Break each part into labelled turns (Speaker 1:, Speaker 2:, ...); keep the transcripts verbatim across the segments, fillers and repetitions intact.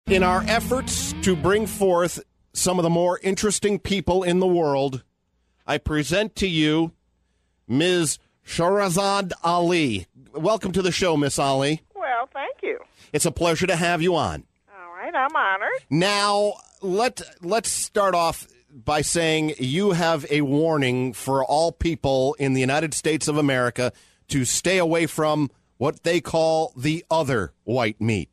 Speaker 1: In our efforts to bring forth some of the more interesting people in the world, I present to you Miz Shahrazad Ali. Welcome to the show, Miss Ali.
Speaker 2: Well, thank you.
Speaker 1: It's a pleasure to have you on.
Speaker 2: All right, I'm honored.
Speaker 1: Now, let, let's start off by saying you have a warning for all people in the United States of America to stay away from what they call the other white meat.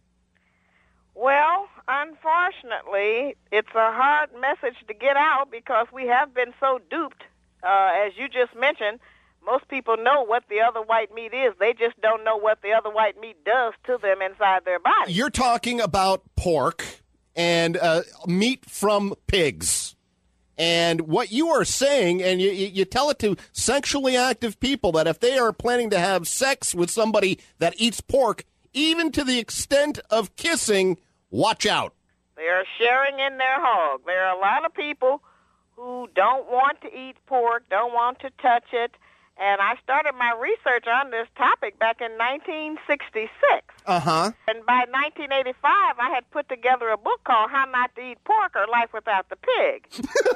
Speaker 2: Well, unfortunately, it's a hard message to get out because we have been so duped. Uh, as you just mentioned, most people know what the other white meat is. They just don't know what the other white meat does to them inside their body.
Speaker 1: You're talking about pork and uh, meat from pigs. And what you are saying, and you, you tell it to sexually active people, that if they are planning to have sex with somebody that eats pork, even to the extent of kissing, watch out.
Speaker 2: They are sharing in their hog. There are a lot of people who don't want to eat pork, don't want to touch it. And I started my research on this topic back in nineteen sixty-six.
Speaker 1: Uh-huh.
Speaker 2: And by nineteen eighty-five, I had put together a book called How Not to Eat Pork or Life Without the Pig.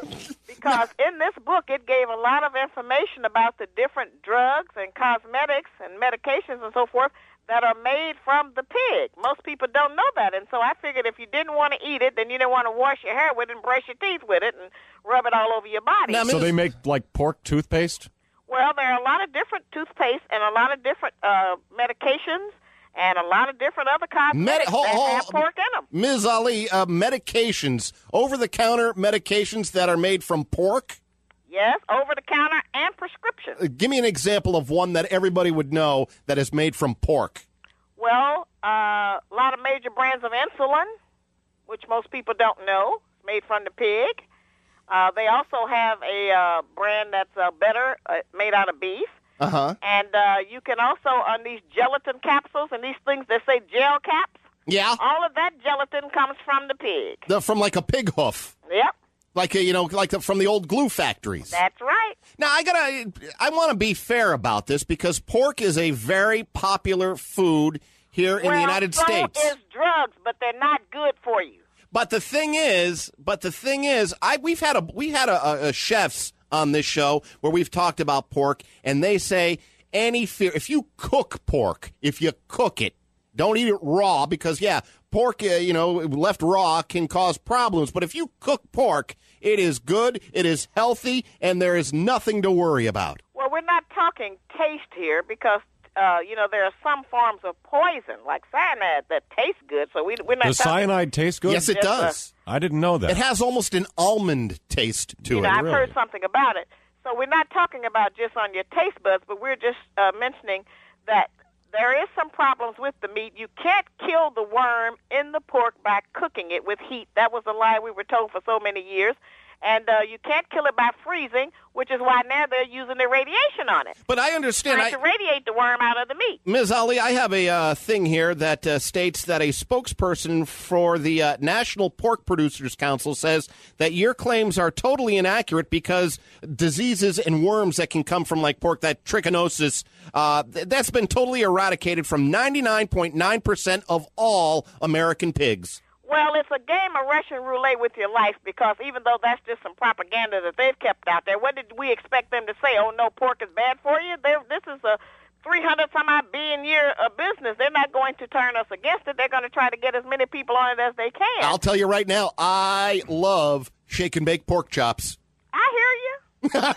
Speaker 2: Because in this book, it gave a lot of information about the different drugs and cosmetics and medications and so forth that are made from the pig. Most people don't know that. And so I figured if you didn't want to eat it, then you didn't want to wash your hair with it and brush your teeth with it and rub it all over your body.
Speaker 3: Now, so they make, like, pork toothpaste?
Speaker 2: Well, there are a lot of different toothpaste and a lot of different uh, medications and a lot of different other cosmetics
Speaker 1: Medi- hold,
Speaker 2: that
Speaker 1: hold,
Speaker 2: have pork in them.
Speaker 1: Miz Ali, uh, medications, over-the-counter medications that are made from pork?
Speaker 2: Yes, over-the-counter and prescription.
Speaker 1: Uh, give me an example of one that everybody would know that is made from pork.
Speaker 2: Well, uh, a lot of major brands of insulin, which most people don't know, made from the pig. Uh, they also have a uh, brand that's uh, better, uh, made out of beef.
Speaker 1: Uh-huh.
Speaker 2: And uh, you can also, on these gelatin capsules and these things that say gel caps,
Speaker 1: yeah,
Speaker 2: all of that gelatin comes from the pig.
Speaker 1: The, from like a pig hoof.
Speaker 2: Yep.
Speaker 1: Like, a, you know, like the, from the old glue factories.
Speaker 2: That's right.
Speaker 1: Now, I gotta, I want to be fair about this because pork is a very popular food here in
Speaker 2: well,
Speaker 1: the United
Speaker 2: so
Speaker 1: States.
Speaker 2: is drugs, but they're not good for you.
Speaker 1: But the thing is, but the thing is, I we've had a we had a, a, a chefs on this show where we've talked about pork, and they say any fear if you cook pork, if you cook it, don't eat it raw because yeah, pork, uh, you know, left raw can cause problems. But if you cook pork, it is good, it is healthy, and there is nothing to worry about.
Speaker 2: Well, we're not talking taste here because. Uh, you know, there are some forms of poison, like cyanide, that taste good. So we, we're not.
Speaker 3: Does
Speaker 2: talking,
Speaker 3: cyanide taste good?
Speaker 1: Yes, it does.
Speaker 3: Uh, I didn't know that.
Speaker 1: It has almost an almond taste to
Speaker 2: you
Speaker 1: it.
Speaker 2: know, I've
Speaker 3: really?
Speaker 2: heard something about it. So we're not talking about just on your taste buds, but we're just uh, mentioning that there is some problems with the meat. You can't kill the worm in the pork by cooking it with heat. That was a lie we were told for so many years. And uh, you can't kill it by freezing, which is why now they're using the radiation on it.
Speaker 1: But I understand.
Speaker 2: Trying
Speaker 1: I,
Speaker 2: to radiate the worm out of the meat.
Speaker 1: Miz Ali, I have a uh, thing here that uh, states that a spokesperson for the uh, National Pork Producers Council says that your claims are totally inaccurate because diseases and worms that can come from like pork, that trichinosis, uh, th- that's been totally eradicated from ninety-nine point nine percent of all American pigs.
Speaker 2: Well, it's a game of Russian roulette with your life because even though that's just some propaganda that they've kept out there, what did we expect them to say? Oh, no, pork is bad for you? They're, this is a three hundred some odd billion year uh, business. They're not going to turn us against it. They're going to try to get as many people on it as they can.
Speaker 1: I'll tell you right now, I love shake and bake pork chops.
Speaker 2: I hear you.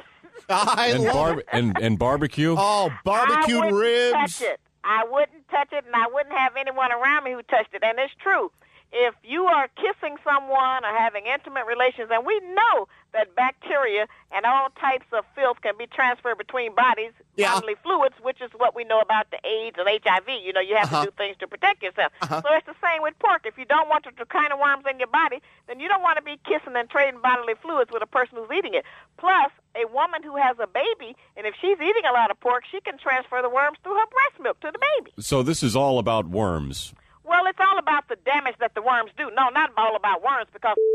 Speaker 1: I
Speaker 3: and,
Speaker 1: love
Speaker 3: bar- and, and barbecue?
Speaker 1: Oh, barbecued
Speaker 2: I wouldn't
Speaker 1: ribs.
Speaker 2: touch it. I wouldn't touch it, and I wouldn't have anyone around me who touched it. And it's true. If you are kissing someone or having intimate relations, and we know that bacteria and all types of filth can be transferred between bodies,
Speaker 1: yeah.
Speaker 2: bodily fluids, which is what we know about the AIDS and H I V. You know, you have
Speaker 1: uh-huh.
Speaker 2: to do things to protect yourself.
Speaker 1: Uh-huh.
Speaker 2: So it's the same with pork. If you don't want the kind of worms in your body, then you don't want to be kissing and trading bodily fluids with a person who's eating it. Plus, a woman who has a baby, and if she's eating a lot of pork, she can transfer the worms through her breast milk to the baby.
Speaker 3: So this is all about worms.
Speaker 2: Well, it's all about the damage that the worms do. No, not all about worms, because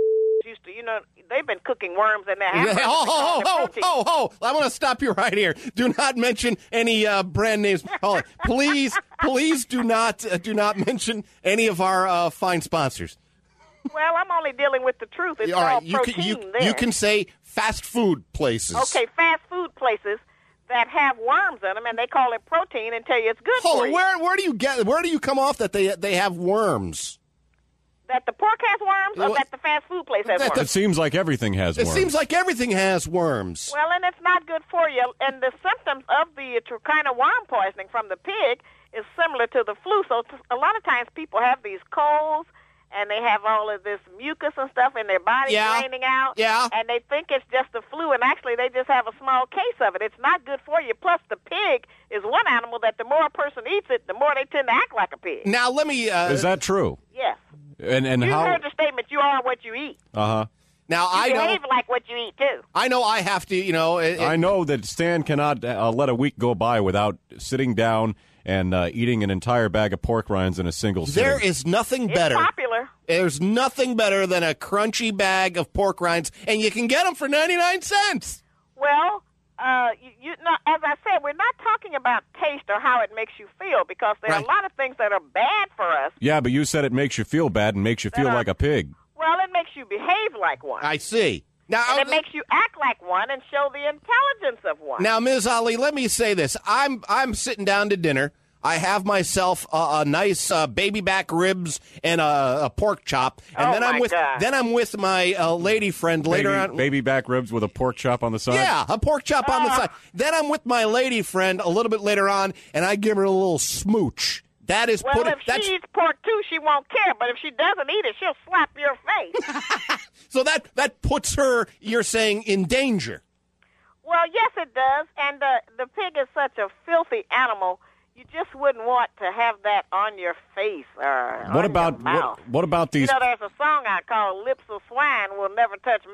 Speaker 2: used to, you know, they've been cooking worms in their
Speaker 1: Yeah,
Speaker 2: hamburgers.
Speaker 1: oh, oh,
Speaker 2: because
Speaker 1: oh,
Speaker 2: they're
Speaker 1: oh,
Speaker 2: protein.
Speaker 1: oh, oh. I want to stop you right here. Do not mention any uh, brand names. Hold on. Please, please do not uh, do not mention any of our uh, fine sponsors.
Speaker 2: Well, I'm only dealing with the truth. It's
Speaker 1: All
Speaker 2: all
Speaker 1: right, you
Speaker 2: protein
Speaker 1: can you,
Speaker 2: then.
Speaker 1: you can say fast food places.
Speaker 2: Okay, fast food places that have worms in them, and they call it protein and tell you it's good
Speaker 1: Hold
Speaker 2: for
Speaker 1: on,
Speaker 2: you.
Speaker 1: where where do you get where do you come off that they they have worms?
Speaker 2: That the pork has worms, or
Speaker 1: Well,
Speaker 2: that the fast food place has
Speaker 1: that
Speaker 2: worms?
Speaker 3: It seems like everything has
Speaker 1: It
Speaker 3: worms.
Speaker 1: seems like everything has worms.
Speaker 2: Well, and it's not good for you. And the symptoms of the tr- kind of worm poisoning from the pig is similar to the flu. So t- a lot of times people have these colds, and they have all of this mucus and stuff in their body
Speaker 1: Yeah.
Speaker 2: draining out.
Speaker 1: Yeah.
Speaker 2: And they think it's just the flu, and actually they just have a small case of it. It's not good for you. Plus, the pig is one animal that the more a person eats it, the more they tend to act like a pig.
Speaker 1: Now let me. Uh,
Speaker 3: Is that true?
Speaker 2: Yes.
Speaker 3: And and
Speaker 2: You
Speaker 3: how?
Speaker 2: heard the statement, you are what you eat.
Speaker 3: Uh huh.
Speaker 1: now
Speaker 2: You
Speaker 1: I know
Speaker 2: behave like what you eat, too.
Speaker 1: I know I have to. You know. It,
Speaker 3: I know that Stan cannot uh, let a week go by without sitting down and uh, eating an entire bag of pork rinds in a single sitting.
Speaker 1: there is nothing
Speaker 2: It's
Speaker 1: better.
Speaker 2: popular.
Speaker 1: There's nothing better than a crunchy bag of pork rinds, and you can get them for ninety-nine cents.
Speaker 2: Well, uh, you, you know, as I said, we're not talking about taste or how it makes you feel, because there are
Speaker 1: Right.
Speaker 2: a lot of things that are bad for us.
Speaker 3: Yeah, but you said it makes you feel bad and makes you feel
Speaker 2: are-
Speaker 3: like a pig.
Speaker 2: Well, it makes you behave like one.
Speaker 1: I see. Now,
Speaker 2: and it makes you act like one and show the intelligence of one.
Speaker 1: now, Miz Ali, let me say this: I'm I'm sitting down to dinner. I have myself a, a nice uh, baby back ribs and a, a pork chop, and
Speaker 2: Oh,
Speaker 1: then I'm
Speaker 2: my
Speaker 1: with
Speaker 2: God.
Speaker 1: then I'm with my uh, lady friend later
Speaker 3: Baby,
Speaker 1: on.
Speaker 3: baby back ribs with a pork chop on the side.
Speaker 1: Yeah, a pork chop on the
Speaker 2: Ah.
Speaker 1: side. Then I'm with my lady friend a little bit later on, and I give her a little smooch. That is
Speaker 2: well,
Speaker 1: put
Speaker 2: if
Speaker 1: that's
Speaker 2: she eats pork too, she won't care. But if she doesn't eat it, she'll slap your face.
Speaker 1: so that that puts her, you're saying, in danger.
Speaker 2: Well, yes, it does. And uh, the pig is such a filthy animal. You just wouldn't want to have that on your face or
Speaker 3: What
Speaker 2: on
Speaker 3: about
Speaker 2: your mouth.
Speaker 3: what, what about
Speaker 2: You
Speaker 3: these?
Speaker 2: know, there's a song I call "Lips of Swine Will Never Touch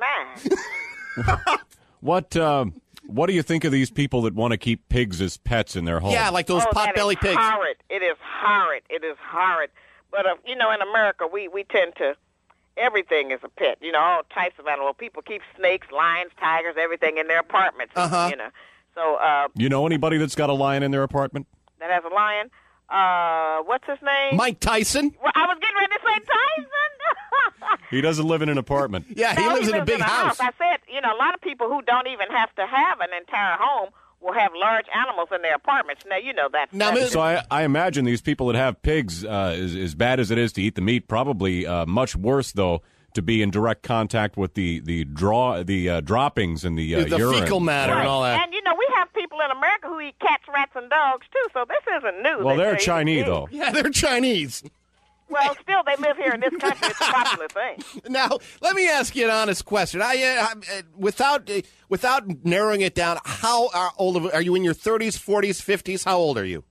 Speaker 2: Mine."
Speaker 3: What um, what do you think of these people that want to keep pigs as pets in their home?
Speaker 1: Yeah, like those
Speaker 2: oh, that
Speaker 1: potbelly
Speaker 2: is
Speaker 1: pigs.
Speaker 2: horrid. It is horrid. It is horrid. But uh, you know, in America, we we tend to everything is a pet. You know, all types of animals. People keep snakes, lions, tigers, everything in their apartments.
Speaker 1: Uh-huh.
Speaker 2: You know, so uh,
Speaker 3: You know anybody that's got a lion in their apartment?
Speaker 2: that has a lion. Uh, what's his name?
Speaker 1: Mike Tyson.
Speaker 2: Well, I was getting ready to say Tyson.
Speaker 3: He doesn't live in an apartment.
Speaker 1: Yeah, he
Speaker 2: No,
Speaker 1: lives in a big house.
Speaker 2: I said, you know, a lot of people who don't even have to have an entire home will have large animals in their apartments. Now, you know that.
Speaker 1: Now,
Speaker 2: that's-
Speaker 1: Miz-
Speaker 3: So I, I imagine these people that have pigs, uh, as, as bad as it is to eat the meat, probably uh, much worse though to be in direct contact with the the draw the uh, droppings and the uh,
Speaker 1: the
Speaker 3: urine.
Speaker 1: fecal matter
Speaker 2: Right.
Speaker 1: and all that.
Speaker 2: And, you know, we have people in America who eat cats, rats, and dogs, too, so this isn't new.
Speaker 3: Well,
Speaker 2: They
Speaker 3: they're
Speaker 2: say
Speaker 3: Chinese
Speaker 2: it's-
Speaker 3: though.
Speaker 1: Yeah, they're Chinese.
Speaker 2: Well, still, they live here in this country. It's a popular thing.
Speaker 1: Now, let me ask you an honest question. I, uh, I- uh, without uh, without narrowing it down, how are old of- are you? In your thirties, forties, fifties? How old are you?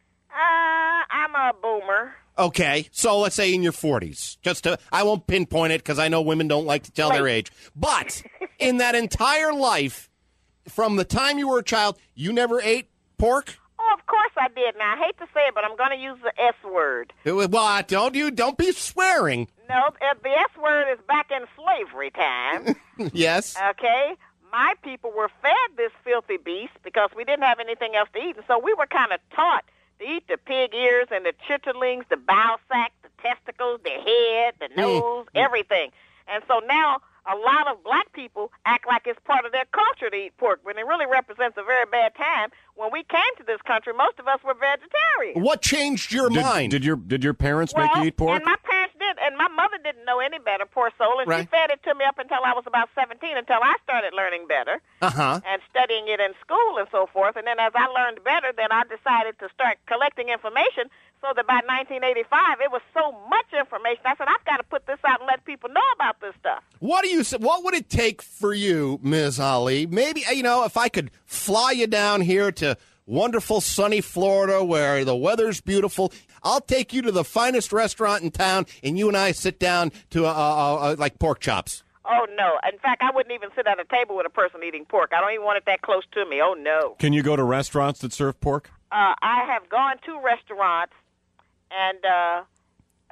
Speaker 2: Uh, I'm a boomer.
Speaker 1: Okay, so let's say in your forties. Just to, I won't pinpoint it because I know women don't like to tell their
Speaker 2: Right.
Speaker 1: age. But in that entire life, from the time you were a child, you never ate pork.
Speaker 2: Oh, of course I did. Now, I hate to say it, but I'm going to use the S word.
Speaker 1: It was- Well, don't you? Don't be swearing.
Speaker 2: No, uh, the S word is back in slavery time.
Speaker 1: Yes.
Speaker 2: Okay? My people were fed this filthy beast because we didn't have anything else to eat. And so we were kind of taught to eat the pig ears and the chitterlings, the bowel sac, the testicles, the head, the nose, everything. And so now a lot of black people act like it's part of their culture to eat pork, when it really represents a very bad time. When we came to this country, most of us were vegetarians.
Speaker 1: What changed your
Speaker 3: Did,
Speaker 1: mind?
Speaker 3: did your did your parents
Speaker 2: Well,
Speaker 3: make you eat pork?
Speaker 2: and my parents did, and my mother didn't know any better, poor soul, and
Speaker 1: Right.
Speaker 2: she fed it to me up until I was about seventeen, until I started learning better
Speaker 1: uh huh.
Speaker 2: and studying it in school and so forth. And then as I learned better, then I decided to start collecting information, so that by nineteen eighty-five, it was so much information. I said, I've got to put this out and let people know about this stuff.
Speaker 1: What do you? say- What would it take for you, Miz Ali? Maybe you know, if I could fly you down here to wonderful sunny Florida, where the weather's beautiful, I'll take you to the finest restaurant in town, and you and I sit down to uh, uh, uh, like pork chops.
Speaker 2: Oh, no. In fact, I wouldn't even sit at a table with a person eating pork. I don't even want it that close to me. Oh, no.
Speaker 3: Can you go to restaurants that serve pork?
Speaker 2: Uh, I have gone to restaurants, and uh,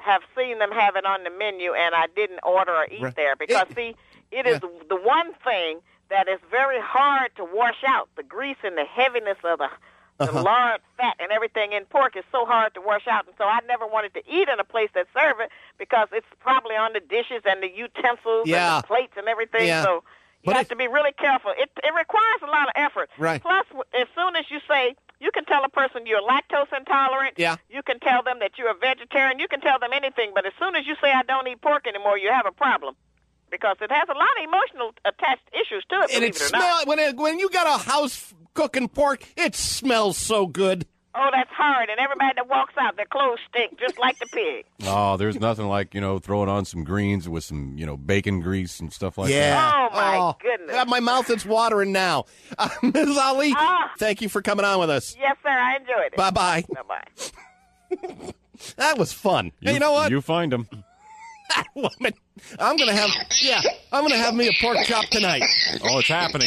Speaker 2: have seen them have it on the menu, and I didn't order or eat
Speaker 1: Right.
Speaker 2: there because,
Speaker 1: It-
Speaker 2: see, it is
Speaker 1: Yeah.
Speaker 2: the one thing that is very hard to wash out. The grease and the heaviness of the, the
Speaker 1: Uh-huh.
Speaker 2: lard, fat, and everything in pork is so hard to wash out, and so I never wanted to eat in a place that serve it because it's probably on the dishes and the utensils
Speaker 1: Yeah.
Speaker 2: and the plates and everything,
Speaker 1: Yeah.
Speaker 2: so you
Speaker 1: But
Speaker 2: have
Speaker 1: it-
Speaker 2: to be really careful. It it requires a lot of effort.
Speaker 1: Right.
Speaker 2: Plus, w- as soon as you say, you can tell a person you're lactose intolerant.
Speaker 1: Yeah.
Speaker 2: You can tell them that you're a vegetarian. You can tell them anything. But as soon as you say, I don't eat pork anymore, you have a problem. Because it has a lot of emotional attached issues to it,
Speaker 1: And
Speaker 2: believe
Speaker 1: it
Speaker 2: it or
Speaker 1: smell
Speaker 2: not.
Speaker 1: when it, when you got a house cooking pork, it smells so good.
Speaker 2: Oh, that's hard. And everybody that walks out, their clothes stink just like the pig.
Speaker 3: Oh, there's nothing like, you know, throwing on some greens with some, you know, bacon grease and stuff like that.
Speaker 1: Yeah.
Speaker 2: Oh, my goodness.
Speaker 1: yeah, my mouth is watering now. Uh, Miz Ali,
Speaker 2: Ah.
Speaker 1: thank you for coming on with us.
Speaker 2: Yes, sir. I enjoyed it.
Speaker 1: Bye bye.
Speaker 2: Bye-bye.
Speaker 1: That was fun. Hey, you know what?
Speaker 3: You find them.
Speaker 1: That woman. I'm gonna have yeah. I'm gonna have me a pork chop tonight.
Speaker 3: Oh, it's happening.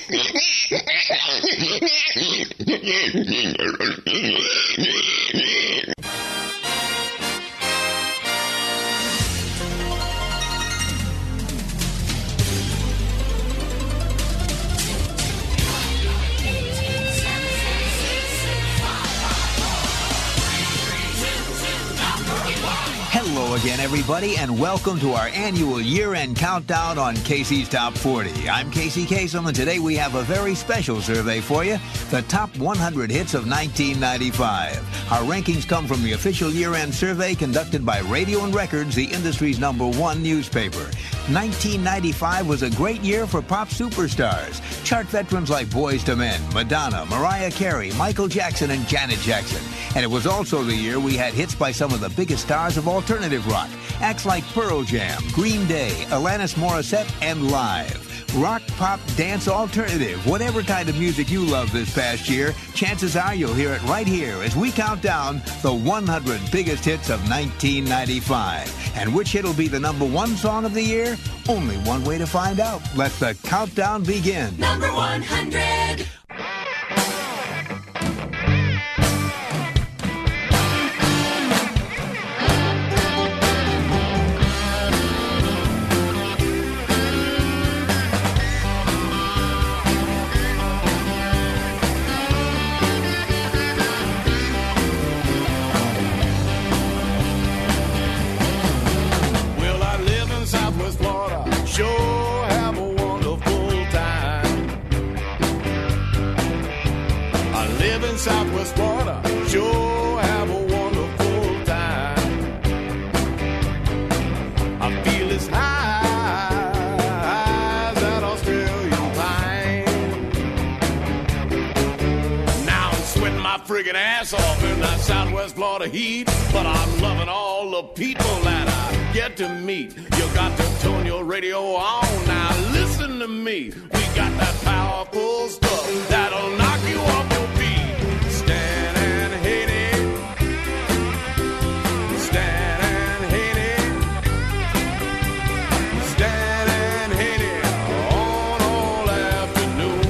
Speaker 4: Hello again, everybody, and welcome to our annual year-end countdown on Casey's Top forty. I'm Casey Kasem, and today we have a very special survey for you, the top one hundred hits of nineteen ninety-five. Our rankings come from the official year-end survey conducted by Radio and Records, the industry's number one newspaper. nineteen ninety-five was a great year for pop superstars. Chart veterans like Boyz two Men, Madonna, Mariah Carey, Michael Jackson, and Janet Jackson. And it was also the year we had hits by some of the biggest stars of alternative rock. Acts like Pearl Jam, Green Day, Alanis Morissette, and Live. Rock, pop, dance, alternative, whatever kind of music you love this past year, chances are you'll hear it right here as we count down the one hundred biggest hits of nineteen ninety-five. And which hit will be the number one song of the year? Only one way to find out. Let the countdown begin.
Speaker 5: Number one hundred.
Speaker 6: Well, I live in Southwest Florida. Sure have a wonderful time. I live in Southwest Florida. Sure have a wonderful time. I feel as high as that Australian pine. Now I'm sweating my friggin' ass off in that Southwest Florida heat, but I'm loving all the people that I get to meet. You got to turn your radio on now. Listen to me. We got that powerful stuff that'll knock you off your feet. Stand and hit it. Stand and hit it. Stand and hit it on all afternoon.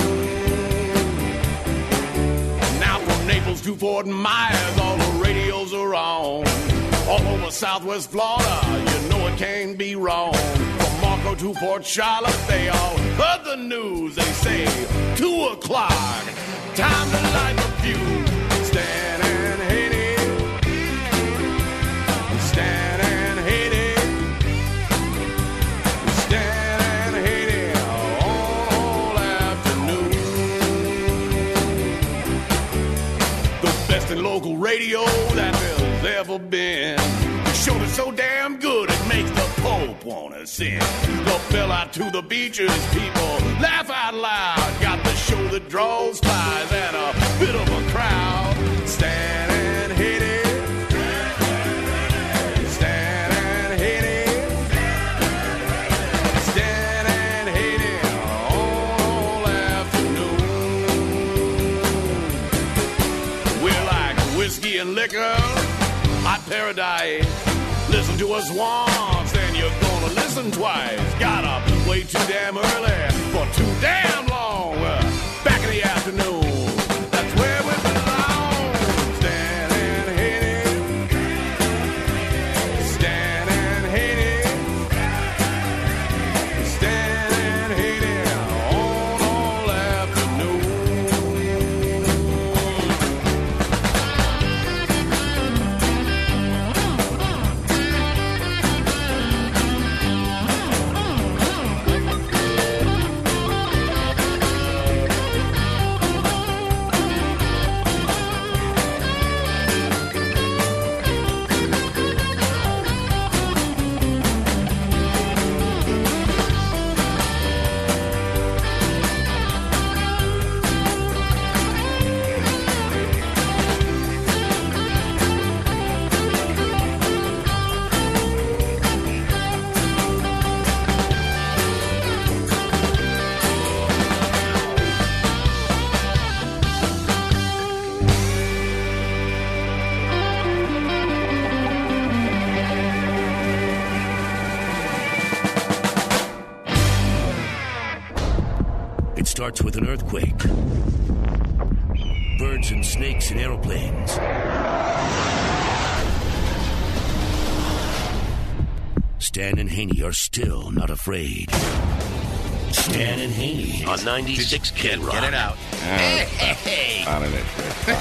Speaker 6: Now from Naples to Fort Myers, all the radios are on. All over Southwest Florida, you know it can't be wrong. From Marco to Port Charlotte, they all heard the news. They say, two o'clock, time to light the fuse. Stand and hit it. Stand and hit it. Stand and hit it on all afternoon. The best in local radio that there's ever been. The show is so damn good it makes the Pope wanna sing. The bell out to the beaches, people laugh out loud. Got the show that draws flies and a bit of a crowd. Stand and hit it. Stand and hit it. Stand and hit it all afternoon. We're like whiskey and liquor, hot paradise. Listen to us once, then you're gonna listen twice. Got up way too damn early for too damn long. Uh, Back in the afternoon, that's where we belong. Stand and hit it.
Speaker 7: starts with an earthquake. Birds and snakes and aeroplanes. Stan and Haney are still not afraid. Stan and Haney on ninety-six K Rock.
Speaker 8: Get it out. Hey, hey, hey.
Speaker 3: On an issue.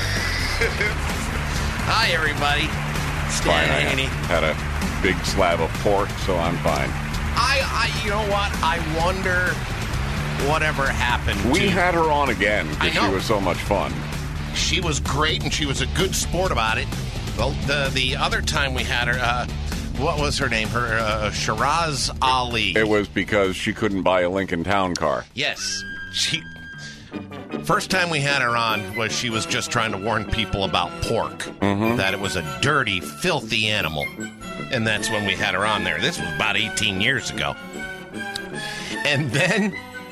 Speaker 8: Hi, everybody. Stan
Speaker 3: Fine,
Speaker 8: Haney.
Speaker 3: I had a big slab of pork, so I'm fine.
Speaker 8: I, I, you know what? I wonder whatever happened.
Speaker 3: We
Speaker 8: to,
Speaker 3: had her on again
Speaker 8: I
Speaker 3: because she
Speaker 8: know.
Speaker 3: was so much fun.
Speaker 8: She was great, and she was a good sport about it. Well, the the other time we had her, uh, what was her name? Her uh, Shiraz Ali.
Speaker 3: It was because she couldn't buy a Lincoln Town car.
Speaker 8: Yes, she. First time we had her on was she was just trying to warn people about pork,
Speaker 3: Mm-hmm.
Speaker 8: that it was a dirty, filthy animal, and that's when we had her on there. This was about eighteen years ago, and then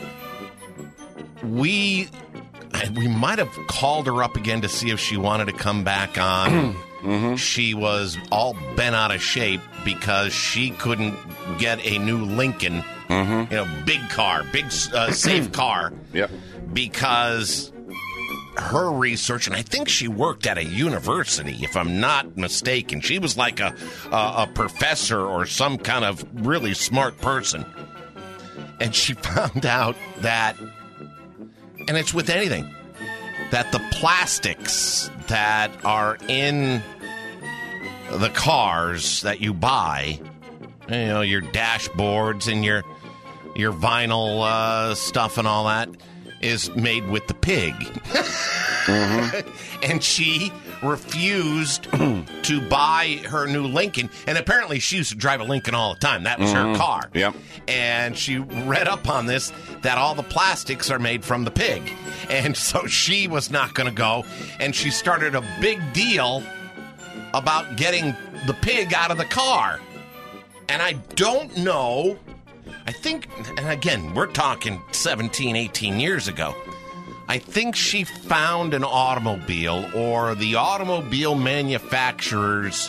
Speaker 8: we we might have called her up again to see if she wanted to come back on.
Speaker 3: Mm-hmm.
Speaker 8: She was all bent out of shape because she couldn't get a new Lincoln,
Speaker 3: Mm-hmm.
Speaker 8: you know, big car, big uh, safe car.
Speaker 3: Yep.
Speaker 8: Because her research, and I think she worked at a university, if I'm not mistaken. She was like a, a, a professor or some kind of really smart person. And she found out that, and it's with anything, that the plastics that are in the cars that you buy, you know, your dashboards and your your vinyl uh, stuff and all that, is made with the pig. Mm-hmm. And she refused to buy her new Lincoln. And apparently she used to drive a Lincoln all the time. That was
Speaker 3: Mm-hmm.
Speaker 8: her car.
Speaker 3: Yep.
Speaker 8: And she read up on this, that all the plastics are made from the pig. And so she was not going to go. And she started a big deal about getting the pig out of the car. And I don't know... I think, and again, we're talking seventeen, eighteen years ago. I think she found an automobile, or the automobile manufacturers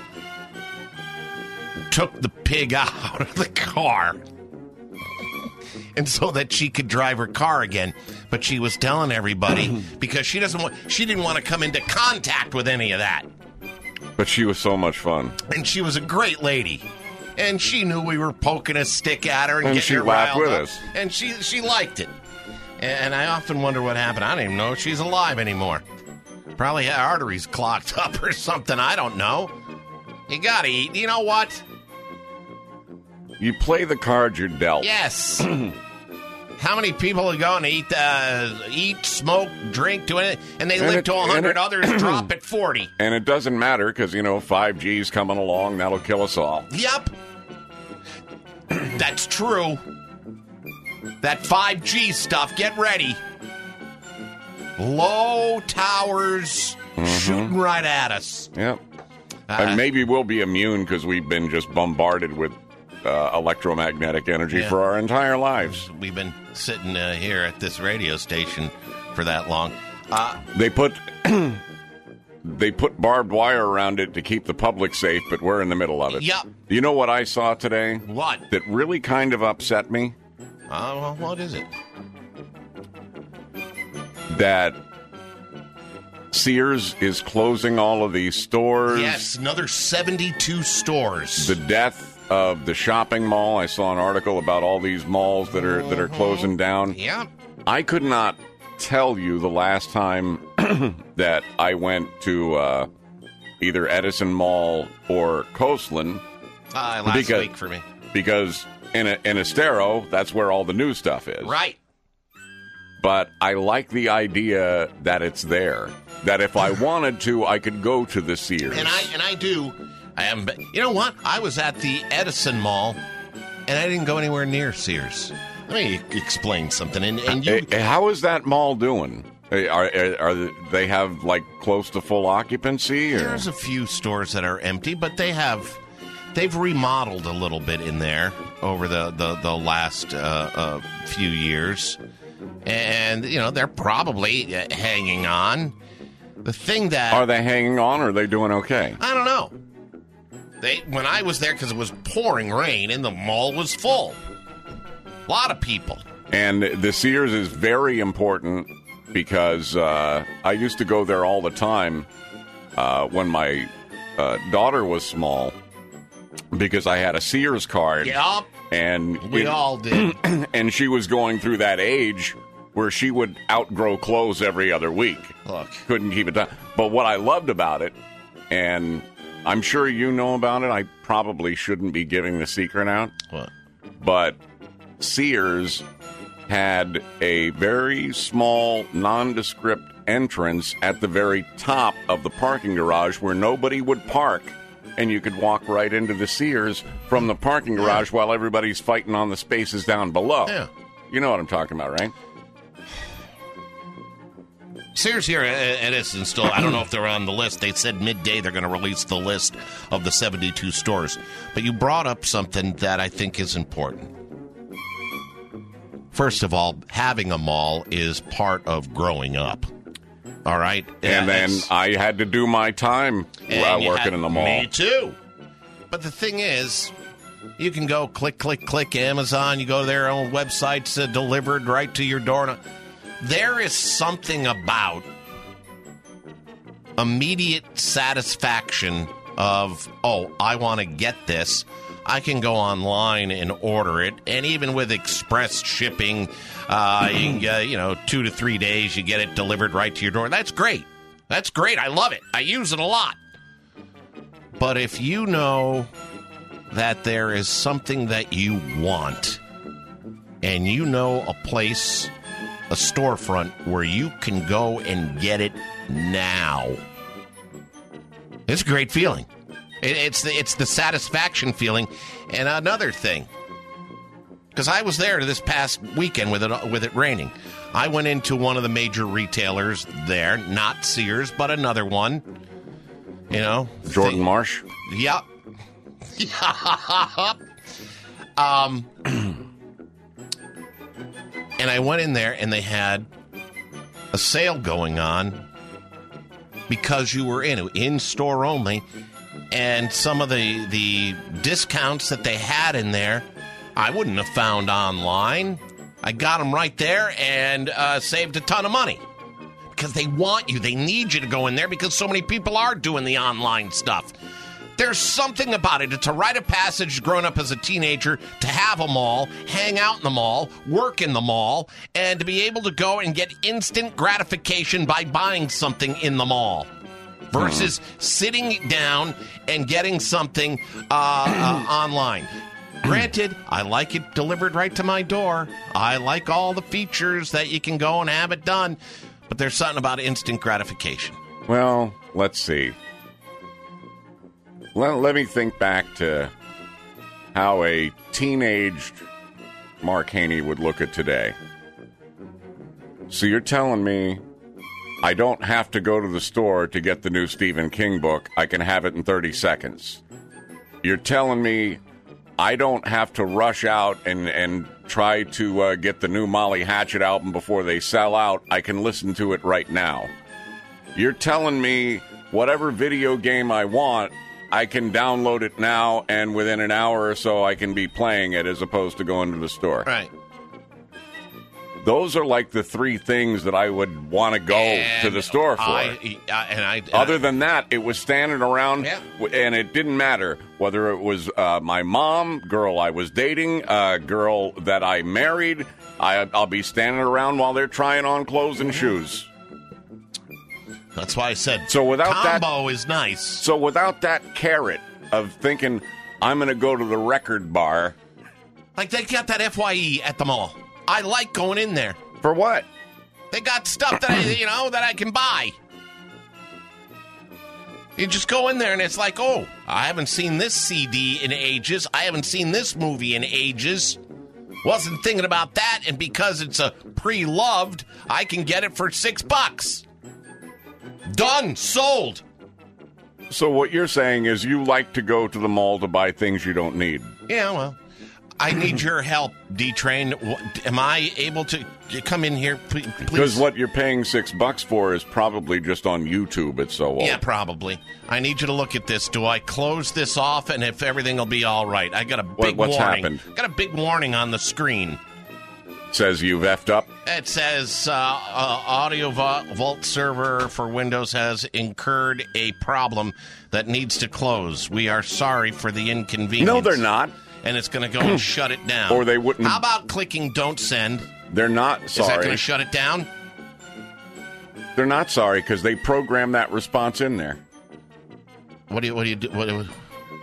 Speaker 8: took the pig out of the car. And so that she could drive her car again. But she was telling everybody, because she doesn't want, she didn't want to come into contact with any of that.
Speaker 3: But she was so much fun.
Speaker 8: And she was a great lady. And she knew we were poking a stick at her and,
Speaker 3: And
Speaker 8: getting
Speaker 3: she
Speaker 8: her
Speaker 3: laughed
Speaker 8: riled
Speaker 3: with
Speaker 8: up.
Speaker 3: us.
Speaker 8: And she she liked it. And I often wonder what happened. I don't even know if she's alive anymore. Probably had arteries clogged up or something. I don't know. You gotta eat. You know what?
Speaker 3: You play the cards you're dealt.
Speaker 8: Yes. How many people are going to eat, uh, eat, smoke, drink, do anything, and they
Speaker 3: And
Speaker 8: live
Speaker 3: it-
Speaker 8: to one
Speaker 3: and
Speaker 8: hundred,
Speaker 3: it-
Speaker 8: others drop at forty.
Speaker 3: And it doesn't matter because, you know, five G's coming along, that'll kill us all.
Speaker 8: Yep. That's true. That five G stuff, get ready. Low towers shooting right at us.
Speaker 3: Yep.
Speaker 8: Uh,
Speaker 3: And maybe we'll be immune because we've been just bombarded with uh, electromagnetic energy
Speaker 8: Yeah.
Speaker 3: for our entire lives.
Speaker 8: We've been sitting uh, here at this radio station for that long. Uh,
Speaker 3: They put they put barbed wire around it to keep the public safe, but we're in the middle of it.
Speaker 8: Yep.
Speaker 3: You know what I saw today?
Speaker 8: What?
Speaker 3: That really kind of upset me?
Speaker 8: Uh, well, what is it?
Speaker 3: That Sears is closing all of these stores.
Speaker 8: Yes, another seventy-two stores.
Speaker 3: The death of the shopping mall. I saw an article about all these malls that are that are closing down.
Speaker 8: Yep.
Speaker 3: I could not tell you the last time that I went to uh, either Edison Mall or Coastland.
Speaker 8: Uh, last
Speaker 3: Because-
Speaker 8: week for me.
Speaker 3: Because in a, in Estero, that's where all the new stuff is.
Speaker 8: Right.
Speaker 3: But I like the idea that it's there. That if I wanted to, I could go to the Sears.
Speaker 8: And I and I do. I am. You know what? I was at the Edison Mall, and I didn't go anywhere near Sears. Let me explain something. And, and you,
Speaker 3: Eh, how is that mall doing? Eh, Are, are, are they have like close to full occupancy? Or?
Speaker 8: there's a few stores that are empty, but they have they've remodeled a little bit in there over the the, the last uh, uh, few years, and you know they're probably uh, hanging on. The thing that
Speaker 3: Are they hanging on, or are they doing okay?
Speaker 8: I don't know. They when I was there because it was pouring rain and the mall was full. A lot of people.
Speaker 3: And the Sears is very important because uh, I used to go there all the time uh, when my uh, daughter was small because I had a Sears card.
Speaker 8: Yep.
Speaker 3: And
Speaker 8: we
Speaker 3: it,
Speaker 8: all did.
Speaker 3: And she was going through that age where she would outgrow clothes every other week.
Speaker 8: Look.
Speaker 3: Couldn't keep it down. But what I loved about it, and I'm sure you know about it, I probably shouldn't be giving the secret out.
Speaker 8: What?
Speaker 3: But Sears had a very small, nondescript entrance at the very top of the parking garage where nobody would park, and you could walk right into the Sears from the parking garage yeah. while everybody's fighting on the spaces down below.
Speaker 8: Yeah.
Speaker 3: You know what I'm talking about, right?
Speaker 8: Sears here at Edison still, I don't know if they're on the list. They said midday they're going to release the list of the seventy-two stores. But you brought up something that I think is important. First of all, having a mall is part of growing up. All right?
Speaker 3: And then I had to do my time uh, working
Speaker 8: had,
Speaker 3: in the mall.
Speaker 8: Me too. But the thing is, you can go click, click, click, Amazon. You go to their own websites, uh, delivered right to your door. There is something about immediate satisfaction of, oh, I want to get this. I can go online and order it. And even with express shipping, uh, you, can get, you know, two to three days, you get it delivered right to your door. That's great. That's great. I love it. I use it a lot. But if you know that there is something that you want, and you know a place, a storefront where you can go and get it now, it's a great feeling. It's the it's the satisfaction feeling. And another thing, because I was there this past weekend with it with it raining, I went into one of the major retailers there, not Sears, but another one. You know,
Speaker 3: Jordan
Speaker 8: thing.
Speaker 3: Marsh.
Speaker 8: Yep. Yep. Um, and I went in there, and they had a sale going on because you were in in store only. And some of the, the discounts that they had in there, I wouldn't have found online. I got them right there and uh, saved a ton of money. Because they want you. They need you to go in there because so many people are doing the online stuff. There's something about it. It's a rite of passage growing up as a teenager to have a mall, hang out in the mall, work in the mall, and to be able to go and get instant gratification by buying something in the mall. Versus sitting down and getting something uh, uh, online. Granted, I like it delivered right to my door. I like all the features that you can go and have it done. But there's something about instant gratification.
Speaker 3: Well, let's see. Let, let me think back to how a teenaged Mark Haney would look at today. So you're telling me I don't have to go to the store to get the new Stephen King book. I can have it in thirty seconds. You're telling me I don't have to rush out and, and try to uh, get the new Molly Hatchet album before they sell out. I can listen to it right now. You're telling me whatever video game I want, I can download it now, and within an hour or so I can be playing it as opposed to going to the store.
Speaker 8: Right.
Speaker 3: Those are like the three things that I would want to go
Speaker 8: and
Speaker 3: to the store for.
Speaker 8: I, I, and I,
Speaker 3: Other than that, it was standing around,
Speaker 8: yeah.
Speaker 3: and it didn't matter whether it was uh, my mom, girl I was dating, uh, girl that I married. I, I'll be standing around while they're trying on clothes and shoes.
Speaker 8: That's why I said
Speaker 3: so without
Speaker 8: combo
Speaker 3: that,
Speaker 8: is nice.
Speaker 3: So without that carrot of thinking, I'm going to go to the record bar.
Speaker 8: Like they got that F Y E at the mall. I like going in there.
Speaker 3: For what?
Speaker 8: They got stuff that I, you know, that I can buy. You just go in there and it's like, oh, I haven't seen this C D in ages. I haven't seen this movie in ages. Wasn't thinking about that, and because it's a pre-loved, I can get it for six bucks. Done. Sold.
Speaker 3: So what you're saying is you like to go to the mall to buy things you don't need.
Speaker 8: Yeah, well, I need your help, D-Train. Am I able to come in here, please?
Speaker 3: Because what you're paying six bucks for is probably just on YouTube. It's so old.
Speaker 8: Yeah, probably. I need you to look at this. Do I close this off, and if everything will be all right? I got a big
Speaker 3: what, what's
Speaker 8: warning.
Speaker 3: happened?
Speaker 8: Got a big warning on the screen.
Speaker 3: Says you've effed up.
Speaker 8: It says uh, uh, Audio Vault, Vault server for Windows has incurred a problem that needs to close. We are sorry for the inconvenience.
Speaker 3: No, they're not.
Speaker 8: And it's going to go and shut it down.
Speaker 3: Or they wouldn't.
Speaker 8: How about clicking don't send?
Speaker 3: They're not sorry.
Speaker 8: Is that going to shut it down?
Speaker 3: They're not sorry because they programmed that response in there.
Speaker 8: What do you, what do you do? What, what,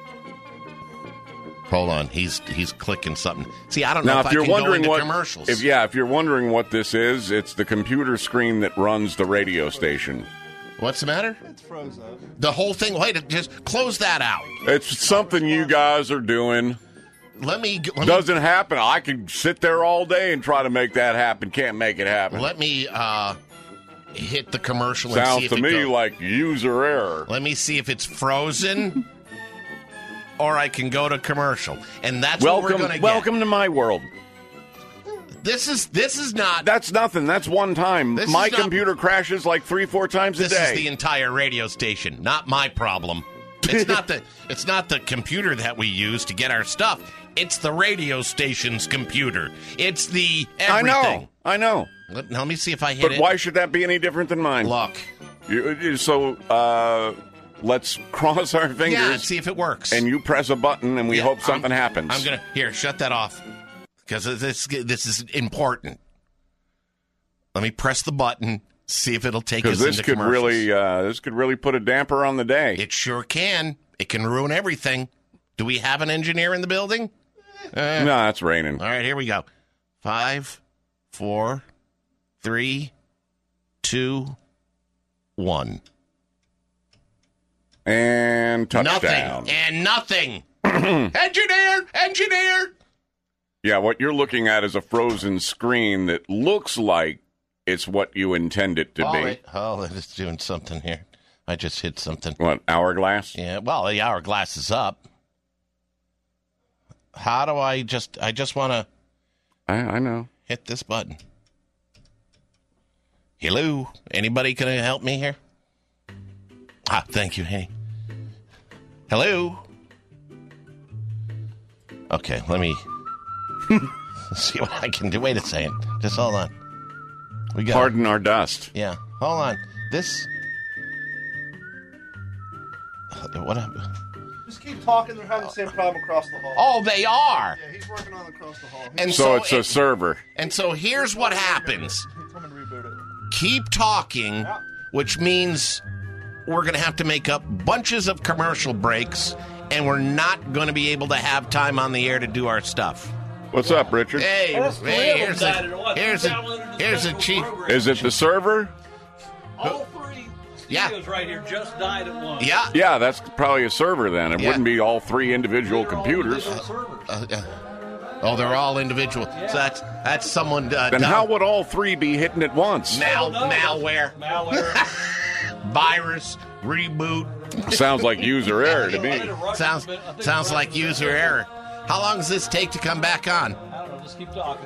Speaker 8: hold on. He's he's clicking something. See, I don't know
Speaker 3: now,
Speaker 8: if,
Speaker 3: if
Speaker 8: I
Speaker 3: you're
Speaker 8: can
Speaker 3: wondering
Speaker 8: go into
Speaker 3: what,
Speaker 8: commercials.
Speaker 3: If, yeah, if you're wondering what this is, it's the computer screen that runs the radio station.
Speaker 8: What's the matter?
Speaker 9: It's froze up.
Speaker 8: The whole thing. Wait, just close that out.
Speaker 3: It's something you guys are doing.
Speaker 8: Let me. Let
Speaker 3: Doesn't
Speaker 8: me,
Speaker 3: happen. I can sit there all day and try to make that happen. Can't make it happen.
Speaker 8: Let me uh, hit the commercial and
Speaker 3: Sounds
Speaker 8: see if
Speaker 3: to
Speaker 8: it
Speaker 3: me
Speaker 8: goes.
Speaker 3: like user error.
Speaker 8: Let me see if it's frozen, or I can go to commercial, and that's
Speaker 3: welcome,
Speaker 8: what we're going to get.
Speaker 3: welcome to my world.
Speaker 8: This is this is not.
Speaker 3: That's nothing. That's one time.
Speaker 8: This
Speaker 3: My
Speaker 8: is not-
Speaker 3: computer crashes like three, four times a
Speaker 8: This
Speaker 3: day.
Speaker 8: is the entire radio station, not my problem. It's not the it's not the computer that we use to get our stuff. It's the radio station's computer. It's the everything.
Speaker 3: I know. I know.
Speaker 8: Let, let me see if I hit
Speaker 3: But
Speaker 8: it.
Speaker 3: why should that be any different than mine?
Speaker 8: Look.
Speaker 3: You, you- so uh, let's cross our fingers.
Speaker 8: Yeah, see if it works.
Speaker 3: And you press a button, and we
Speaker 8: Yeah,
Speaker 3: hope something
Speaker 8: I'm,
Speaker 3: happens.
Speaker 8: I'm gonna here shut that off because this this is important. Let me press the button. See if it'll take us
Speaker 3: because this
Speaker 8: into
Speaker 3: could
Speaker 8: commercials.
Speaker 3: really uh, this could really put a damper on the day.
Speaker 8: It sure can. It can ruin everything. Do we have an engineer in the building? Uh,
Speaker 3: no, it's raining.
Speaker 8: All right, here we go. Five, four, three, two, one.
Speaker 3: And touchdown.
Speaker 8: Nothing. And nothing. Engineer! Engineer!
Speaker 3: Yeah, what you're looking at is a frozen screen that looks like it's what you intend it to
Speaker 8: oh,
Speaker 3: be.
Speaker 8: It, oh, it's doing something here. I just hit something.
Speaker 3: What, hourglass?
Speaker 8: Yeah, well, the hourglass is up. How do I just, I just want to
Speaker 3: I, I know.
Speaker 8: hit this button. Hello? Anybody can help me here? Ah, thank you, Henny. Hello? Okay, let me see what I can do. Wait a second. Just hold on. We got.
Speaker 3: Pardon our dust.
Speaker 8: Yeah, hold on. This. What happened?
Speaker 9: Just keep talking. They're having the same problem across the hall.
Speaker 8: Oh, they are.
Speaker 9: Yeah, he's working on it across the hall.
Speaker 8: And
Speaker 3: So,
Speaker 8: so,
Speaker 3: it's a
Speaker 8: it-
Speaker 3: server.
Speaker 8: And so here's what happens.
Speaker 9: He's coming to reboot it.
Speaker 8: Keep talking,
Speaker 9: Yeah.
Speaker 8: which means we're going to have to make up bunches of commercial breaks, and we're not going to be able to have time on the air to do our stuff.
Speaker 3: What's up, Richard?
Speaker 8: Hey,
Speaker 10: That's three
Speaker 8: hey
Speaker 10: of them
Speaker 8: here's
Speaker 10: died
Speaker 8: a,
Speaker 10: in one.
Speaker 8: here's
Speaker 10: They
Speaker 8: a,
Speaker 10: downloaded the
Speaker 8: here's a
Speaker 10: special
Speaker 8: chief.
Speaker 10: program.
Speaker 3: Is it the server?
Speaker 10: All three
Speaker 8: Yeah.
Speaker 10: studios right here just died at once.
Speaker 8: Yeah.
Speaker 3: Yeah, that's probably a server then. It
Speaker 8: Yeah.
Speaker 3: wouldn't be all three individual
Speaker 10: They're all
Speaker 3: computers.
Speaker 10: individual servers.
Speaker 8: Uh, uh, oh, they're all individual. So that's that's someone. Uh,
Speaker 3: Then
Speaker 8: done-
Speaker 3: how would all three be hitting at once?
Speaker 8: Mal-
Speaker 10: Oh, no,
Speaker 8: malware,
Speaker 10: Malware.
Speaker 8: virus, reboot?
Speaker 3: Sounds like user error to
Speaker 10: I
Speaker 3: me.
Speaker 10: did a Russian,
Speaker 8: Sounds
Speaker 10: but I think
Speaker 8: sounds
Speaker 10: the
Speaker 8: like
Speaker 10: Russian-
Speaker 8: user error. How long does this take to come back on?
Speaker 10: I don't know. Just keep talking.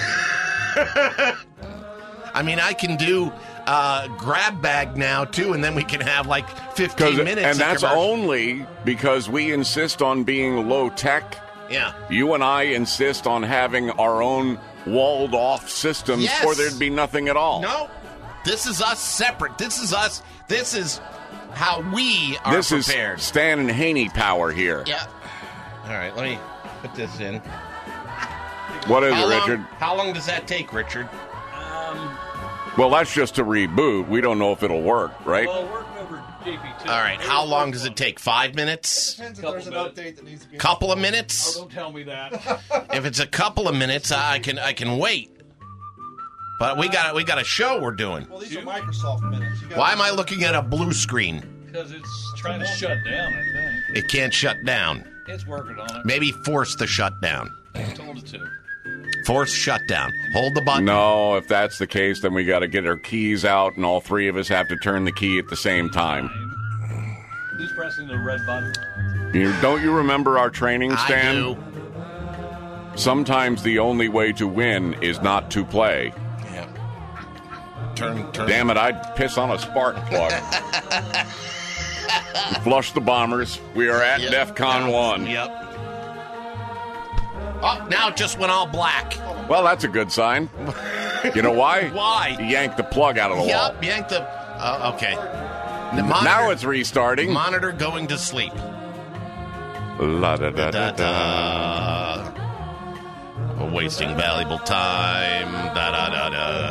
Speaker 8: I mean, I can do uh, grab bag now too, and then we can have like fifteen minutes.
Speaker 3: And
Speaker 8: of
Speaker 3: that's
Speaker 8: commercial.
Speaker 3: only because we insist on being low tech.
Speaker 8: Yeah.
Speaker 3: You and I insist on having our own walled off systems,
Speaker 8: Yes.
Speaker 3: or there'd be nothing at all.
Speaker 8: No, this is us separate. This is us. This is how we are
Speaker 3: this
Speaker 8: prepared.
Speaker 3: is Stan and Haney power here.
Speaker 8: Yeah. All right, let me put this in.
Speaker 3: What is
Speaker 8: How
Speaker 3: it,
Speaker 8: long,
Speaker 3: Richard?
Speaker 8: how long does that take, Richard?
Speaker 10: Um,
Speaker 3: Well, that's just a reboot. We don't know if it'll work, right?
Speaker 10: well, working over J P two.
Speaker 8: All right, how long does it take? Five minutes?
Speaker 9: Depends if
Speaker 10: Couple
Speaker 9: there's an
Speaker 10: minutes.
Speaker 9: update that needs to be.
Speaker 8: Couple of
Speaker 10: Oh,
Speaker 8: minutes?
Speaker 10: don't tell me that.
Speaker 8: If it's a couple of minutes, I can I can wait. But we got we got a show we're doing.
Speaker 9: Well, these are Microsoft minutes. You gotta-
Speaker 8: Why am I looking at a blue screen?
Speaker 10: Because it's trying to shut down, I think.
Speaker 8: It can't shut down.
Speaker 10: It's working on it.
Speaker 8: Maybe force the shutdown.
Speaker 10: I told it to.
Speaker 8: Force shutdown. Hold the button.
Speaker 3: No, if that's the case, then we got to get our keys out, and all three of us have to turn the key at the same time.
Speaker 10: Who's pressing the red button?
Speaker 3: You, don't you remember our training,
Speaker 8: I
Speaker 3: Stan?
Speaker 8: do.
Speaker 3: Sometimes the only way to win is not to play.
Speaker 8: Yeah. Turn, turn.
Speaker 3: Damn it, I'd piss on a spark plug. Flush the bombers. We are at
Speaker 8: Yep.
Speaker 3: DEF CON one.
Speaker 8: Yep. Oh, now it just went all black.
Speaker 3: Well, that's a good sign. You know why?
Speaker 8: Why?
Speaker 3: You yanked the plug out of the wall.
Speaker 8: Yep, yanked the... Uh, okay. The monitor,
Speaker 3: now it's restarting.
Speaker 8: Monitor going to sleep.
Speaker 3: La da da da da.
Speaker 8: We're wasting valuable time. Da da da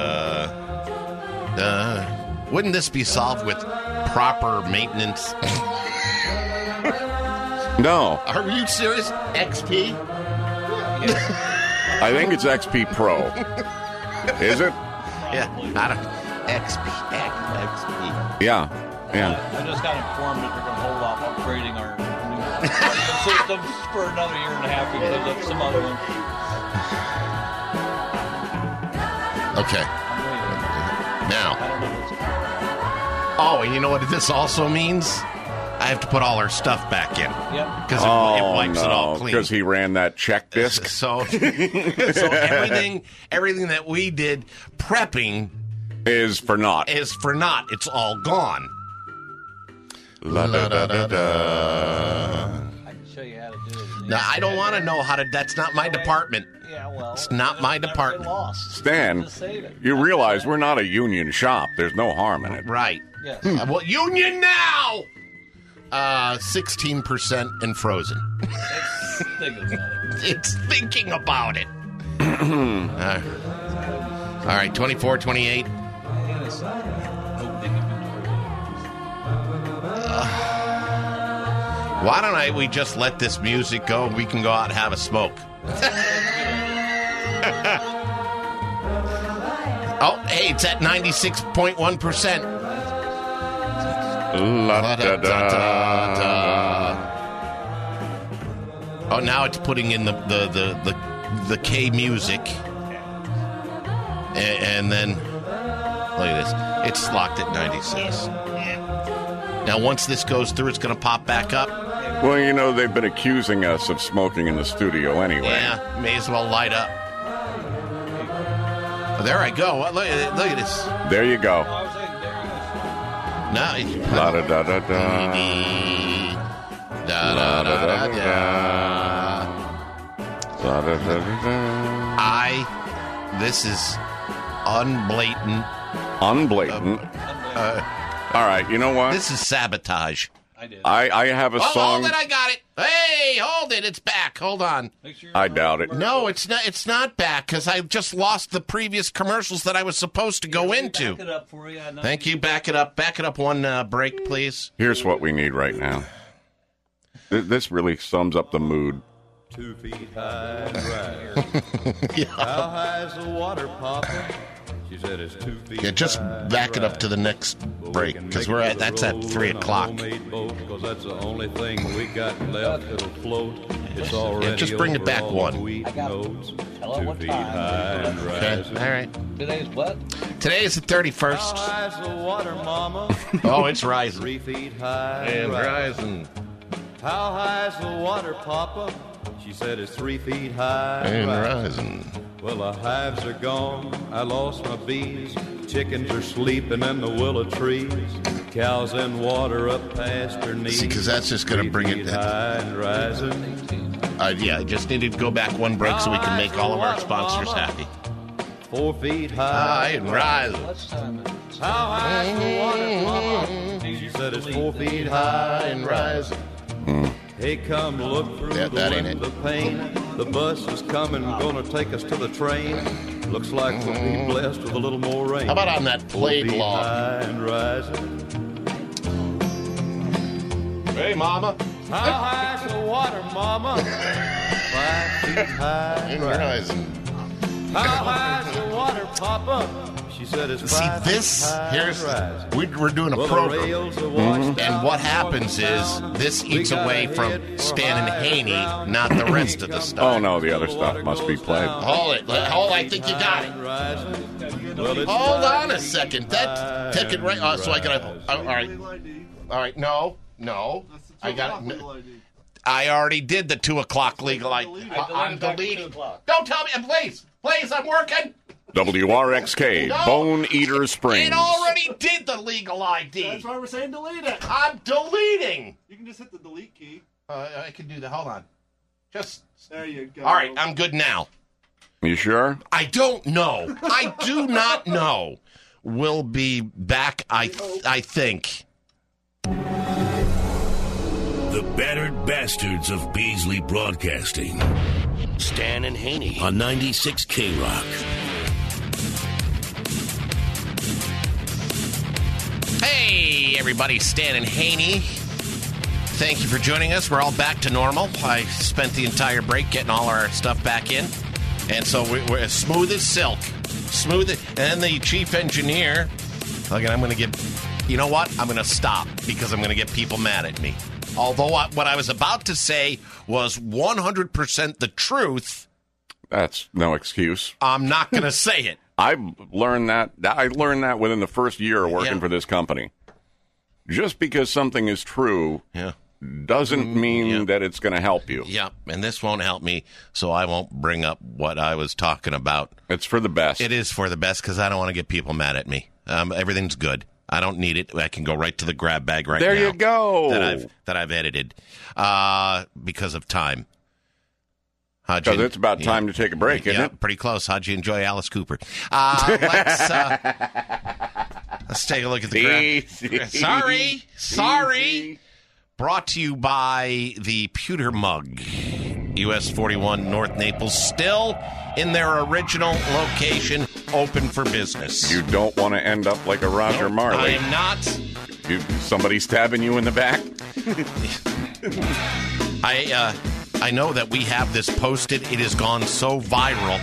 Speaker 8: da. Uh, wouldn't this be solved with proper maintenance?
Speaker 3: No.
Speaker 8: Are you serious? X P?
Speaker 3: I think it's X P Pro. Is it?
Speaker 8: Yeah. I don't. X P. X P.
Speaker 3: Yeah. Yeah.
Speaker 10: I just got informed that they're going to hold off upgrading our new systems for another year and a half because of some other ones.
Speaker 8: Okay. Now. Oh, and you know what this also means? I have to put all our stuff back in.
Speaker 10: Yep.
Speaker 8: Because it,
Speaker 3: oh,
Speaker 8: it wipes
Speaker 3: no,
Speaker 8: it all clean.
Speaker 3: Because he ran that check disc.
Speaker 8: So, so everything, everything that we did prepping
Speaker 3: is for naught.
Speaker 8: Is for naught. It's all gone.
Speaker 3: La da da da da.
Speaker 10: I can show you how to do it.
Speaker 8: Now, I don't want to know how to. That's not my department.
Speaker 10: Yeah, well,
Speaker 8: it's not my department.
Speaker 3: Stan, you realize we're not a union shop. There's no harm in it.
Speaker 8: Right.
Speaker 10: Yes.
Speaker 8: Uh, well, union now. Uh, sixteen percent and frozen. It's thinking about it. uh, all right, twenty-four, twenty-eight. Uh, why don't I? We just let this music go. We can go out and have a smoke. Oh, hey, it's at ninety-six point one percent.
Speaker 3: La da da da.
Speaker 8: Oh, now it's putting in the the the the, the K music, and, and then look at this. It's locked at ninety-six. Now, once this goes through, it's going to pop back up.
Speaker 3: Well, you know they've been accusing us of smoking in the studio anyway.
Speaker 8: Yeah, may as well light up. Oh, there I go. Look at look at this.
Speaker 3: There you go.
Speaker 8: Now,
Speaker 3: La da da da da.
Speaker 8: Da da da da da.
Speaker 3: La da da da da.
Speaker 8: I. This is unblatant.
Speaker 3: Unblatant.
Speaker 8: Uh, uh,
Speaker 3: All right, you know what?
Speaker 8: This is sabotage.
Speaker 10: I did.
Speaker 3: I, I have a
Speaker 8: oh,
Speaker 3: song.
Speaker 8: Hold it, I got it. Hey, hold it, it's back. Hold on.
Speaker 10: Sure
Speaker 3: I doubt it.
Speaker 8: No, it's not. It's not back because I just lost the previous commercials that I was supposed to go into.
Speaker 10: Back it up for you.
Speaker 8: Thank you. Back it up. Back it up one uh, break, please.
Speaker 3: Here's what we need right now. Th- This really sums up the mood.
Speaker 9: Two feet high and right.
Speaker 8: Yeah.
Speaker 9: How high's the water popping? She said it's two feet
Speaker 8: Yeah, just
Speaker 9: high
Speaker 8: back it
Speaker 9: and
Speaker 8: up to the next break because we're at that's at three o'clock.
Speaker 9: Because that's the only thing we got left that'll float. It's already
Speaker 8: Yeah, just bring it
Speaker 9: over
Speaker 8: back
Speaker 9: all
Speaker 8: one.
Speaker 9: the wheat
Speaker 10: I got it.
Speaker 9: notes.
Speaker 10: Hello,
Speaker 9: Two
Speaker 10: what
Speaker 9: feet
Speaker 10: time?
Speaker 9: high and
Speaker 8: Okay,
Speaker 9: rising.
Speaker 8: all right.
Speaker 10: Today's what?
Speaker 8: Today is the thirty-first.
Speaker 9: How high's the water, mama?
Speaker 8: Oh, it's rising.
Speaker 9: Three feet high
Speaker 8: And rising.
Speaker 9: How high's the water, Papa? She said it's three feet high
Speaker 8: And
Speaker 9: rising.
Speaker 8: rising.
Speaker 9: Well, the hives are gone. I lost my bees. Chickens are sleeping in the willow trees. Cows in water up past her knees.
Speaker 8: See, 'cause that's just gonna
Speaker 9: Three
Speaker 8: bring it
Speaker 9: feet
Speaker 8: down.
Speaker 9: high and rising.
Speaker 8: Uh, yeah, I just needed to go back one break so we can make all of our sponsors happy.
Speaker 9: Four feet high,
Speaker 8: High and rising.
Speaker 10: What's time?
Speaker 9: How high's the water, Mama? She said it's four feet high and rising. Hey, come look through
Speaker 8: Yeah,
Speaker 9: the
Speaker 8: that ain't
Speaker 9: window pane. The bus is coming, gonna take us to the train. Looks like we'll be blessed with a little more rain.
Speaker 8: How about on that played
Speaker 9: Four feet
Speaker 8: log?
Speaker 9: high and rising.
Speaker 8: Hey, Mama.
Speaker 9: How high's the water, Mama? Five feet high and
Speaker 8: And
Speaker 9: rising.
Speaker 8: rising.
Speaker 9: How high's the water, Papa? She said it's
Speaker 8: See,
Speaker 9: five
Speaker 8: this,
Speaker 9: feet high
Speaker 8: here's,
Speaker 9: and rising.
Speaker 8: we, we're doing a
Speaker 9: Well, the
Speaker 8: program.
Speaker 9: rails are washed
Speaker 8: And
Speaker 9: out
Speaker 8: what
Speaker 9: north
Speaker 8: happens
Speaker 9: and
Speaker 8: is
Speaker 9: south.
Speaker 8: this
Speaker 9: We
Speaker 8: eats
Speaker 9: got
Speaker 8: away
Speaker 9: a
Speaker 8: from
Speaker 9: head for
Speaker 8: Stan and
Speaker 9: high
Speaker 8: Haney,
Speaker 9: ground.
Speaker 8: not the rest of the stuff.
Speaker 3: Oh, no, the other stuff must be played.
Speaker 8: Hold it. Hold, I think you got it. Hold on a second. That take it right. Uh, so I gotta. Uh, all right. All right. No. No. I got it. I already did the two o'clock legal. I, I'm deleting. Don't tell me, please. Please, I'm working.
Speaker 3: W R X K,
Speaker 8: No.
Speaker 3: Bone Eater Springs.
Speaker 8: It already did the legal I D.
Speaker 9: That's why we're saying delete it.
Speaker 8: I'm deleting.
Speaker 9: You can just hit the delete key.
Speaker 8: Uh, I can do that. Hold on. Just
Speaker 1: There you go.
Speaker 8: all right. I'm good now.
Speaker 3: You sure?
Speaker 8: I don't know. I do not know. We'll be back. I I think.
Speaker 7: The battered bastards of Beasley Broadcasting. Stan and Haney on ninety-six K Rock.
Speaker 8: Hey, everybody, Stan and Haney. Thank you for joining us. We're all back to normal. I spent the entire break getting all our stuff back in. And so we, we're as smooth as silk. Smooth. As, and the chief engineer, look, I'm going to get, you know what? I'm going to stop because I'm going to get people mad at me. Although I, what I was about to say was one hundred percent the truth.
Speaker 3: That's no excuse.
Speaker 8: I'm not going to say it.
Speaker 3: I learned that. I learned that within the first year of working
Speaker 8: Yeah.
Speaker 3: for this company. Just because something is true
Speaker 8: Yeah.
Speaker 3: doesn't mean
Speaker 8: yeah.
Speaker 3: that it's going to help you.
Speaker 8: Yeah, and this won't help me, so I won't bring up what I was talking about.
Speaker 3: It's for the best.
Speaker 8: It is for the best because I don't want to get people mad at me. Um, everything's good. I don't need it. I can go right to the grab bag right
Speaker 3: There
Speaker 8: now.
Speaker 3: you go.
Speaker 8: That I've that I've edited uh, because of time. How'd
Speaker 3: Because
Speaker 8: you-
Speaker 3: it's about
Speaker 8: yeah.
Speaker 3: time to take a break, isn't
Speaker 8: yeah,
Speaker 3: it?
Speaker 8: pretty close. How'd you enjoy Alice Cooper? Uh, let's uh, let's take a look at the
Speaker 3: Easy.
Speaker 8: graph. Sorry, sorry.
Speaker 3: Easy.
Speaker 8: Brought to you by the Pewter Mug, U S forty-one North Naples, still in their original location, open for business.
Speaker 3: You don't want to end up like a Roger
Speaker 8: Nope,
Speaker 3: Marley.
Speaker 8: I am not.
Speaker 3: You, somebody stabbing you in the back?
Speaker 8: I uh, I know that we have this posted. It has gone so viral.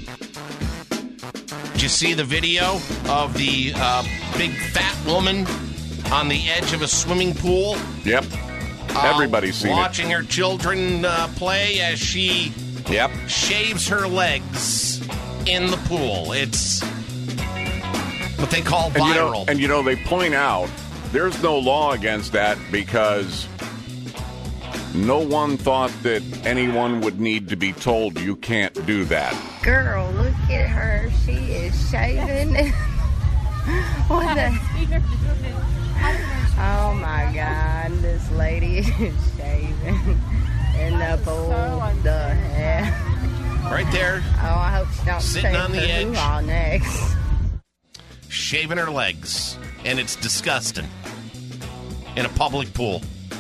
Speaker 8: Did you see the video of the uh, big fat woman on the edge of a swimming pool?
Speaker 3: Yep. Everybody's seen
Speaker 8: uh, watching her children uh, play as she
Speaker 3: it. Yep.
Speaker 8: shaves her legs in the pool. It's what they call
Speaker 3: And you, know,
Speaker 8: viral.
Speaker 3: and you know, they point out there's no law against that because no one thought that anyone would need to be told you can't do that.
Speaker 11: Girl, look at her. She is shaving. What the? Oh my God, this lady is shaving in the pool. The hell?
Speaker 8: Right there,
Speaker 11: Oh, I hope she don't
Speaker 8: Sitting
Speaker 11: shave
Speaker 8: on the
Speaker 11: her
Speaker 8: edge.
Speaker 11: hoo-ha next.
Speaker 8: shaving her legs, and it's disgusting. In a public pool.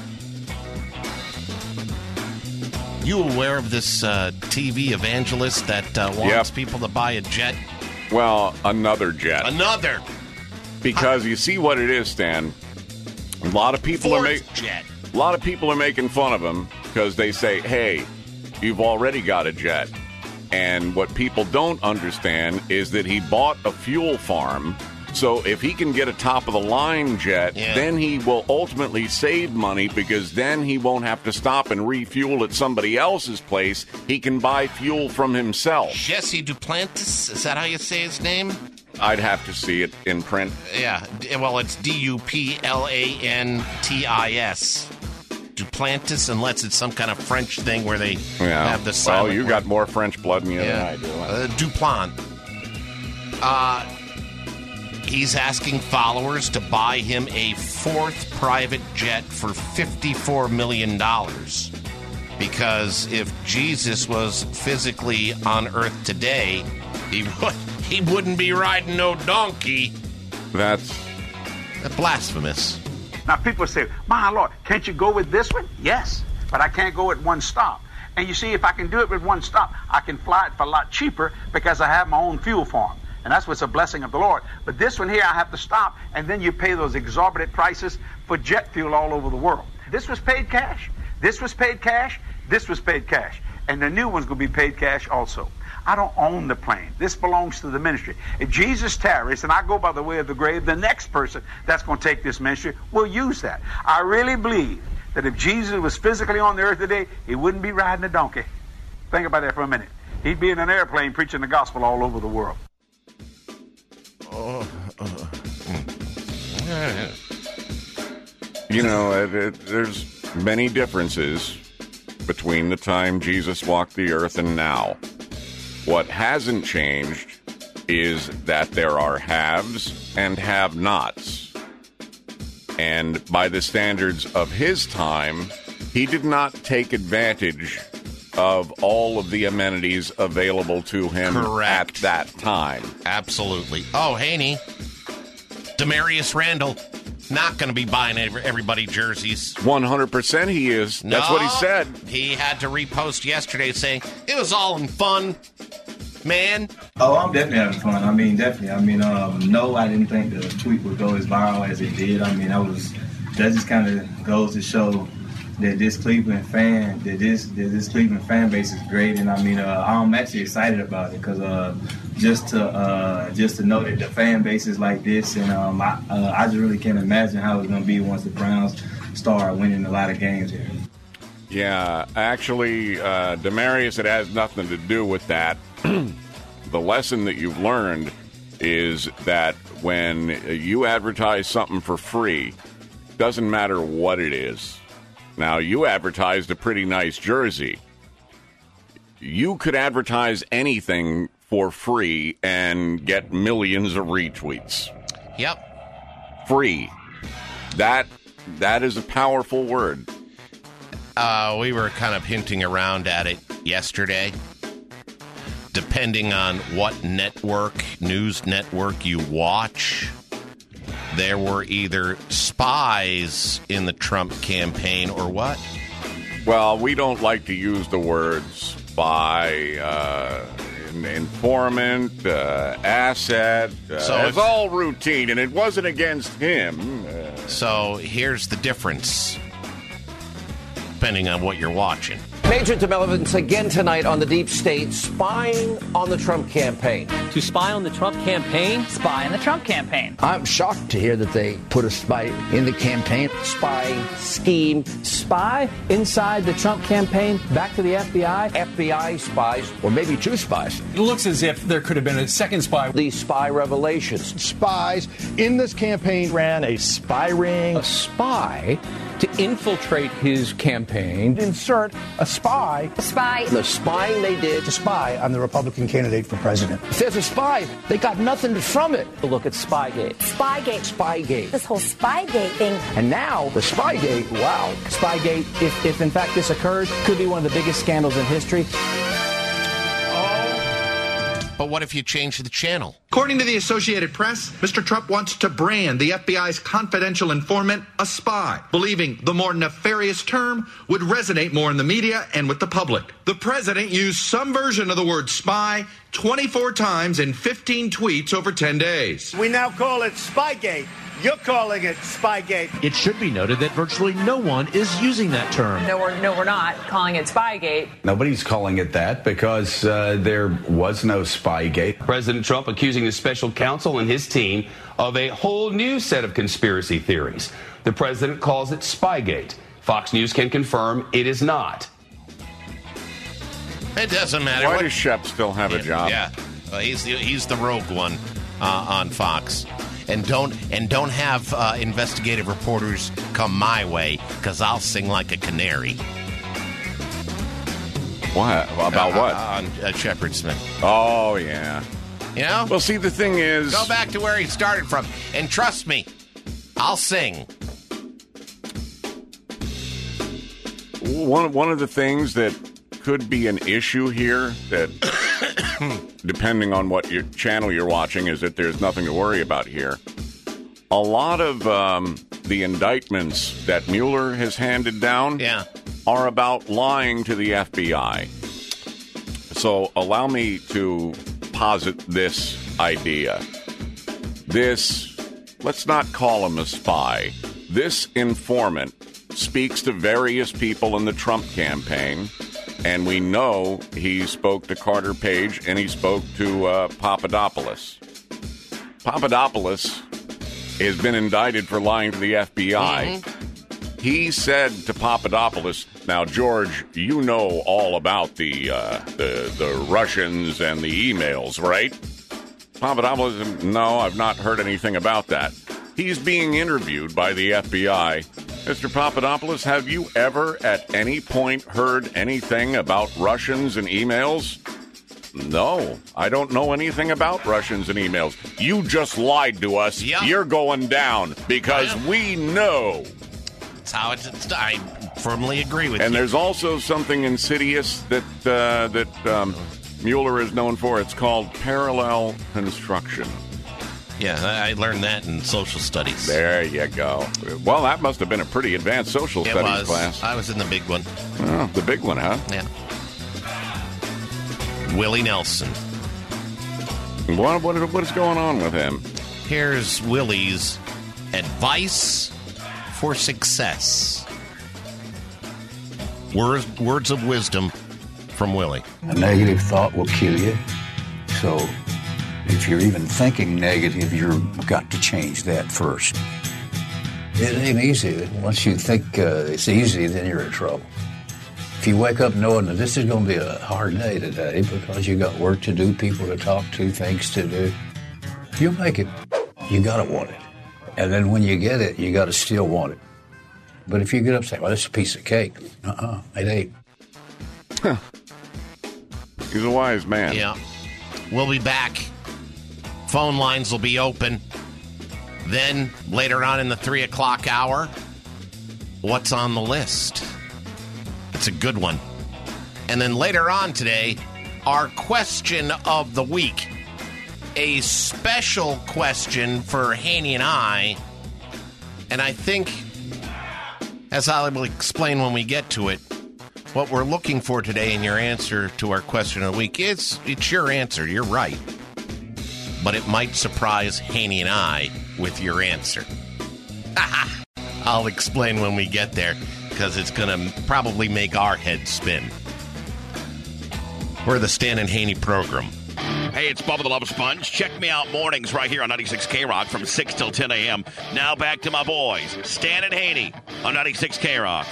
Speaker 8: You aware of this uh, T V evangelist that uh, wants
Speaker 3: Yep.
Speaker 8: people to buy a jet?
Speaker 3: Well, another jet.
Speaker 8: Another
Speaker 3: Because you see what it is, Stan. A lot of people are
Speaker 8: fourth
Speaker 3: making
Speaker 8: jet.
Speaker 3: a lot of people are making fun of him because they say, "Hey, you've already got a jet." And what people don't understand is that he bought a fuel farm. So if he can get a top-of-the-line jet,
Speaker 8: Yeah.
Speaker 3: then he will ultimately save money because then he won't have to stop and refuel at somebody else's place. He can buy fuel from himself.
Speaker 8: Jesse Duplantis, is that how you say his name?
Speaker 3: I'd have to see it in print.
Speaker 8: Yeah, d- well, it's D U P L A N T I S. Duplantis, unless it's some kind of French thing where they
Speaker 3: Yeah.
Speaker 8: have the
Speaker 3: Well,
Speaker 8: silent
Speaker 3: you
Speaker 8: word.
Speaker 3: got more French blood in you
Speaker 8: Yeah.
Speaker 3: than I do.
Speaker 8: Uh, Duplant. Uh, he's asking followers to buy him a fourth private jet for fifty-four million dollars. Because if Jesus was physically on Earth today, he would, he wouldn't be riding no donkey.
Speaker 3: That's
Speaker 8: Blasphemous.
Speaker 12: Now, people say, my Lord, can't you go with this one? Yes, but I can't go at one stop. And you see, if I can do it with one stop, I can fly it for a lot cheaper because I have my own fuel farm. And that's what's a blessing of the Lord. But this one here, I have to stop, and then you pay those exorbitant prices for jet fuel all over the world. This was paid cash. This was paid cash. This was paid cash. And the new one's going to be paid cash also. I don't own the plane. This belongs to the ministry. If Jesus tarries and I go by the way of the grave, the next person that's going to take this ministry will use that. I really believe that if Jesus was physically on the earth today, he wouldn't be riding a donkey. Think about that for a minute. He'd be in an airplane preaching the gospel all over the world.
Speaker 8: Oh, uh, mm.
Speaker 3: You know, it, it, there's many differences between the time Jesus walked the earth and now. What hasn't changed is that there are haves and have-nots. And by the standards of his time, he did not take advantage of all of the amenities available to him
Speaker 8: Correct.
Speaker 3: at that time.
Speaker 8: Absolutely. Oh, Haney, Demarius Randall, not going to be buying everybody jerseys.
Speaker 3: one hundred percent he is. That's
Speaker 8: No,
Speaker 3: what he said.
Speaker 8: He had to repost yesterday saying, it was all in fun, man.
Speaker 13: Oh, I'm definitely having fun. I mean, definitely. I mean, um, no, I didn't think the tweet would go as viral as it did. I mean, I was, that just kind of goes to show that this Cleveland fan, that this that this Cleveland fan base is great, and I mean, uh, I'm actually excited about it because uh, just to uh, just to know that the fan base is like this, and um, I uh, I just really can't imagine how it's going to be once the Browns start winning a lot of games here.
Speaker 3: Yeah, actually, uh, Demarius, it has nothing to do with that. The lesson that you've learned is that when you advertise something for free, doesn't matter what it is. Now, you advertised a pretty nice jersey. You could advertise anything for free and get millions of retweets.
Speaker 8: Yep.
Speaker 3: Free. That that is a powerful word.
Speaker 8: Uh, we were kind of hinting around at it yesterday. Depending on what network, news network you watch, there were either spies in the Trump campaign or what?
Speaker 3: Well, we don't like to use the words spy, uh, informant, uh, asset. Uh,
Speaker 8: So
Speaker 3: it's
Speaker 8: if-
Speaker 3: all routine, and it wasn't against him. Uh,
Speaker 8: So here's the difference, depending on what you're watching.
Speaker 14: Major developments again tonight on the deep state spying on the Trump campaign.
Speaker 15: To spy on the Trump campaign? Spy on the Trump campaign.
Speaker 16: I'm shocked to hear that they put a spy in the campaign.
Speaker 14: Spy, scheme,
Speaker 15: Spy inside the Trump campaign, back to the F B I?
Speaker 14: F B I spies,
Speaker 16: Or maybe two spies.
Speaker 17: It looks as if there could have been a second spy.
Speaker 14: these spy revelations.
Speaker 18: Spies in this campaign ran a spy ring.
Speaker 19: A spy to infiltrate his campaign.
Speaker 18: Insert a spy.
Speaker 11: A spy.
Speaker 14: The spying they did
Speaker 18: To spy on the Republican candidate for president.
Speaker 16: If there's a spy, they got nothing from it.
Speaker 15: Look at Spygate.
Speaker 11: Spygate.
Speaker 14: Spygate.
Speaker 11: This whole Spygate thing.
Speaker 16: And now the Spygate, wow.
Speaker 15: Spygate, if, if in fact this occurred, could be one of the biggest scandals in history.
Speaker 8: But what if you change the channel?
Speaker 20: According to the Associated Press, Mister Trump wants to brand the F B I's confidential informant a spy, believing the more nefarious term would resonate more in the media and with the public. The president used some version of the word spy twenty-four times in fifteen tweets over ten days.
Speaker 21: We now call it Spygate. You're calling it Spygate.
Speaker 22: It should be noted that virtually no one is using that term.
Speaker 23: No, we're, no, we're not calling it Spygate.
Speaker 24: Nobody's calling it that because uh, there was no Spygate.
Speaker 25: President Trump accusing the special counsel and his team of a whole new set of conspiracy theories. The president calls it Spygate. Fox News can confirm it is not.
Speaker 8: It doesn't matter.
Speaker 3: Why
Speaker 8: What-
Speaker 3: does Shep still have a job?
Speaker 8: Yeah, well, he's the he's the rogue one uh, on Fox, and don't and don't have uh, investigative reporters come my way because I'll sing like a canary.
Speaker 3: What about
Speaker 8: Uh,
Speaker 3: what?
Speaker 8: on uh, Shepard Smith?
Speaker 3: Oh yeah.
Speaker 8: You know.
Speaker 3: Well, see, the thing is,
Speaker 8: Go back to where he started from, and trust me, I'll sing.
Speaker 3: one one of the things that could be an issue here that depending on what your channel you're watching is that there's nothing to worry about here. A lot of um, the indictments that Mueller has handed down
Speaker 8: yeah.
Speaker 3: are about lying to the F B I. So allow me to posit this idea. This, let's not call him a spy. This informant speaks to various people in the Trump campaign, and we know he spoke to Carter Page and he spoke to uh, Papadopoulos. Papadopoulos has been indicted for lying to the F B I. Mm-hmm. He said to Papadopoulos, now, George, you know all about the, uh, the, the Russians and the emails, right? Papadopoulos, no, I've not heard anything about that. He's being interviewed by the F B I. Mister Papadopoulos, have you ever at any point heard anything about Russians and emails? No, I don't know anything about Russians and emails. You just lied to us.
Speaker 8: Yep.
Speaker 3: You're going down because we know.
Speaker 8: That's how it's, it's I, firmly agree with
Speaker 3: and
Speaker 8: you.
Speaker 3: And there's also something insidious that uh, that um, Mueller is known for. It's called parallel construction.
Speaker 8: Yeah, I learned that in social studies.
Speaker 3: There you go. Well, that must have been a pretty advanced social
Speaker 8: it
Speaker 3: studies
Speaker 8: was.
Speaker 3: class.
Speaker 8: I was in the big one.
Speaker 3: Oh, the big one, huh?
Speaker 8: Yeah. Willie Nelson.
Speaker 3: What, what, what is going on with him?
Speaker 8: Here's Willie's advice for success. Words, words of wisdom from Willie.
Speaker 16: A negative thought will kill you. So if you're even thinking negative, you've got to change that first. It ain't easy. Once you think uh, it's easy, then you're in trouble. If you wake up knowing that this is going to be a hard day today because you got work to do, people to talk to, things to do, you'll make it. You got to want it. And then when you get it, you got to still want it. But if you get up and say, well, this is a piece of cake, uh-uh, it ain't.
Speaker 3: Huh. He's a wise man.
Speaker 8: Yeah. We'll be back. Phone lines will be open. Then, later on in the three o'clock hour, what's on the list? It's a good one. And then later on today, our question of the week. A special question for Haney and I. And I think, as I will explain when we get to it, what we're looking for today in your answer to our question of the week is, it's your answer. You're right. But it might surprise Haney and I with your answer. I'll explain when we get there, because it's going to probably make our heads spin. We're the Stan and Haney program.
Speaker 2: Hey, it's Bubba the Love Sponge. Check me out mornings right here on ninety-six K-Rock from six till ten a.m. Now back to my boys, Stan and Haney on ninety-six K-Rock.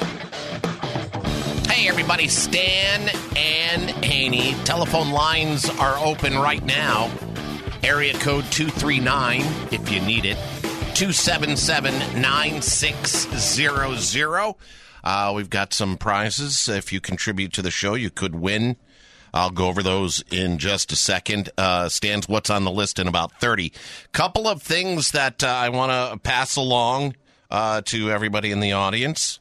Speaker 8: Hey, everybody, Stan and Haney. Telephone lines are open right now. Area code two three nine, if you need it, two seven seven, nine six zero zero. Uh, we've got some prizes. If you contribute to the show, you could win. I'll go over those in just a second. Uh, Stan's what's on the list in about thirty. Couple of things that uh, I want to pass along uh, to everybody in the audience.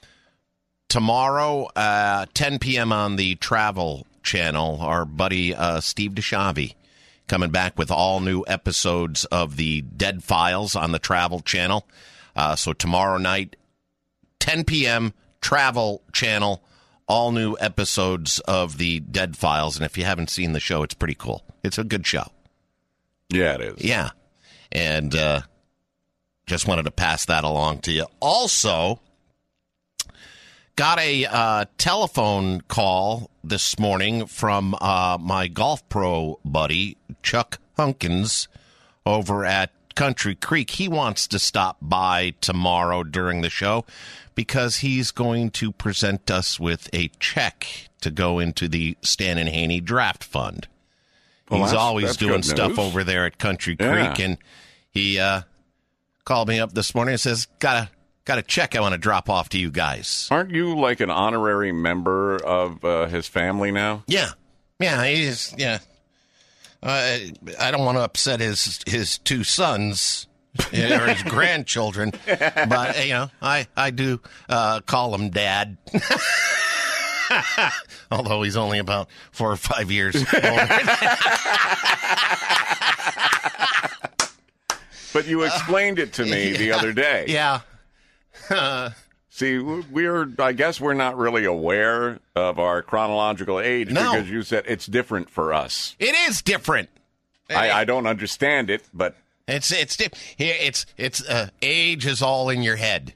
Speaker 8: Tomorrow, uh, ten p.m. on the Travel Channel, our buddy uh, Steve DeShavi coming back with all new episodes of the Dead Files on the Travel Channel. Uh, so tomorrow night, ten p.m., Travel Channel, all new episodes of the Dead Files. And if you haven't seen the show, it's pretty cool. It's a good show.
Speaker 3: Yeah, it is.
Speaker 8: Yeah. And uh, just wanted to pass that along to you. Also, got a uh, telephone call this morning from uh, my golf pro buddy, Chuck Hunkins, over at Country Creek. He wants to stop by tomorrow during the show because he's going to present us with a check to go into the Stan and Haney Draft Fund.
Speaker 3: Well,
Speaker 8: he's
Speaker 3: that's,
Speaker 8: always
Speaker 3: that's
Speaker 8: doing
Speaker 3: good
Speaker 8: stuff
Speaker 3: news.
Speaker 8: over there at Country
Speaker 3: Yeah.
Speaker 8: Creek, and he uh, called me up this morning and says, got a, got a check I want to drop off to you guys.
Speaker 3: Aren't you like an honorary member of uh, his family now?
Speaker 8: Yeah. Yeah, he's, yeah. Uh, I don't want to upset his his two sons or his grandchildren, but, you know, I, I do uh, call him Dad. Although he's only about four or five years older.
Speaker 3: But you explained it to me
Speaker 8: yeah.
Speaker 3: the other day.
Speaker 8: Yeah. Uh,
Speaker 3: See, we're, I guess we're not really aware of our chronological age
Speaker 8: No.
Speaker 3: because you said it's different for us.
Speaker 8: it is different.
Speaker 3: I, I don't understand it, but
Speaker 8: It's it's di- here. It's it's uh, age is all in your head.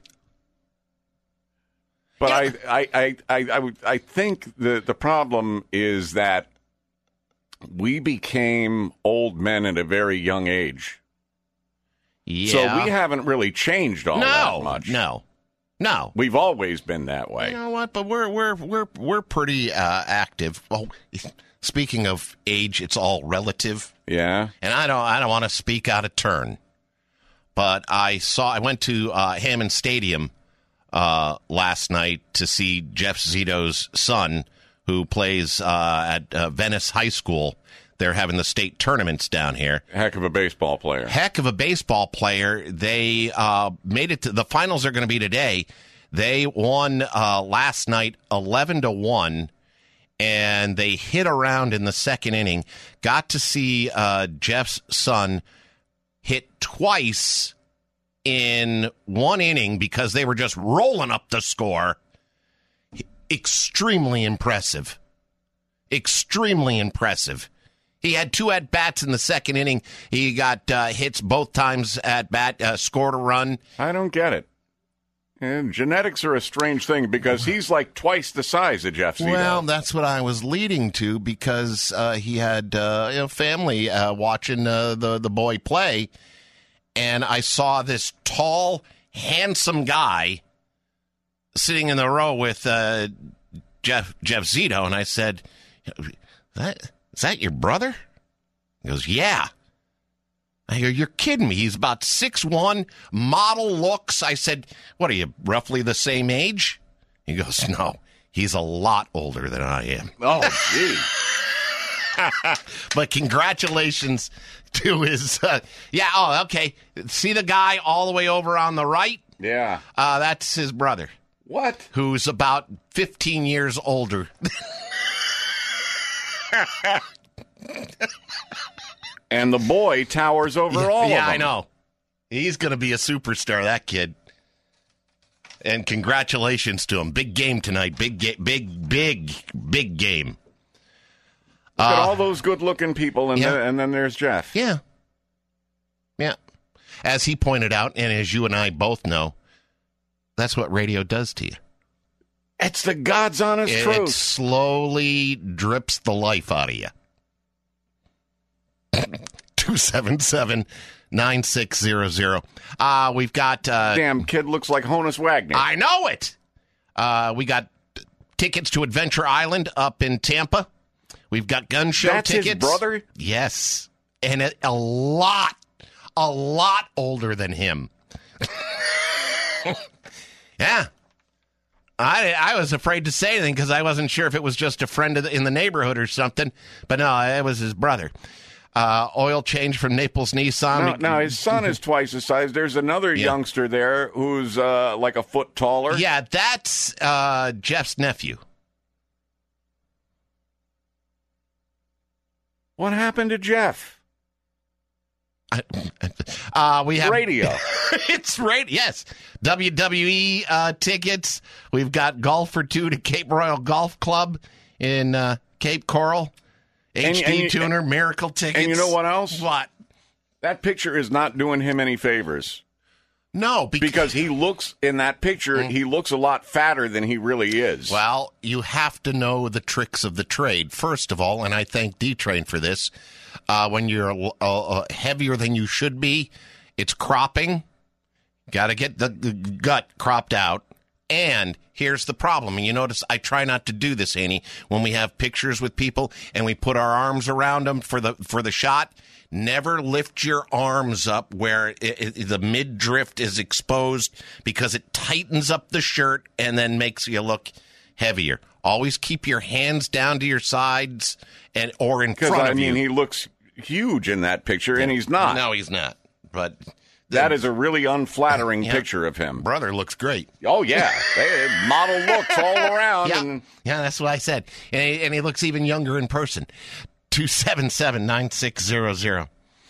Speaker 3: but I, I, I, I, I, would- I think the, the problem is that we became old men at a very young age.
Speaker 8: Yeah.
Speaker 3: So we haven't really changed all
Speaker 8: no,
Speaker 3: that much.
Speaker 8: no, no.
Speaker 3: We've always been that way.
Speaker 8: You know what? But we're we're we're we're pretty uh, active. Well, speaking of age, it's all relative.
Speaker 3: Yeah.
Speaker 8: And I don't I don't want to speak out of turn, but I saw I went to uh, Hammond Stadium uh, last night to see Jeff Zito's son, who plays uh, at uh, Venice High School. They're having the state tournaments down here.
Speaker 3: Heck of a baseball player.
Speaker 8: Heck of a baseball player. They uh, made it to the finals are going to be today. They won uh, last night eleven to one, and they hit around in the second inning. Got to see uh, Jeff's son hit twice in one inning because they were just rolling up the score. Extremely impressive. Extremely impressive. He had two at-bats in the second inning. He got uh, hits both times at bat, uh, scored a run.
Speaker 3: I don't get it. And genetics are a strange thing because he's like twice the size of Jeff Zito.
Speaker 8: Well, that's what I was leading to because uh, he had uh, you know, family uh, watching uh, the, the boy play, and I saw this tall, handsome guy sitting in the row with uh, Jeff Jeff Zito, and I said, that, is that your brother? He goes, yeah. I go, you're kidding me. He's about six one, model looks. I said, what are you, roughly the same age? He goes, no, he's a lot older than I am.
Speaker 3: Oh, gee.
Speaker 8: But congratulations to his, uh, yeah, oh, okay. See the guy all the way over on the right?
Speaker 3: Yeah.
Speaker 8: Uh, that's his brother.
Speaker 3: What?
Speaker 8: Who's about fifteen years older.
Speaker 3: And the boy towers over
Speaker 8: yeah,
Speaker 3: all
Speaker 8: yeah,
Speaker 3: of them.
Speaker 8: I know. He's going to be a superstar, that kid. And congratulations to him. Big game tonight. Big, ga- big, big, big game.
Speaker 3: Look
Speaker 8: uh,
Speaker 3: at all those good-looking people, and,
Speaker 8: yeah.
Speaker 3: then, and then there's Jeff.
Speaker 8: Yeah. Yeah. As he pointed out, and as you and I both know, that's what radio does to you.
Speaker 3: It's the God's honest
Speaker 8: it,
Speaker 3: truth.
Speaker 8: It slowly drips the life out of you. two seven seven, nine six zero zero. Uh, we've got... Uh,
Speaker 3: Damn kid looks like Honus Wagner.
Speaker 8: I know it! Uh, we got tickets to Adventure Island up in Tampa. We've got gun show
Speaker 3: That's
Speaker 8: tickets.
Speaker 3: his brother?
Speaker 8: Yes. And a, a lot, a lot older than him. Yeah. I I was afraid to say anything because I wasn't sure if it was just a friend of the, in the neighborhood or something. But no, it was his brother. Uh, oil change from Naples Nissan.
Speaker 3: No, no, his son is twice his size. There's another
Speaker 8: Yeah.
Speaker 3: youngster there who's uh, like a foot taller.
Speaker 8: Yeah, that's uh, Jeff's nephew.
Speaker 3: What happened to Jeff?
Speaker 8: Uh, we have
Speaker 3: radio.
Speaker 8: It's radio. Yes, W W E uh, tickets. We've got golf for two to Cape Royal Golf Club in uh, Cape Coral.
Speaker 3: And-
Speaker 8: H D
Speaker 3: and you-
Speaker 8: tuner, miracle tickets.
Speaker 3: And you know what else?
Speaker 8: What?
Speaker 3: That picture is not doing him any favors.
Speaker 8: No, because,
Speaker 3: because he looks in that picture. Mm. He looks a lot fatter than he really is.
Speaker 8: Well, you have to know the tricks of the trade first of all, and I thank D-Train for this. Uh, when you're uh, uh, heavier than you should be, it's cropping. Got to get the, the gut cropped out. And here's the problem. And you notice I try not to do this, Annie, when we have pictures with people and we put our arms around them for the for the shot. Never lift your arms up where it, it, the midriff is exposed because it tightens up the shirt and then makes you look heavier. Always keep your hands down to your sides and or in front
Speaker 3: I
Speaker 8: of
Speaker 3: mean,
Speaker 8: you.
Speaker 3: he looks huge in that picture, and he's not.
Speaker 8: No, he's not. But
Speaker 3: that is a really unflattering
Speaker 8: yeah.
Speaker 3: picture of him.
Speaker 8: Brother looks great.
Speaker 3: Oh, yeah. They model looks all around.
Speaker 8: Yeah,
Speaker 3: and
Speaker 8: yeah that's what I said. And he, and he looks even younger in person. two seven seven, nine six zero zero.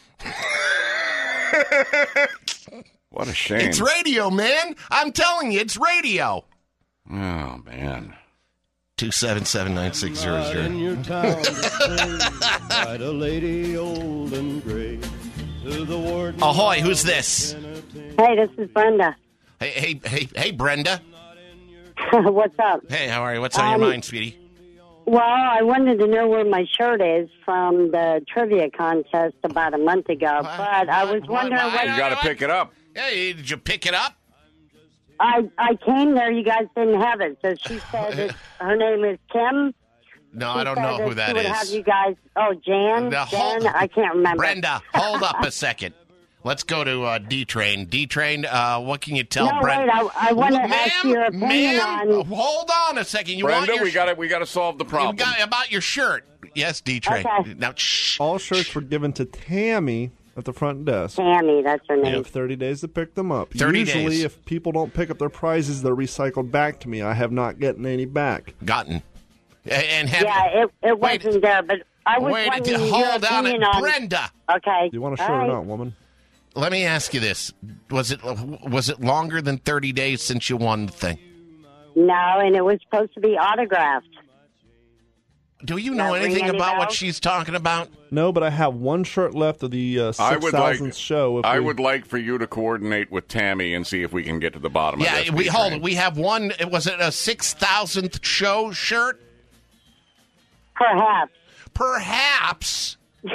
Speaker 3: What a shame.
Speaker 8: It's radio, man. I'm telling you, it's radio.
Speaker 3: Oh, man.
Speaker 8: two seven seven, nine six zero zero.
Speaker 4: In your town by the lady old and gray. To the warden.
Speaker 8: Ahoy, who's this?
Speaker 5: Hey, this is Brenda.
Speaker 8: Hey, hey, hey, hey, Brenda.
Speaker 5: What's up?
Speaker 8: Hey, how are you? What's on
Speaker 5: Um,
Speaker 8: your mind, sweetie?
Speaker 5: Well, I wanted to know where my shirt is from the trivia contest about a month ago, but I was wondering what...
Speaker 3: You got to pick it up.
Speaker 8: Hey, did you pick it up?
Speaker 5: I, I came there, you guys didn't have it, so she said that her name is Kim.
Speaker 8: No,
Speaker 5: She
Speaker 8: I don't
Speaker 5: said
Speaker 8: know who
Speaker 5: she
Speaker 8: that
Speaker 5: would
Speaker 8: is.
Speaker 5: have you guys... Oh, Jan?
Speaker 8: Now,
Speaker 5: Jen?
Speaker 8: hold-
Speaker 5: I can't remember.
Speaker 8: Brenda, hold up a second. Let's go to uh, D-Train. D-Train, uh, what can you tell
Speaker 5: No,
Speaker 8: Brenda?
Speaker 5: wait, I, I want to
Speaker 8: Ma'am,
Speaker 5: ask your opinion
Speaker 8: ma'am,
Speaker 5: on...
Speaker 8: hold on a second. You
Speaker 3: Brenda,
Speaker 8: want your
Speaker 3: we got to we got to solve the problem.
Speaker 8: You got, about your shirt. Yes, D-Train.
Speaker 5: Okay.
Speaker 8: Now, shh.
Speaker 6: All shirts were given to Tammy
Speaker 1: at the front desk.
Speaker 5: Tammy, that's her
Speaker 1: You
Speaker 5: name.
Speaker 1: have thirty days to pick them up.
Speaker 8: thirty
Speaker 1: Usually,
Speaker 8: days.
Speaker 1: if people don't pick up their prizes, they're recycled back to me. I have not gotten any back.
Speaker 8: Gotten. And have
Speaker 5: Yeah, it, it wasn't there, but I was
Speaker 8: Wait,
Speaker 5: wondering
Speaker 8: hold
Speaker 5: your
Speaker 8: on,
Speaker 5: opinion on...
Speaker 8: Brenda.
Speaker 5: Okay.
Speaker 1: You want a
Speaker 5: All
Speaker 1: shirt
Speaker 5: right.
Speaker 1: or not, woman?
Speaker 8: Let me ask you this: Was it was it longer than thirty days since you won the thing?
Speaker 5: No, and it was supposed to be autographed.
Speaker 8: Do you know
Speaker 5: Does that
Speaker 8: anything
Speaker 5: ring any
Speaker 8: about what
Speaker 5: bells?
Speaker 8: she's talking about?
Speaker 1: No, but I have one shirt left of the uh,
Speaker 3: I
Speaker 1: six
Speaker 3: would like.
Speaker 1: thousandth show. If
Speaker 3: I
Speaker 1: we-
Speaker 3: would like for you to coordinate with Tammy and see if we can get to the bottom of
Speaker 8: Yeah,
Speaker 3: this.
Speaker 8: we
Speaker 3: B
Speaker 8: hold
Speaker 3: train.
Speaker 8: it. We have one. Was it a six thousandth show shirt?
Speaker 5: Perhaps.
Speaker 8: Perhaps.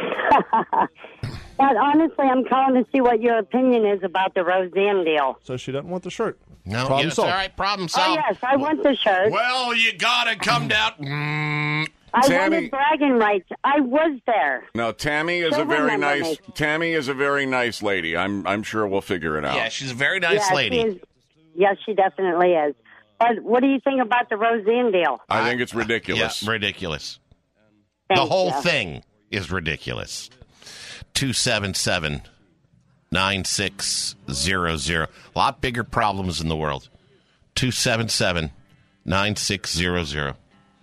Speaker 5: But honestly, I'm calling to see what your opinion is about the Roseanne deal.
Speaker 1: So she doesn't want the shirt.
Speaker 8: No,
Speaker 1: Problem
Speaker 8: yes,
Speaker 1: solved.
Speaker 8: all right, problem
Speaker 5: Oh,
Speaker 8: solved.
Speaker 5: yes, I want the shirt.
Speaker 8: Well, you gotta come down. Mm.
Speaker 5: I
Speaker 3: Tammy-
Speaker 5: wanted bragging rights. I was there.
Speaker 3: No, Tammy is
Speaker 5: She'll
Speaker 3: a very
Speaker 5: remember
Speaker 3: nice.
Speaker 5: me.
Speaker 3: Tammy is a very nice lady. I'm. I'm sure we'll figure it out.
Speaker 8: Yeah, she's a very nice
Speaker 5: Yeah,
Speaker 8: lady.
Speaker 5: She is, yes, she definitely is. But what do you think about the Roseanne deal?
Speaker 3: I think it's ridiculous.
Speaker 8: Yeah, ridiculous.
Speaker 5: Thank
Speaker 8: the whole
Speaker 5: you.
Speaker 8: thing is ridiculous. two seven seven, nine six zero zero. A lot bigger problems in the world. two seven seven, nine six zero zero.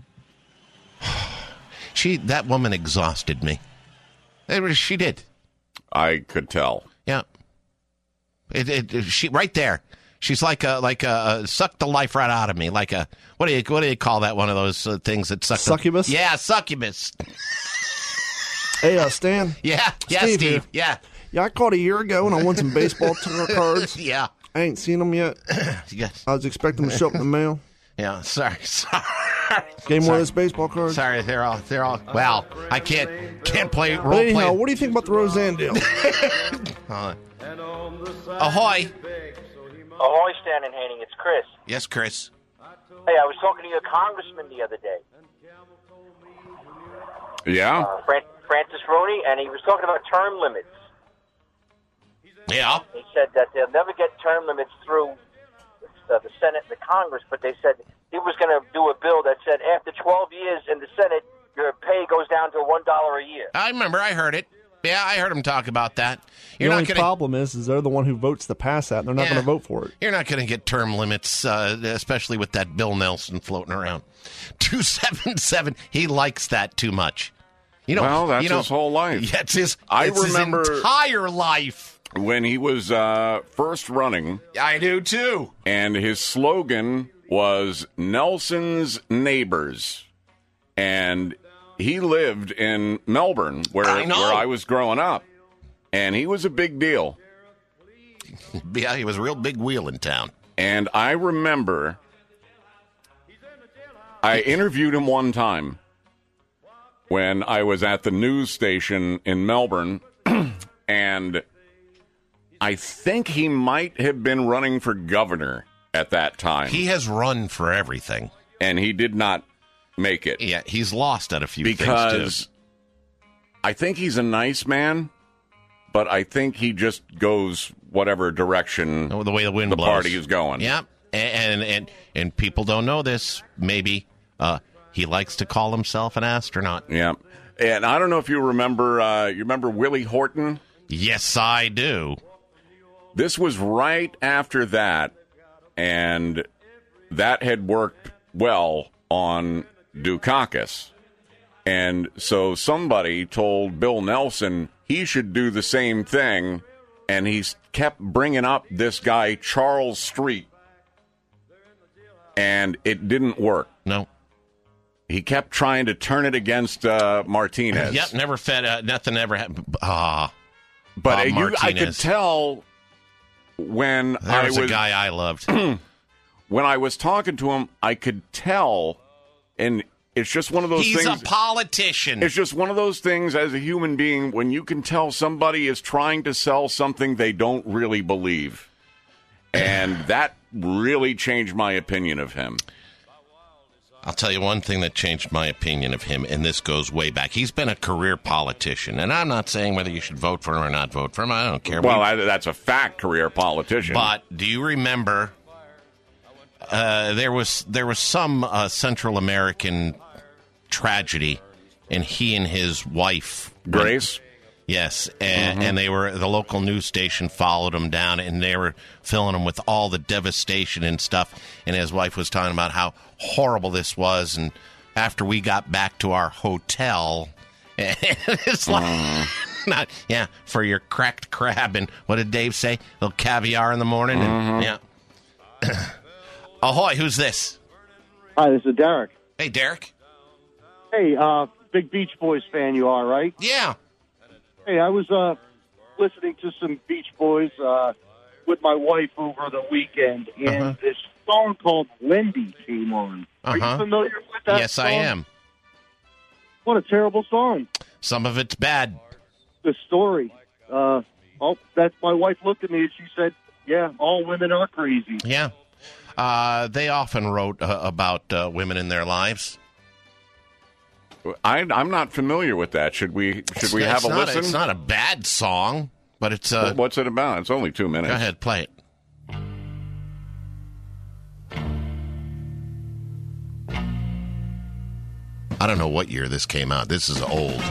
Speaker 8: She, that woman exhausted me. It was- She did.
Speaker 3: I could tell.
Speaker 8: Yeah. It, it, it- she right there. She's like a like a sucked the life right out of me. Like a what do you what do you call that? One of those uh, things that suck. the-
Speaker 1: Succubus?
Speaker 8: Yeah, succubus.
Speaker 1: Hey, uh, Stan.
Speaker 8: Yeah, yeah,
Speaker 1: Steve
Speaker 8: Steve.
Speaker 1: here.
Speaker 8: Yeah,
Speaker 1: Yeah, I called a year ago and I won some baseball tour cards.
Speaker 8: yeah,
Speaker 1: I ain't seen them yet.
Speaker 8: yes,
Speaker 1: I was expecting them to show up in the mail.
Speaker 8: yeah. Sorry, sorry.
Speaker 1: Game one
Speaker 8: Sorry.
Speaker 1: of this baseball cards.
Speaker 8: Sorry, they're all they're all. Well, I can't can't play role
Speaker 1: But anyhow,
Speaker 8: play.
Speaker 1: what do you think about the Roseanne deal?
Speaker 8: Uh, ahoy!
Speaker 6: Ahoy, Stan and Haney. It's Chris.
Speaker 8: Yes, Chris.
Speaker 6: Hey, I was talking to your congressman the other day,
Speaker 3: Yeah.
Speaker 6: uh, Fran- Francis Rooney, and he was talking about term limits.
Speaker 8: Yeah.
Speaker 6: He said that they'll never get term limits through uh, the Senate and the Congress, but they said he was going to do a bill that said after twelve years in the Senate, your pay goes down to one dollar a year.
Speaker 8: I remember. I heard it. Yeah, I heard him talk about that.
Speaker 1: The
Speaker 8: You're
Speaker 1: only
Speaker 8: not going to.
Speaker 1: problem is, is they're the one who votes to pass that, and they're not
Speaker 8: Yeah.
Speaker 1: going to vote for it.
Speaker 8: You're not going to get term limits, uh, especially with that Bill Nelson floating around. two seven seven, he likes that too much. You know,
Speaker 3: well, that's
Speaker 8: you know,
Speaker 3: his whole life.
Speaker 8: Yeah, it's his,
Speaker 3: I
Speaker 8: it's his
Speaker 3: remember
Speaker 8: entire life.
Speaker 3: when he was uh, first running.
Speaker 8: I do too.
Speaker 3: And his slogan was Nelson's Neighbors. And he lived in Melbourne, where
Speaker 8: I know.
Speaker 3: where I was growing up. And he was a big deal.
Speaker 8: Yeah, he was a real big wheel in town.
Speaker 3: And I remember I interviewed him one time when I was at the news station in Melbourne, and I think he might have been running for governor at that time.
Speaker 8: He has run for everything.
Speaker 3: And he did not make it.
Speaker 8: Yeah, he's lost at a few
Speaker 3: because
Speaker 8: things, too.
Speaker 3: I think he's a nice man, but I think he just goes whatever direction
Speaker 8: Oh, the way the wind
Speaker 3: the
Speaker 8: blows.
Speaker 3: party is going.
Speaker 8: Yeah, and and and, and people don't know this. Maybe uh, he likes to call himself an astronaut.
Speaker 3: Yeah, and I don't know if you remember. Uh, you remember Willie Horton?
Speaker 8: Yes, I do.
Speaker 3: This was right after that, and that had worked well on Dukakis. And so somebody told Bill Nelson he should do the same thing, and he kept bringing up this guy, Charles Street, and it didn't work.
Speaker 8: No.
Speaker 3: He kept trying to turn it against uh, Martinez.
Speaker 8: Yep, never fed. Uh, nothing ever happened. Ah,
Speaker 3: But
Speaker 8: Bob
Speaker 3: uh, you, I could
Speaker 8: Martinez.
Speaker 3: tell when
Speaker 8: There
Speaker 3: I
Speaker 8: was,
Speaker 3: was
Speaker 8: a guy I loved.
Speaker 3: when I was talking to him, I could tell, and it's just one of those
Speaker 8: He's
Speaker 3: things.
Speaker 8: a politician.
Speaker 3: It's just one of those things as a human being when you can tell somebody is trying to sell something they don't really believe. And that really changed my opinion of him.
Speaker 8: I'll tell you one thing that changed my opinion of him, and this goes way back. He's been a career politician, and I'm not saying whether you should vote for him or not vote for him. I don't care.
Speaker 3: Well,
Speaker 8: We-
Speaker 3: I, that's a fact, career politician.
Speaker 8: But do you remember uh, there was there was some uh, Central American tragedy, and he and his wife
Speaker 3: Grace?
Speaker 8: Yes, and,
Speaker 3: Mhm.
Speaker 8: and they were the local news station followed him down, and they were filling him with all the devastation and stuff. And his wife was talking about how horrible this was. And after we got back to our hotel, it's like,
Speaker 3: Mm.
Speaker 8: not yeah, for your cracked crab and what did Dave say? A little caviar in the morning. And,
Speaker 3: Mhm.
Speaker 8: yeah. Ahoy! Who's this?
Speaker 7: Hi, this is Derek.
Speaker 8: Hey, Derek.
Speaker 7: Hey, uh, big Beach Boys fan you are, right?
Speaker 8: Yeah.
Speaker 7: Hey, I was uh, listening to some Beach Boys uh, with my wife over the weekend, and
Speaker 8: Uh-huh.
Speaker 7: this song called Wendy came on. Are
Speaker 8: Uh-huh.
Speaker 7: you familiar with that
Speaker 8: Yes,
Speaker 7: song?
Speaker 8: I am.
Speaker 7: What a terrible song.
Speaker 8: Some of it's bad.
Speaker 7: The story. Uh, oh, that my wife looked at me and she said, yeah, all women are crazy.
Speaker 8: Yeah. Uh, they often wrote uh, about uh, women in their lives.
Speaker 3: I, I'm not familiar with that. Should we? Should
Speaker 8: It's-
Speaker 3: we have
Speaker 8: it's
Speaker 3: a
Speaker 8: not,
Speaker 3: listen?
Speaker 8: It's not a bad song, but it's uh,
Speaker 3: What's it about? It's only two minutes.
Speaker 8: Go ahead, play it. I don't know what year this came out. This is old.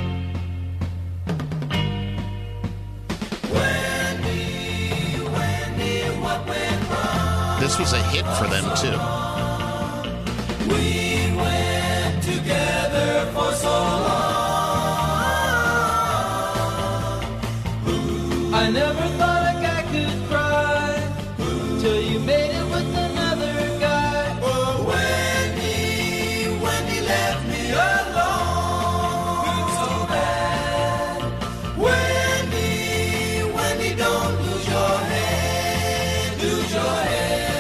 Speaker 8: This was a hit for them too.
Speaker 9: We went together for so long. I never thought a guy could cry till you made it with another guy. Oh, Wendy, Wendy left me alone. It's so bad. Wendy, Wendy, don't lose your head, lose your head.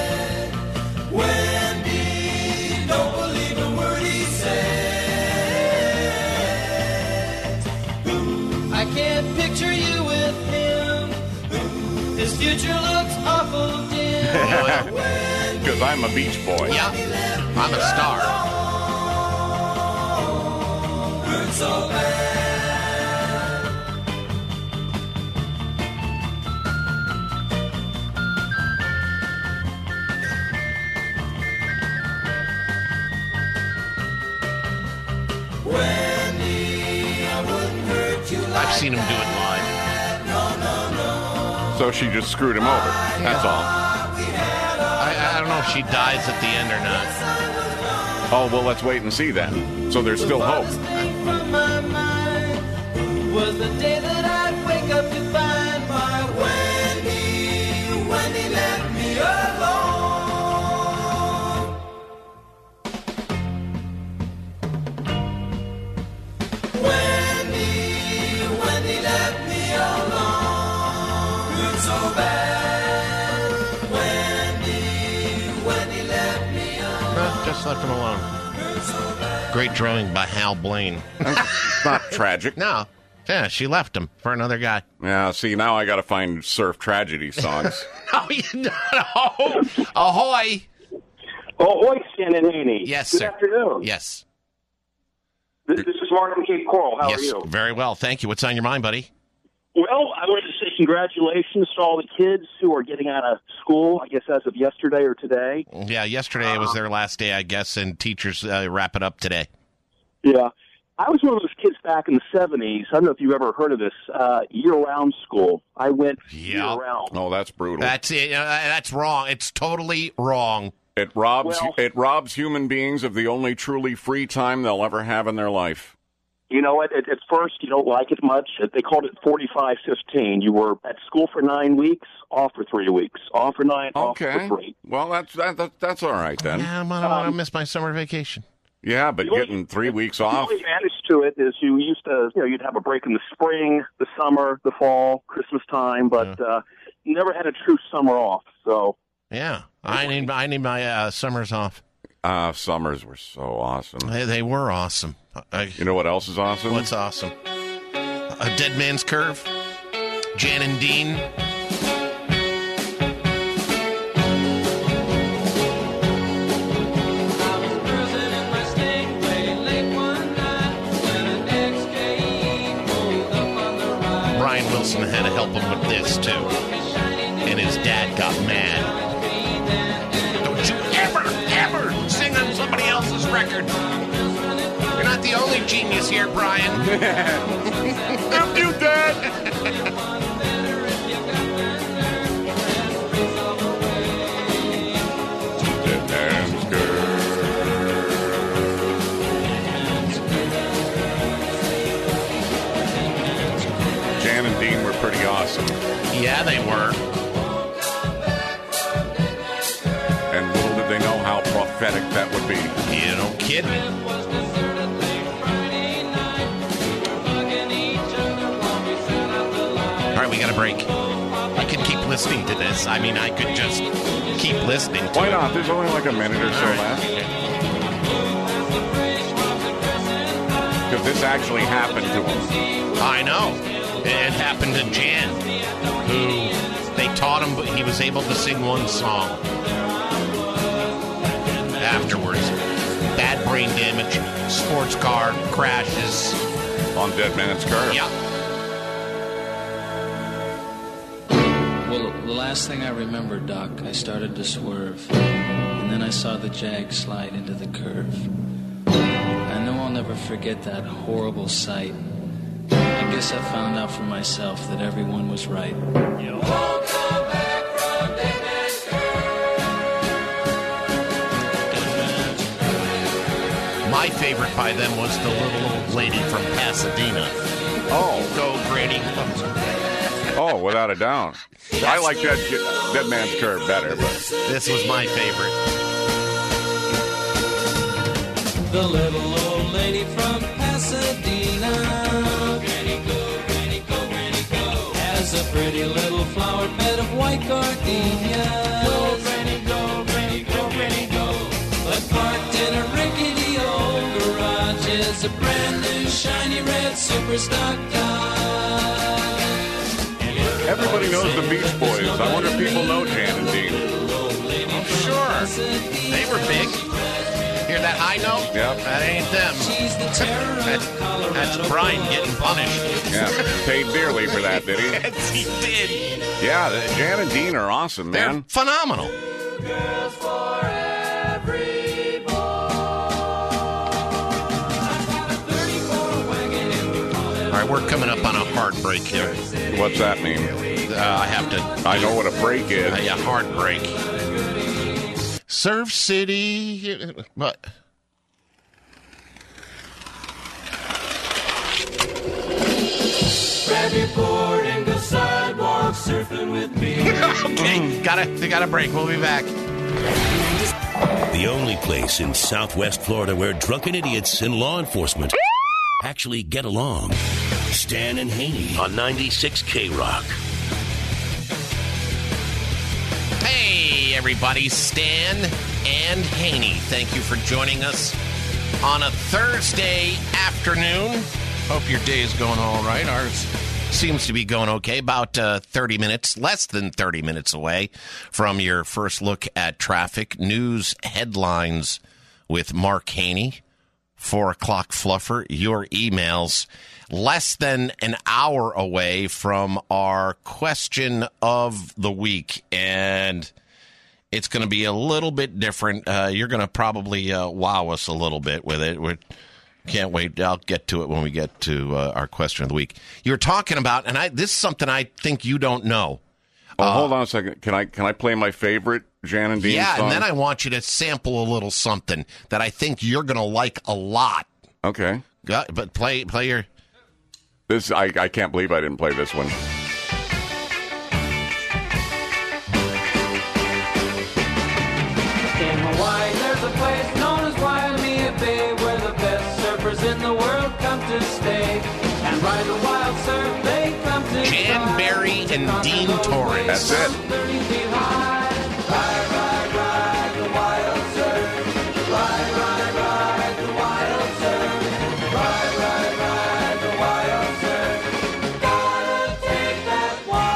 Speaker 9: Wendy, don't believe a word he said. I can't picture you with him. His future looks awful dim.
Speaker 3: Because I'm a Beach Boy.
Speaker 8: Yeah, I'm a star.
Speaker 9: Hurt so bad. Wendy, I wouldn't hurt you like
Speaker 8: I've seen him do it live.
Speaker 9: no, no, no.
Speaker 3: So she just screwed him over. That's all.
Speaker 8: I, I don't know if she dies at the end or not.
Speaker 3: Oh, well, let's wait and see then. So there's still hope.
Speaker 9: From my mind was the day that I'd wake up to find my Wendy, Wendy left me alone. Wendy, Wendy left me alone. Hurt so bad. Wendy, Wendy left me alone.
Speaker 8: No, just left him alone. Great drumming by Hal Blaine.
Speaker 3: It's not tragic.
Speaker 8: No. Yeah, she left him for another guy.
Speaker 3: Yeah, see, now I got to find surf tragedy songs.
Speaker 8: No, you don't. Oh, ahoy.
Speaker 10: Ahoy, Stan and Haney.
Speaker 8: Yes,
Speaker 10: Good
Speaker 8: sir.
Speaker 10: afternoon.
Speaker 8: Yes.
Speaker 10: This, this is Mark from Cape Coral. How
Speaker 8: yes,
Speaker 10: are you?
Speaker 8: very well. Thank you. What's on your mind, buddy?
Speaker 10: Well, I wanted to say congratulations to all the kids who are getting out of school, I guess as of yesterday or today.
Speaker 8: Yeah, yesterday was their last day, I guess, and teachers uh, wrap it up today.
Speaker 10: Yeah. I was one of those kids back in the seventies. I don't know if you've ever heard of this, uh, year-round school. I went
Speaker 8: Yeah.
Speaker 10: year-round.
Speaker 3: Oh, that's brutal.
Speaker 8: That's it. Uh, that's wrong. It's totally wrong.
Speaker 3: It robs
Speaker 10: Well-
Speaker 3: it robs human beings of the only truly free time they'll ever have in their life.
Speaker 10: You know, at, at, at first you don't like it much. They called it forty-five fifteen. You were at school for nine weeks, off for three weeks, off for nine, off
Speaker 3: Okay.
Speaker 10: for three.
Speaker 3: Well, that's that, that that's all right then.
Speaker 8: Yeah, I don't want to miss my summer vacation.
Speaker 3: Yeah, but
Speaker 10: The only-
Speaker 3: getting three weeks
Speaker 10: The
Speaker 3: off.
Speaker 10: only advantage to it is you used to, you know, you'd have a break in the spring, the summer, the fall, Christmas time, but uh, you never had a true summer off. So
Speaker 8: Yeah, I need I need my uh, summers off.
Speaker 3: Uh, summers were so awesome.
Speaker 8: They, they were awesome. I,
Speaker 3: You know what else is awesome?
Speaker 8: what's awesome? A Dead Man's Curve. Jan and Dean. Brian Wilson had to help him with this too, and his dad got mad. Don't you ever, ever sing on somebody else's record. You're not the only genius here, Brian.
Speaker 3: F you, Dad. Jan and Dean were pretty awesome.
Speaker 8: Yeah, they were.
Speaker 3: And little did they know how prophetic that would be.
Speaker 8: You don't kid me. All right, we got a break. I could keep listening to this. I mean, I could just keep listening to
Speaker 3: Why
Speaker 8: it.
Speaker 3: not? There's only like a minute or so
Speaker 8: All right.
Speaker 3: left. Because this actually happened to him.
Speaker 8: I know. It happened to Jan, who they taught him, but he was able to sing one song. Afterwards, bad brain damage, sports car crashes.
Speaker 3: On Dead Man's Curve.
Speaker 8: Yeah.
Speaker 12: Well, the last thing I remember, Doc, I started to swerve, and then I saw the Jag slide into the curve. I know I'll never forget that horrible sight. I guess I found out for myself that everyone was right. You won't come back from Dead Man's Curve.
Speaker 8: My favorite by them was the little old lady from Pasadena.
Speaker 3: Oh.
Speaker 8: Go, Granny.
Speaker 3: Oh, without a doubt. I like that Dead Man's Curve better, but
Speaker 8: this was my favorite.
Speaker 9: The little old lady from Pasadena, Granny go, Granny go, Granny go, has a pretty little flower bed of white gardenias. Go, Granny go, Granny go, Granny go. But parked in a rickety old garage is a brand new shiny red super stock car.
Speaker 3: everybody knows the Beach Boys. I wonder if people know Jan and Dean.
Speaker 8: I'm sure. They were big. Hear that high note?
Speaker 3: Yep.
Speaker 8: That ain't them. that, that's Brian getting punished.
Speaker 3: Yeah, paid dearly for that, did he?
Speaker 8: Yes, he did.
Speaker 3: Yeah, the, Jan and Dean are awesome, man.
Speaker 8: They're phenomenal.
Speaker 9: Girls for every boy.
Speaker 8: All right, we're coming up on a hard break here.
Speaker 3: What's that mean?
Speaker 8: Uh, I have to...
Speaker 3: I know what a break is.
Speaker 8: Uh, yeah, hard break. Surf City... What?
Speaker 9: Grab your board and go sidewalk surfing with me.
Speaker 8: Okay, gotta, they got a break. We'll be back.
Speaker 13: The only place in Southwest Florida where drunken idiots and law enforcement actually get along. Stan and Haney on ninety-six K Rock.
Speaker 8: Hey, everybody. Stan and Haney. Thank you for joining us on a Thursday afternoon. Hope your day is going all right. Ours seems to be going okay. About uh, thirty minutes, less than thirty minutes away from your first look at traffic. News headlines with Mark Haney. Four o'clock fluffer. Your emails. Less than an hour away from our question of the week. And it's going to be a little bit different. Uh, you're going to probably uh, wow us a little bit with it. We're Can't wait. I'll get to it when we get to uh, our question of the week. You're talking about, and I this is something I think you don't know.
Speaker 3: Oh,
Speaker 8: uh,
Speaker 3: hold on a second. Can I can I play my favorite Jan and Dean
Speaker 8: yeah,
Speaker 3: song?
Speaker 8: and then I want you to sample a little something that I think you're going to like a lot.
Speaker 3: Okay.
Speaker 8: Yeah, but play play your...
Speaker 3: This I, I can't believe I didn't play this one.
Speaker 9: In Hawaii, there's a place known as Waimea Bay where the best surfers in the world come to stay. And ride the wild surf, they come to
Speaker 8: Jan Berry and Dean Torres.
Speaker 3: That's it.
Speaker 9: thirty feet high. Ride, ride, ride the wild surf. Ride, ride, ride the wild surf. Ride, ride, ride the wild surf. Gotta take that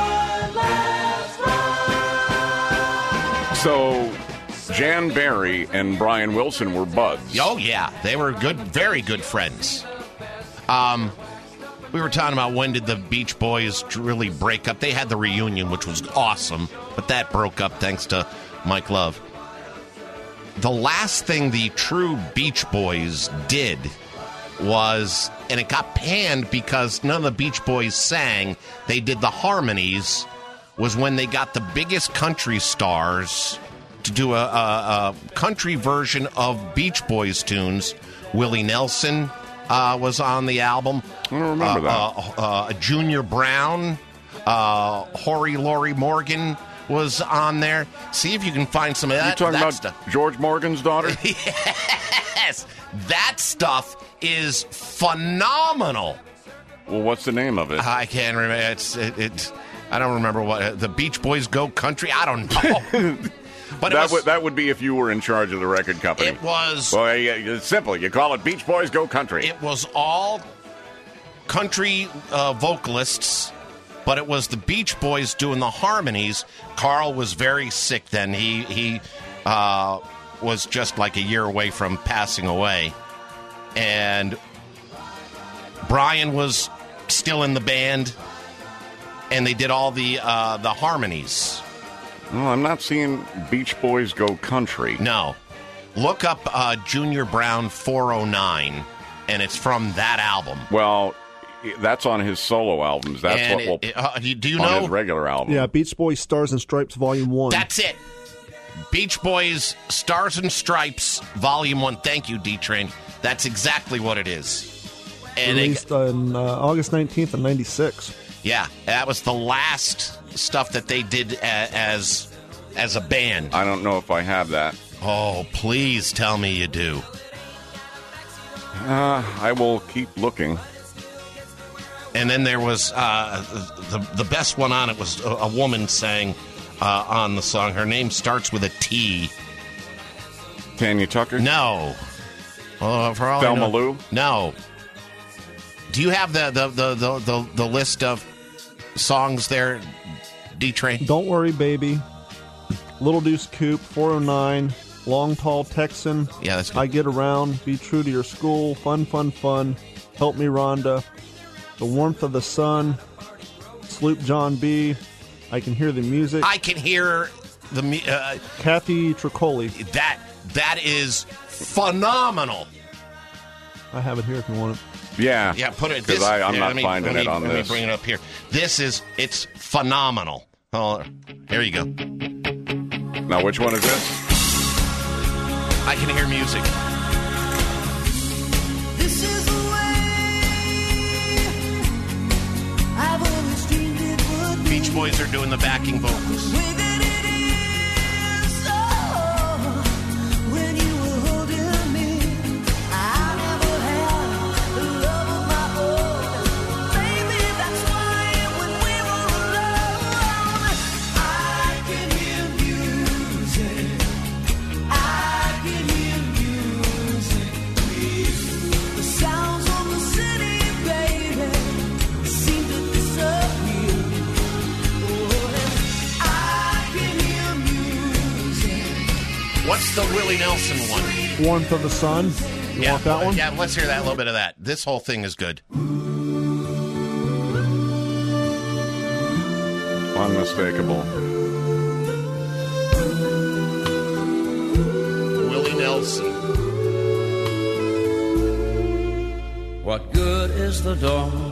Speaker 9: one last ride.
Speaker 3: So, Jan Berry and Brian Wilson were buds.
Speaker 8: Oh, yeah. They were good, very good friends. Um, we were talking about when did the Beach Boys really break up. They had the reunion, which was awesome, but that broke up thanks to Mike Love. The last thing the true Beach Boys did was, and it got panned because none of the Beach Boys sang, they did the harmonies, was when they got the biggest country stars to do a, a, a country version of Beach Boys tunes. Willie Nelson, uh, was on the album.
Speaker 3: I don't remember
Speaker 8: uh,
Speaker 3: that.
Speaker 8: Uh, uh, Junior Brown, uh, Hori Lori Morgan was on there. See if you can find some of that,
Speaker 3: You talking
Speaker 8: that
Speaker 3: about
Speaker 8: stuff.
Speaker 3: George Morgan's daughter?
Speaker 8: Yes, that stuff is phenomenal.
Speaker 3: Well, what's the name of it?
Speaker 8: I can't remember. It's it. it I don't remember what the Beach Boys Go Country. I don't know. But it
Speaker 3: that
Speaker 8: was,
Speaker 3: would that would be if you were in charge of the record company.
Speaker 8: It was.
Speaker 3: Well, yeah, it's simple. You call it Beach Boys Go Country.
Speaker 8: It was all country uh, vocalists, but it was the Beach Boys doing the harmonies. Carl was very sick then. He he uh, was just like a year away from passing away, and Brian was still in the band, and they did all the uh, the harmonies.
Speaker 3: Well, I'm not seeing Beach Boys Go Country.
Speaker 8: No. Look up uh, Junior Brown four oh nine, and it's from that album.
Speaker 3: Well, that's on his solo albums. That's
Speaker 8: And
Speaker 3: what will
Speaker 8: it- uh, you- do you
Speaker 3: on
Speaker 8: know?
Speaker 3: his regular album.
Speaker 1: Yeah, Beach Boys Stars and Stripes Volume one.
Speaker 8: That's it. Beach Boys Stars and Stripes Volume one. Thank you, D-Train. That's exactly what it is. And it,
Speaker 1: Released on uh, August nineteenth of ninety-six.
Speaker 8: yeah, that was the last stuff that they did a, as as a band.
Speaker 3: I don't know if I have that.
Speaker 8: Oh, please tell me you do.
Speaker 3: Uh, I will keep looking.
Speaker 8: And then there was uh, the the best one on it was a, a woman sang uh, on the song. Her name starts with a T.
Speaker 3: Tanya Tucker?
Speaker 8: No. Uh, for all I
Speaker 3: Thelma
Speaker 8: know-
Speaker 3: Lou?
Speaker 8: No. Do you have the the, the, the, the the list of songs there, D-Train?
Speaker 1: Don't Worry, Baby. Little Deuce Coupe, four oh nine. Long Tall Texan.
Speaker 8: Yeah, that's good.
Speaker 1: I Get Around. Be True to Your School. Fun, Fun, Fun. Help Me, Rhonda. The Warmth of the Sun. Sloop John B. I Can Hear the Music.
Speaker 8: I can hear the mu- uh,
Speaker 1: Kathy Tricoli.
Speaker 8: that that is phenomenal.
Speaker 1: I have it here if you want it.
Speaker 3: Yeah.
Speaker 8: Yeah, put it.
Speaker 3: Because
Speaker 8: This,
Speaker 3: I'm
Speaker 8: yeah,
Speaker 3: not
Speaker 8: let me-
Speaker 3: finding
Speaker 8: let
Speaker 3: it
Speaker 8: me-
Speaker 3: on
Speaker 8: let
Speaker 3: this.
Speaker 8: me bring it up here. This is it's phenomenal. Oh, here you go.
Speaker 3: Now, which one is this?
Speaker 8: I can hear music.
Speaker 9: This is the way I've always dreamed it would be.
Speaker 8: Beach Boys are doing the backing vocals.
Speaker 9: The way that it is, oh, when you were holding me, I never had a love of my own. Baby, that's why when we were alone, I can hear music. I can hear music. The sounds of the city, baby, seem to disappear. Oh, I can hear music.
Speaker 8: What's the Willie Nelson one?
Speaker 1: Warmth of the Sun. You
Speaker 8: yeah,
Speaker 1: want that one?
Speaker 8: Yeah, let's hear that a little bit of that. This whole thing is good.
Speaker 3: Unmistakable.
Speaker 8: Willie Nelson.
Speaker 12: What good is the dawn?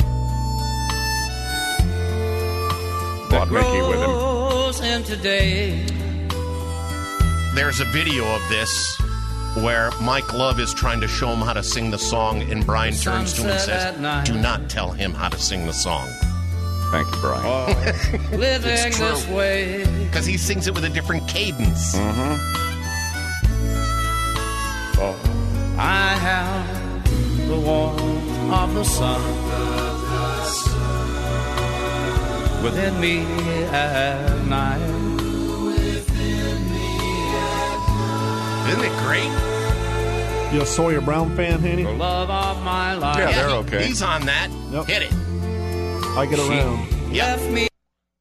Speaker 3: Brought Mickey with him.
Speaker 12: Grows into day.
Speaker 8: There's a video of this where Mike Love is trying to show him how to sing the song, and Brian turns to him and
Speaker 12: Sunset at
Speaker 8: says,
Speaker 12: night.
Speaker 8: "Do not tell him how to sing the song."
Speaker 3: Thank you, Brian.
Speaker 12: Living
Speaker 8: It's true.
Speaker 12: this way.
Speaker 8: Because he sings it with a different cadence.
Speaker 3: Mm-hmm.
Speaker 12: I have the warmth of the sun within me at night.
Speaker 8: Isn't it great?
Speaker 1: You a Sawyer Brown fan, Hanny?
Speaker 12: The love of my life.
Speaker 3: Yeah, they're
Speaker 8: he-
Speaker 3: okay.
Speaker 8: He's on that.
Speaker 1: Yep.
Speaker 8: Hit it.
Speaker 1: I Get Around.
Speaker 8: Yep.
Speaker 12: Left me.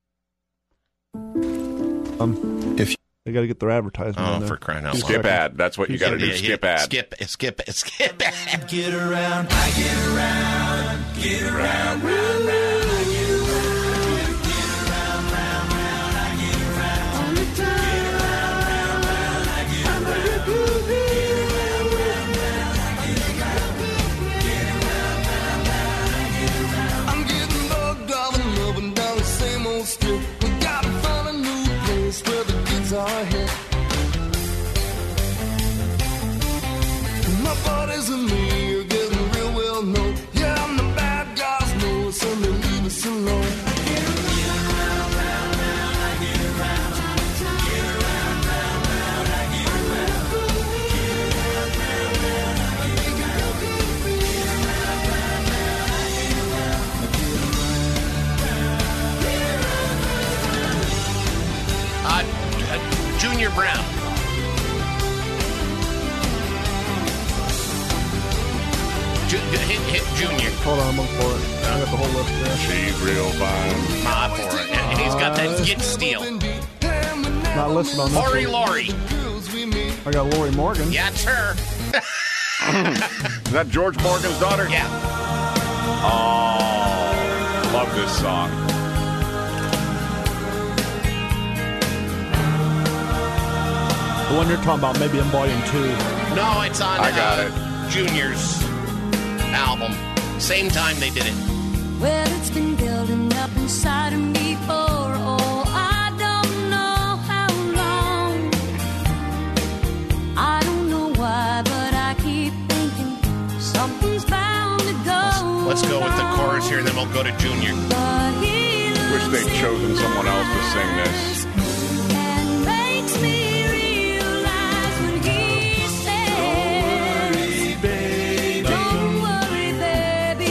Speaker 1: Um, if they got to get their advertisement.
Speaker 8: Oh,
Speaker 1: in there.
Speaker 8: for crying out
Speaker 1: Two
Speaker 8: loud.
Speaker 3: Skip
Speaker 1: seconds.
Speaker 3: ad. That's what you got to do.
Speaker 8: Yeah,
Speaker 3: Skip
Speaker 8: yeah.
Speaker 3: ad.
Speaker 8: Skip, skip, skip, skip.
Speaker 9: Get around, I get around, get around, round, round, I get around, get around, round, round, I get around, all the time, get around, round, round, I get around, get around, round, round, I get around, get around, round, round, I get around. I'm getting bugged out and moving down the same old strip. We gotta find a new place where the kids are hip. My buddies and me are getting real
Speaker 8: Junior Brown. Ju- hit, hit Junior.
Speaker 1: Hold on, I'm looking for it. I got the whole list there.
Speaker 3: She's real fine.
Speaker 8: Ma for it. And he's got that get steel.
Speaker 1: Not listed on this
Speaker 8: Lori
Speaker 1: one.
Speaker 8: Lori.
Speaker 1: I got Lori Morgan.
Speaker 8: Yeah, it's her.
Speaker 3: Is that George Morgan's daughter?
Speaker 8: Yeah.
Speaker 3: Oh, love this song.
Speaker 1: The one you're talking about, maybe in volume two.
Speaker 8: No, it's on
Speaker 3: I got
Speaker 8: uh, Junior's album. Same time they did it.
Speaker 9: Well, it's been building up inside of me for, oh, I don't know how long. I don't know why, but I keep thinking something's bound to go.
Speaker 8: Let's go with the chorus here, and then we'll go to Junior.
Speaker 3: Wish they'd chosen someone else to sing this.
Speaker 9: And makes me realize when he says, don't worry, baby.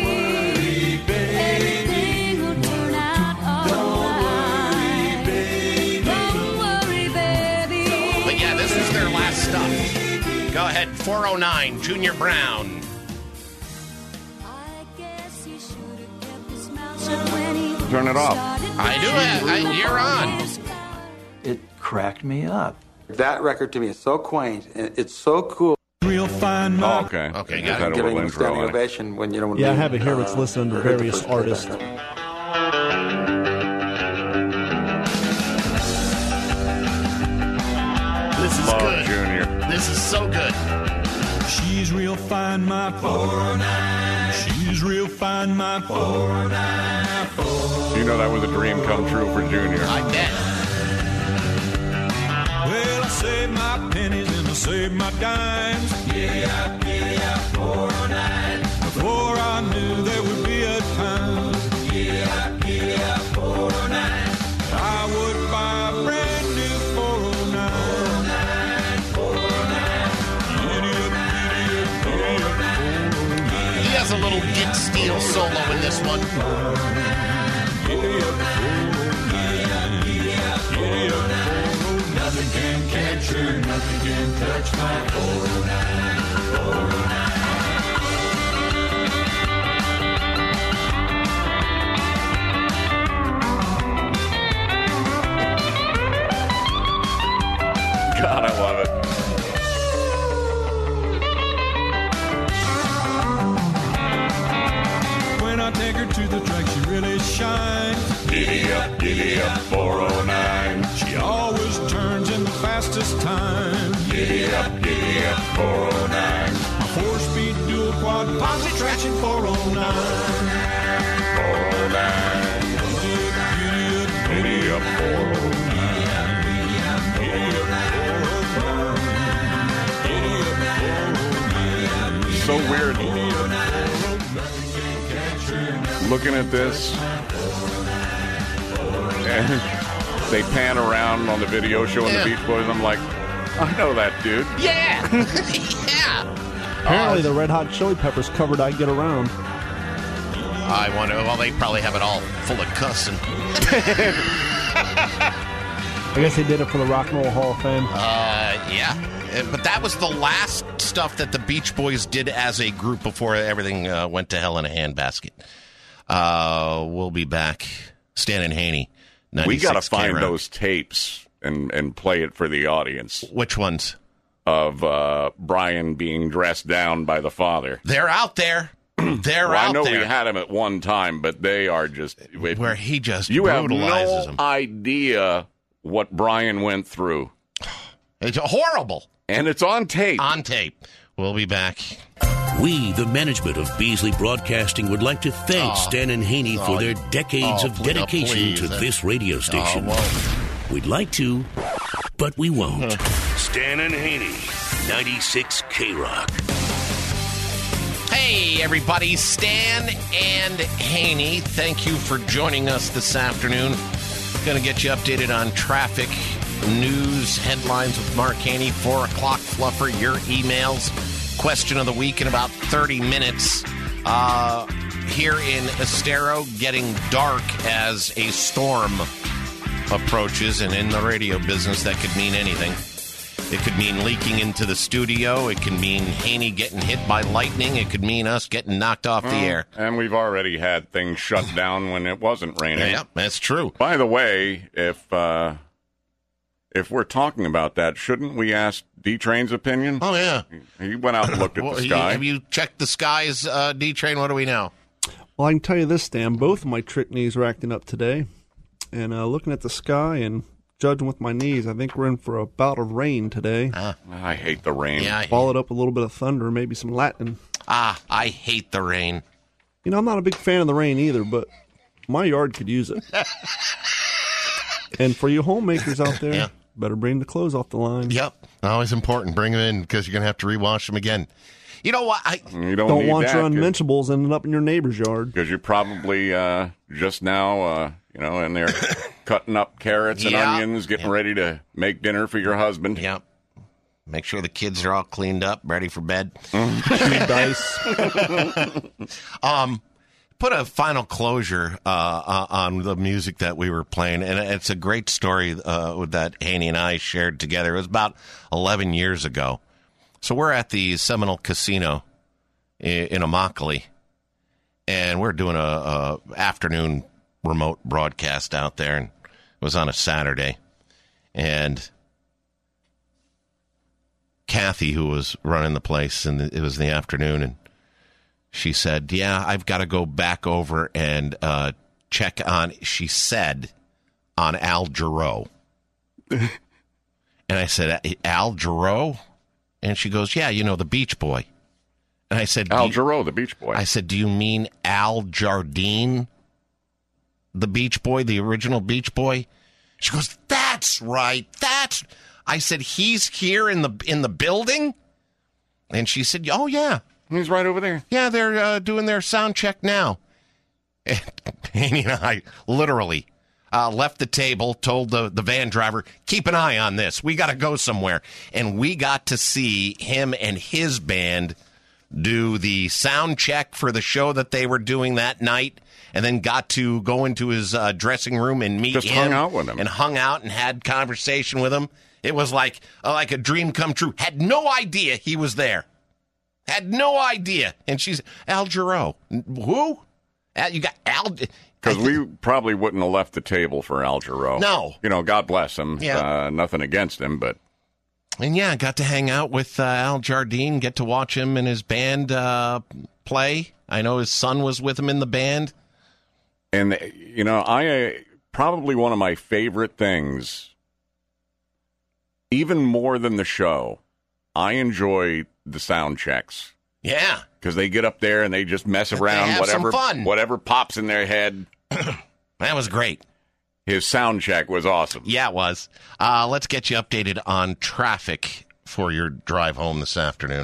Speaker 9: Everything will turn out alright. Don't worry, baby.
Speaker 8: But yeah, this is their last stuff. Go ahead, four oh nine, Junior Brown.
Speaker 3: Turn it off.
Speaker 8: I do it. I, you're on.
Speaker 11: It cracked me up. That record to me is so quaint, and it's so cool.
Speaker 22: Real fine.
Speaker 3: Oh, okay.
Speaker 8: Okay,
Speaker 3: Just
Speaker 8: got
Speaker 3: had
Speaker 8: it.
Speaker 3: a
Speaker 11: Giving
Speaker 3: little
Speaker 11: a
Speaker 3: intro
Speaker 11: standing
Speaker 3: on it.
Speaker 11: ovation when you know. When
Speaker 1: Yeah, I
Speaker 11: we,
Speaker 1: have it here. It's
Speaker 11: uh,
Speaker 1: listed under
Speaker 11: heard the
Speaker 1: various
Speaker 11: first
Speaker 1: artists.
Speaker 11: playback.
Speaker 8: This is
Speaker 3: Love
Speaker 8: good.
Speaker 3: Junior.
Speaker 8: This is so good.
Speaker 22: She's real fine, my four oh nine. She's real fine, my four oh nine.
Speaker 3: You know that was a dream come true for Junior.
Speaker 8: I bet.
Speaker 22: Well, I saved my pennies and I saved my dimes. Giddy up, giddy up, four oh nine. Before I knew there would be a time. Giddy up, giddy up, four oh nine. I would buy a brand new four oh nine. four oh nine. Giddy up, giddy up, giddy up, four oh nine.
Speaker 8: He has a little Git Steel solo in this one.
Speaker 22: Giddy up, giddy up, giddy up, giddy up, nothing can catch her, nothing can touch my four oh nine, four oh nine.
Speaker 3: God, I love it.
Speaker 22: When I take her to the track, she really shines.
Speaker 3: Giddy up, giddy up, four oh nine.
Speaker 22: She always turns in the fastest time.
Speaker 3: Giddy up, giddy up, four oh nine.
Speaker 22: My four-speed dual quad posi traction four oh nine.
Speaker 3: four oh nine. Giddy up, four oh nine. So weird. Looking at this, and they pan around on the video showing
Speaker 8: Yeah.
Speaker 3: the Beach Boys. I'm like, I know that dude.
Speaker 8: Yeah. Yeah.
Speaker 1: Apparently, the Red Hot Chili Peppers covered I Get Around.
Speaker 8: I wonder, well, they probably have it all full of cussing.
Speaker 1: I guess they did it for the Rock and Roll Hall of Fame.
Speaker 8: Uh, yeah. Uh, But that was the last stuff that the Beach Boys did as a group before everything uh, went to hell in a handbasket. Uh, we'll be back. Stan and Haney.
Speaker 3: We got to find
Speaker 8: K-Rock.
Speaker 3: those tapes and, and play it for the audience.
Speaker 8: Which ones?
Speaker 3: Of uh, Brian being dressed down by the father.
Speaker 8: They're out there. They're
Speaker 3: well,
Speaker 8: out
Speaker 3: I know
Speaker 8: there.
Speaker 3: we had him at one time, but they are just...
Speaker 8: Where he just
Speaker 3: You have
Speaker 8: brutalizes
Speaker 3: no
Speaker 8: them.
Speaker 3: idea what Brian went through.
Speaker 8: It's horrible.
Speaker 3: And it's on tape.
Speaker 8: On tape. We'll be back.
Speaker 13: We, the management of Beasley Broadcasting, would like to thank
Speaker 8: Oh.
Speaker 13: Stan and Haney
Speaker 8: Oh,
Speaker 13: for their decades
Speaker 8: oh,
Speaker 13: of
Speaker 8: pl-
Speaker 13: dedication
Speaker 8: please.
Speaker 13: to this radio station.
Speaker 8: Oh, well.
Speaker 13: We'd like to, but we won't. Stan and Haney, ninety-six K-Rock.
Speaker 8: Hey, everybody. Stan and Haney, thank you for joining us this afternoon. Going to get you updated on traffic, news, headlines with Mark Haney, four o'clock fluffer, your emails, question of the week in about thirty minutes. Uh, here in Estero, getting dark as a storm approaches, and in the radio business, that could mean anything. It could mean leaking into the studio. It could mean Haney getting hit by lightning. It could mean us getting knocked off the air.
Speaker 3: And we've already had things shut down when it wasn't raining.
Speaker 8: Yeah, that's true.
Speaker 3: By the way, if uh, if we're talking about that, shouldn't we ask D-Train's opinion?
Speaker 8: Oh, yeah.
Speaker 3: He went out and looked at
Speaker 8: Well,
Speaker 3: the
Speaker 8: he-
Speaker 3: sky.
Speaker 8: have you checked the skies, uh, D-Train? What do we know?
Speaker 1: Well, I can tell you this, Stan. Both of my trick knees are acting up today. And uh, looking at the sky and judging with my knees, I think we're in for a bout of rain today.
Speaker 8: Ah.
Speaker 3: I hate the rain.
Speaker 8: Yeah, I
Speaker 1: Followed up with a little bit of thunder, maybe some Latin.
Speaker 8: Ah, I hate the rain.
Speaker 1: You know, I'm not a big fan of the rain either, but my yard could use it. And for you homemakers out there,
Speaker 8: Yeah.
Speaker 1: better bring the clothes off the line.
Speaker 8: Yep. Always important. Bring them in because you're going to have to rewash them again. You know what? I
Speaker 3: You don't,
Speaker 1: Don't
Speaker 3: need
Speaker 1: want
Speaker 3: that
Speaker 1: your unmentionables ending up in your neighbor's yard.
Speaker 3: because you're probably uh, just now, uh, you know, in there cutting up carrots and
Speaker 8: Yeah.
Speaker 3: onions, getting ready to make dinner for your husband.
Speaker 8: Yep. Make sure the kids are all cleaned up, ready for bed.
Speaker 1: Shoot dice.
Speaker 8: Um, put a final closure uh, uh, on the music that we were playing, and it's a great story uh, that Haney and I shared together. It was about eleven years ago. So we're at the Seminole Casino in, in Immokalee, and we're doing a, a afternoon remote broadcast out there, and it was on a Saturday, and Kathy, who was running the place, and it was in the afternoon, and she said, yeah, I've got to go back over and uh, check on, she said, on Al Jarreau. And I said, Al Jarreau? And she goes, yeah, you know, the Beach Boy. And I said,
Speaker 3: Al
Speaker 8: "Do you-"
Speaker 3: Jarreau, the Beach Boy.
Speaker 8: I said, do you mean Al Jardine, the Beach Boy, the original Beach Boy? She goes, that's right. That's. I said, he's here in the in the building? And she said, oh, yeah.
Speaker 3: He's right over there.
Speaker 8: Yeah, they're uh, doing their sound check now. And Haney and I literally uh, left the table, told the, the van driver, keep an eye on this. We got to go somewhere. And we got to see him and his band do the sound check for the show that they were doing that night, and then got to go into his uh, dressing room and meet
Speaker 3: Just
Speaker 8: him.
Speaker 3: hung out with him.
Speaker 8: And hung out and had conversation with him. It was like uh, like a dream come true. Had no idea he was there. Had no idea. And she's Al Jarreau. Who? Al, you got Al.
Speaker 3: Because we probably wouldn't have left the table for Al Jarreau.
Speaker 8: No.
Speaker 3: You know, God bless him.
Speaker 8: Yeah.
Speaker 3: Uh, nothing against him, but
Speaker 8: And yeah, got to hang out with uh, Al Jardine, get to watch him and his band uh, play. I know his son was with him in the band.
Speaker 3: And, you know, I uh, probably one of my favorite things, even more than the show, I enjoy the sound checks.
Speaker 8: Yeah.
Speaker 3: Because they get up there and they just mess around,
Speaker 8: have
Speaker 3: whatever,
Speaker 8: some fun.
Speaker 3: whatever pops in their head.
Speaker 8: That was great.
Speaker 3: His sound check was awesome.
Speaker 8: Yeah, it was. Uh, let's get you updated on traffic for your drive home this afternoon.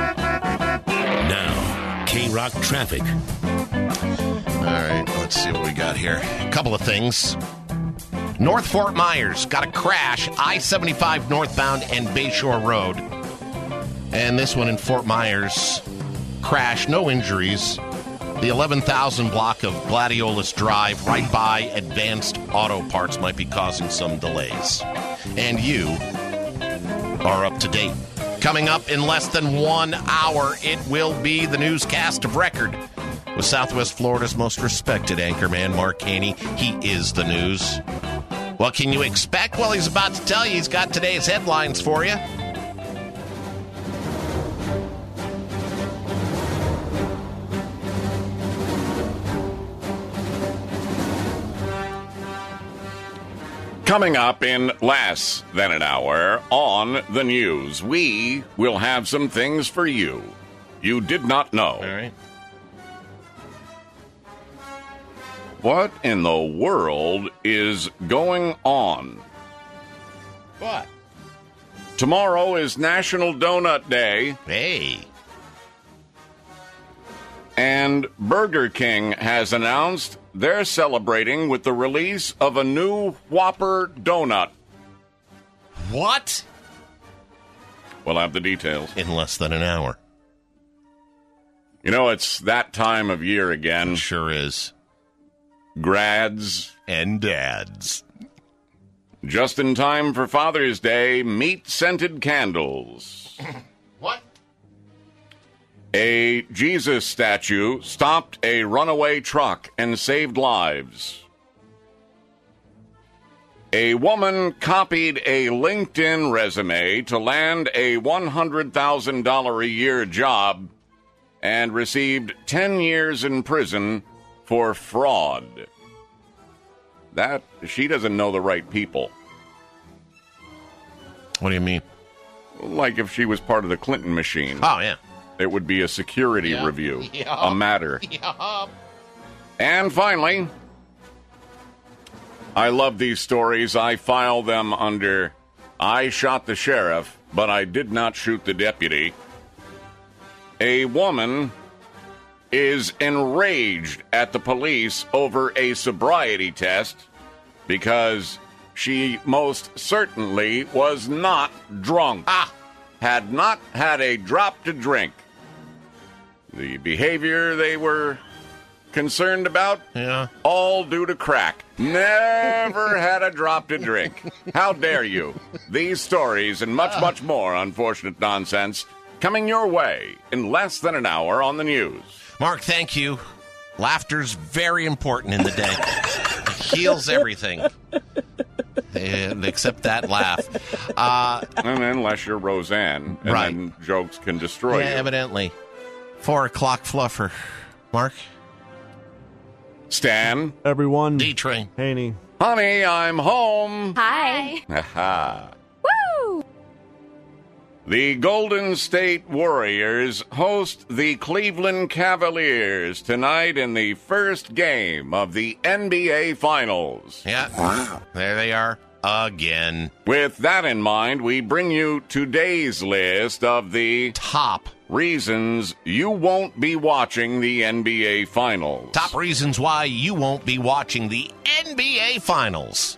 Speaker 13: Now, K-Rock traffic.
Speaker 8: All right, let's see what we got here. A couple of things. North Fort Myers got a crash, I seventy-five northbound and Bayshore Road. And this one in Fort Myers, crash, no injuries. The eleven thousand block of Gladiolus Drive, right by Advanced Auto Parts, might be causing some delays. And you are up to date. Coming up in less than one hour, it will be the newscast of record with Southwest Florida's most respected anchorman, Mark Haney. He is the news. What can you expect? Well, he's about to tell you. He's got today's headlines for you.
Speaker 3: Coming up in less than an hour on the news, we will have some things for you you did not know.
Speaker 8: All right.
Speaker 3: What in the world is going on?
Speaker 8: What?
Speaker 3: Tomorrow is National Donut Day.
Speaker 8: Hey.
Speaker 3: And Burger King has announced they're celebrating with the release of a new Whopper donut.
Speaker 8: What?
Speaker 3: We'll have the details.
Speaker 8: In less than an hour.
Speaker 3: You know, it's that time of year again.
Speaker 8: It sure is.
Speaker 3: Grads
Speaker 8: and dads.
Speaker 3: Just in time for Father's Day, meat-scented candles.
Speaker 8: What?
Speaker 3: A Jesus statue stopped a runaway truck and saved lives. A woman copied a LinkedIn resume to land a one hundred thousand dollars a year job and received ten years in prison for fraud. That, she doesn't know the right people.
Speaker 8: What do you mean?
Speaker 3: Like if she was part of the Clinton machine.
Speaker 8: Oh, yeah.
Speaker 3: It would be a security
Speaker 8: Yeah.
Speaker 3: review,
Speaker 8: Yeah.
Speaker 3: a matter.
Speaker 8: Yeah.
Speaker 3: And finally, I love these stories. I file them under, I shot the sheriff, but I did not shoot the deputy. A woman is enraged at the police over a sobriety test because she most certainly was not drunk.
Speaker 8: Ah.
Speaker 3: Had not had a drop to drink. The behavior they were concerned about,
Speaker 8: yeah,
Speaker 3: all due to crack. Never had a drop to drink. How dare you? These stories and much, much more unfortunate nonsense coming your way in less than an hour on the news.
Speaker 8: Mark, thank you. Laughter's very important in the day. It heals everything. And except that laugh. Uh,
Speaker 3: and unless you're Roseanne, and
Speaker 8: right.
Speaker 3: then jokes can destroy
Speaker 8: yeah,
Speaker 3: you.
Speaker 8: Evidently. Four o'clock fluffer. Mark?
Speaker 3: Stan?
Speaker 1: Everyone.
Speaker 8: D-Train.
Speaker 1: Haney.
Speaker 3: Honey, I'm home.
Speaker 14: Hi.
Speaker 3: Aha.
Speaker 14: Woo!
Speaker 3: The Golden State Warriors host the Cleveland Cavaliers tonight in the first game of the N B A Finals.
Speaker 8: Yeah. Wow. There they are again.
Speaker 3: With that in mind, we bring you today's list of the
Speaker 8: top
Speaker 3: reasons you won't be watching the N B A Finals.
Speaker 8: Top reasons why you won't be watching the N B A Finals.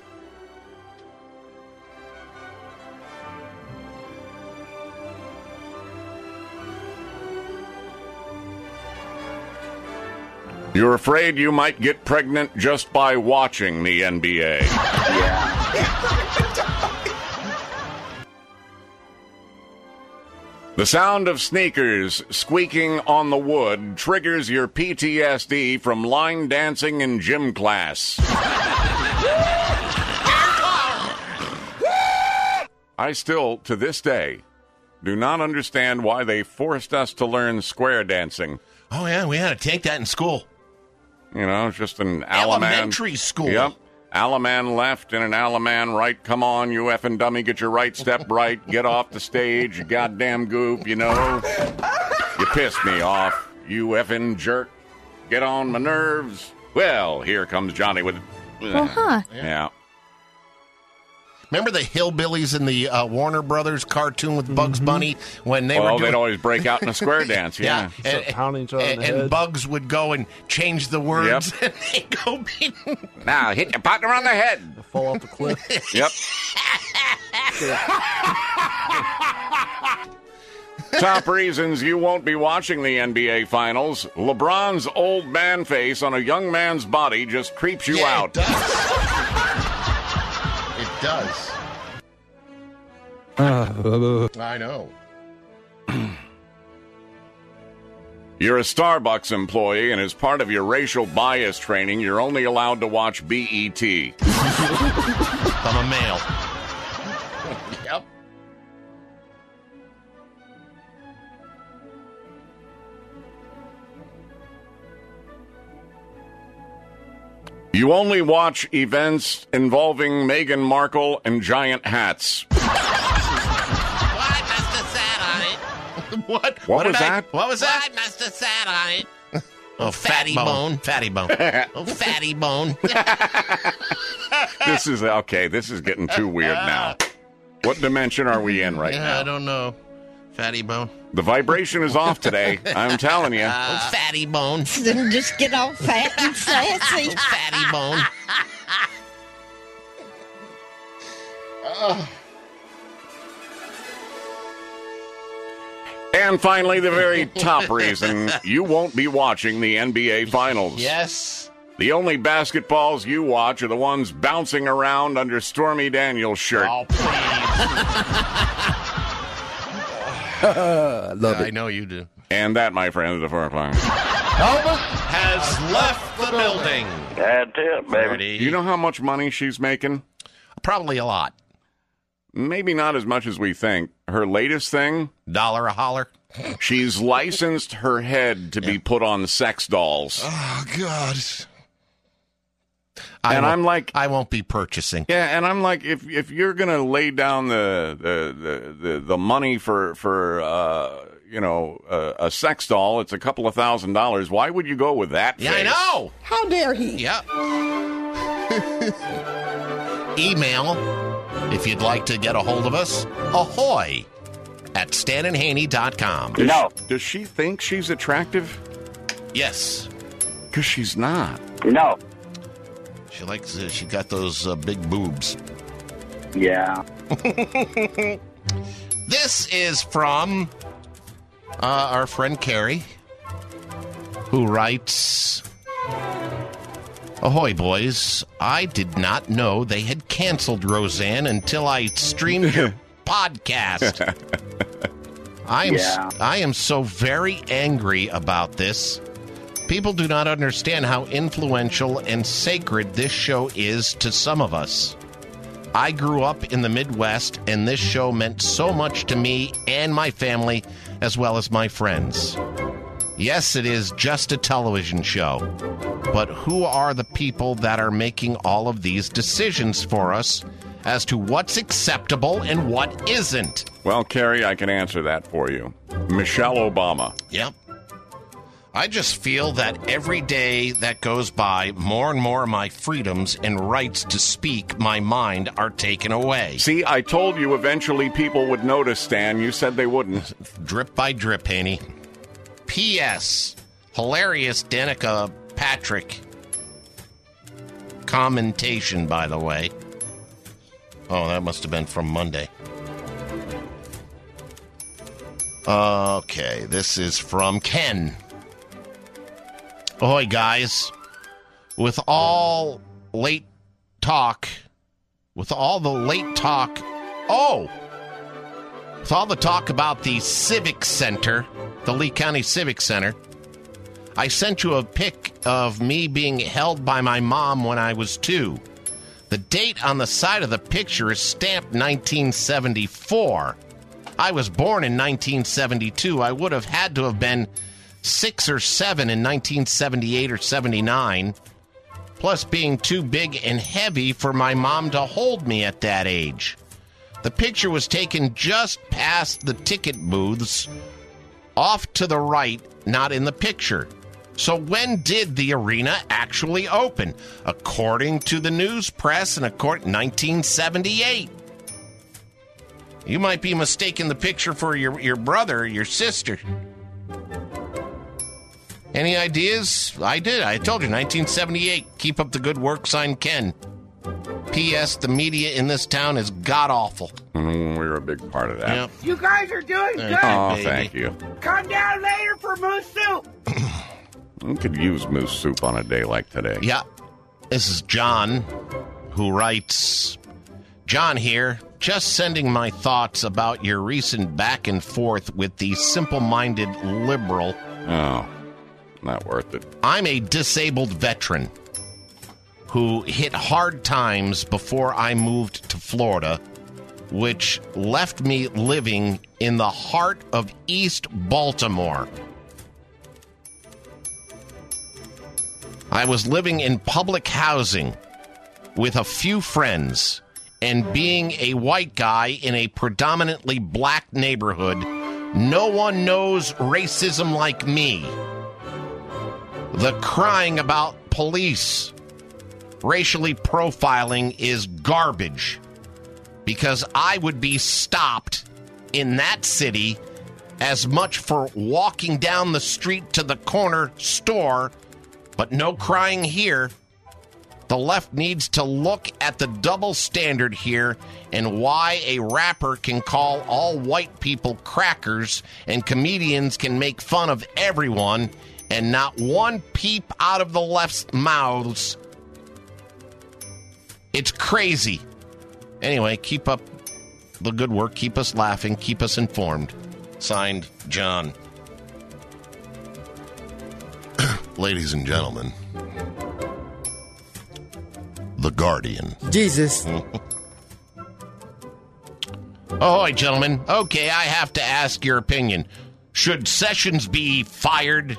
Speaker 3: You're afraid you might get pregnant just by watching the N B A. Yeah. The sound of sneakers squeaking on the wood triggers your P T S D from line dancing in gym class. I still, to this day, do not understand why they forced us to learn square dancing.
Speaker 8: Oh, yeah, we had to take that in school.
Speaker 3: You know, it's just an
Speaker 8: Elementary
Speaker 3: Alaman.
Speaker 8: school.
Speaker 3: Yep. Alaman left and an Alaman right. Come on, you effing dummy. Get your right step right. Get off the stage, you goddamn goof, you know. You pissed me off, you effing jerk. Get on my nerves. Well, here comes Johnny with...
Speaker 14: Well, huh.
Speaker 3: Yeah.
Speaker 8: Remember the hillbillies in the uh, Warner Brothers cartoon with Bugs Bunny when they
Speaker 3: well,
Speaker 8: were doing...
Speaker 3: they'd always break out in a square dance, yeah.
Speaker 8: yeah. And,
Speaker 1: pounding each other
Speaker 8: and,
Speaker 1: in the
Speaker 8: and
Speaker 1: head. Bugs
Speaker 8: would go and change the words.
Speaker 3: Yep.
Speaker 8: And they go beating...
Speaker 3: Now, hit your partner on the head.
Speaker 1: Fall off the cliff.
Speaker 3: Yep. Top reasons you won't be watching the N B A Finals. LeBron's old man face on a young man's body just creeps you
Speaker 8: yeah,
Speaker 3: out.
Speaker 8: It does. It does. I know.
Speaker 3: You're a Starbucks employee, and as part of your racial bias training, you're only allowed to watch B E T.
Speaker 8: I'm a male. Yep.
Speaker 3: You only watch events involving Meghan Markle and giant hats.
Speaker 8: What?
Speaker 3: What,
Speaker 8: what
Speaker 3: was
Speaker 8: I,
Speaker 3: that?
Speaker 8: What was that? I must have sat on it. Oh, fatty bone. bone. Fatty bone. Oh, fatty bone.
Speaker 3: This is, okay, this is getting too weird now. What dimension are we in right
Speaker 8: yeah,
Speaker 3: now?
Speaker 8: I don't know. Fatty bone.
Speaker 3: The vibration is off today. I'm telling you.
Speaker 8: Oh, fatty bone.
Speaker 14: Just get all fat and sassy.
Speaker 8: Oh, fatty bone.
Speaker 3: Oh. And finally, the very top reason you won't be watching the N B A Finals.
Speaker 8: Yes.
Speaker 3: The only basketballs you watch are the ones bouncing around under Stormy Daniels' shirt.
Speaker 8: Oh, please.
Speaker 15: I love
Speaker 8: yeah,
Speaker 15: it.
Speaker 8: I know you do.
Speaker 3: And that, my friend, is the four o'clock.
Speaker 8: Elvis has left the building.
Speaker 3: That's it, baby. You know how much money she's making?
Speaker 8: Probably a lot.
Speaker 3: Maybe not as much as we think. Her latest thing?
Speaker 8: Dollar a holler.
Speaker 3: She's licensed her head to be put on sex dolls.
Speaker 8: Oh, God.
Speaker 3: And
Speaker 8: I
Speaker 3: I'm like,
Speaker 8: I won't be purchasing.
Speaker 3: Yeah, and I'm like, if if you're gonna lay down the the the, the, the money for for uh, you know uh, a sex doll, it's a couple of thousand dollars. Why would you go with that?
Speaker 8: Yeah,
Speaker 3: face?
Speaker 8: I know.
Speaker 15: How dare he?
Speaker 8: Yep. Email if you'd like to get a hold of us. Ahoy at stan and haney dot com.
Speaker 3: Does no. She, does she think she's attractive?
Speaker 8: Yes.
Speaker 3: Because she's not.
Speaker 6: No.
Speaker 8: She likes. Uh, she got those uh, big boobs.
Speaker 6: Yeah.
Speaker 8: This is from uh, our friend Carrie, who writes, "Ahoy, boys! I did not know they had canceled Roseanne until I streamed your podcast. I am.
Speaker 6: Yeah.
Speaker 8: I am so very angry about this." People do not understand how influential and sacred this show is to some of us. I grew up in the Midwest, and this show meant so much to me and my family, as well as my friends. Yes, it is just a television show, but who are the people that are making all of these decisions for us as to what's acceptable and what isn't?
Speaker 3: Well, Carrie, I can answer that for you. Michelle Obama.
Speaker 8: Yep. I just feel that every day that goes by, more and more of my freedoms and rights to speak my mind are taken away.
Speaker 3: See, I told you eventually people would notice, Stan. You said they wouldn't.
Speaker 8: Drip by drip, Haney. P S. Hilarious Danica Patrick. Commentation, by the way. Oh, that must have been from Monday. Okay, this is from Ken. Ahoy, guys. With all late talk, with all the late talk, oh, with all the talk about the Civic Center, the Lee County Civic Center, I sent you a pic of me being held by my mom when I was two. The date on the side of the picture is stamped nineteen seventy-four. I was born in nineteen seventy-two. I would have had to have been six or seven in nineteen seventy-eight or seventy-nine, plus being too big and heavy for my mom to hold me at that age. The picture was taken just past the ticket booths, off to the right, not in the picture. So when did the arena actually open? According to the news press and according nineteen seventy-eight. You might be mistaking the picture for your, your brother or your sister. Any ideas? I did. I told you, nineteen seventy-eight. Keep up the good work, signed Ken. P S. The media in this town is god-awful.
Speaker 3: Mm, we're a big part of that.
Speaker 8: Yep.
Speaker 17: You guys are doing good.
Speaker 3: Oh,
Speaker 8: baby.
Speaker 3: thank you.
Speaker 17: Come down later for moose soup.
Speaker 3: We could use moose soup on a day like today.
Speaker 8: Yeah. This is John, who writes, John here, just sending my thoughts about your recent back and forth with the simple-minded liberal.
Speaker 3: Oh, not worth it.
Speaker 8: I'm a disabled veteran who hit hard times before I moved to Florida, which left me living in the heart of East Baltimore. I was living in public housing with a few friends, and being a white guy in a predominantly black neighborhood, no one knows racism like me. The crying about police racially profiling is garbage, because I would be stopped in that city as much for walking down the street to the corner store, but no crying here. The left needs to look at the double standard here and why a rapper can call all white people crackers and comedians can make fun of everyone and not one peep out of the left's mouths. It's crazy. Anyway, keep up the good work. Keep us laughing. Keep us informed. Signed, John. Ladies and gentlemen, The Guardian.
Speaker 15: Jesus.
Speaker 8: Ahoy, gentlemen. Okay, I have to ask your opinion. Should Sessions be fired?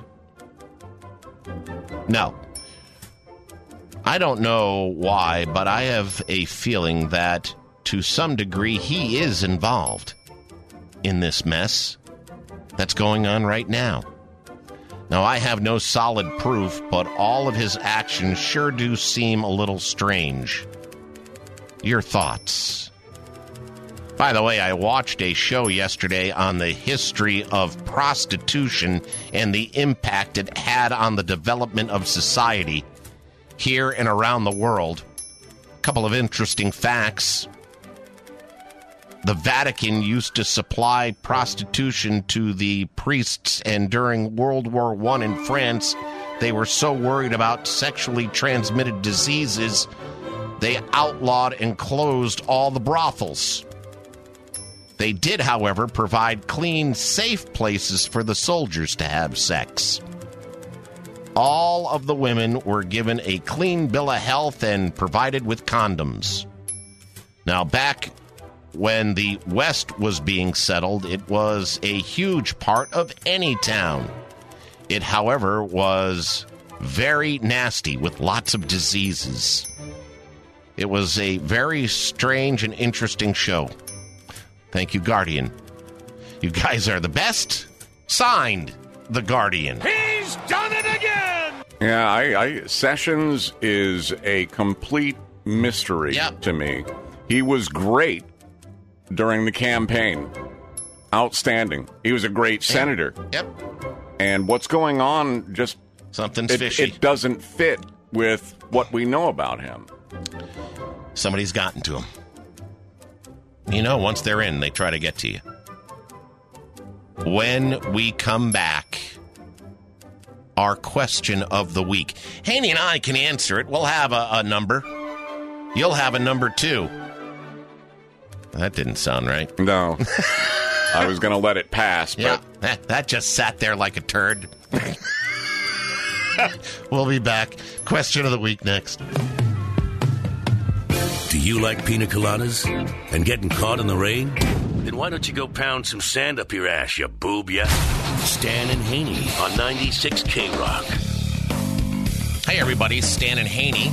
Speaker 8: No. I don't know why, but I have a feeling that to some degree he is involved in this mess that's going on right now. Now, I have no solid proof, but all of his actions sure do seem a little strange. Your thoughts? By the way, I watched a show yesterday on the history of prostitution and the impact it had on the development of society here and around the world. A couple of interesting facts. The Vatican used to supply prostitution to the priests, and during World War One in France, they were so worried about sexually transmitted diseases, they outlawed and closed all the brothels. They did, however, provide clean, safe places for the soldiers to have sex. All of the women were given a clean bill of health and provided with condoms. Now, back when the West was being settled, it was a huge part of any town. It, however, was very nasty with lots of diseases. It was a very strange and interesting show. Thank you, Guardian. You guys are the best. Signed, The Guardian.
Speaker 22: He's done it again!
Speaker 3: Yeah, I, I Sessions is a complete mystery yep. to me. He was great during the campaign. Outstanding. He was a great senator.
Speaker 8: Yep.
Speaker 3: And what's going on just...
Speaker 8: Something's
Speaker 3: it,
Speaker 8: fishy.
Speaker 3: It doesn't fit with what we know about him.
Speaker 8: Somebody's gotten to him. You know, once they're in, they try to get to you. When we come back, our question of the week. Haney and I can answer it. We'll have a, a number. You'll have a number, too. That didn't sound right.
Speaker 3: No. I was going to let it pass, but...
Speaker 8: Yeah, that, that just sat there like a turd. We'll be back. Question of the week next.
Speaker 13: Do you like pina coladas and getting caught in the rain? Then why don't you go pound some sand up your ass, you boob, ya? Stan and Haney on ninety-six K Rock.
Speaker 8: Hey, everybody. Stan and Haney.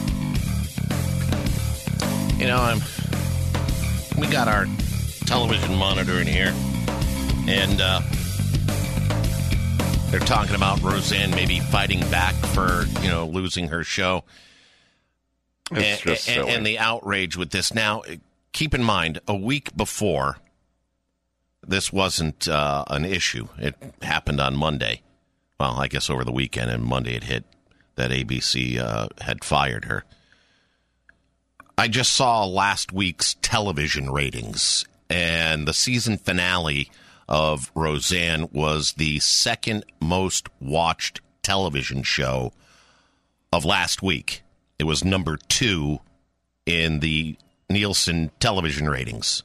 Speaker 8: You know, I'm... we got our television monitor in here, and uh, they're talking about Roseanne maybe fighting back for, you know, losing her show.
Speaker 3: It's
Speaker 8: and,
Speaker 3: just
Speaker 8: and,
Speaker 3: silly.
Speaker 8: and the outrage with this. Now, keep in mind, a week before, this wasn't uh, an issue. It happened on Monday. Well, I guess over the weekend, and Monday it hit that A B C uh, had fired her. I just saw last week's television ratings, and the season finale of Roseanne was the second most watched television show of last week. It was number two in the Nielsen television ratings.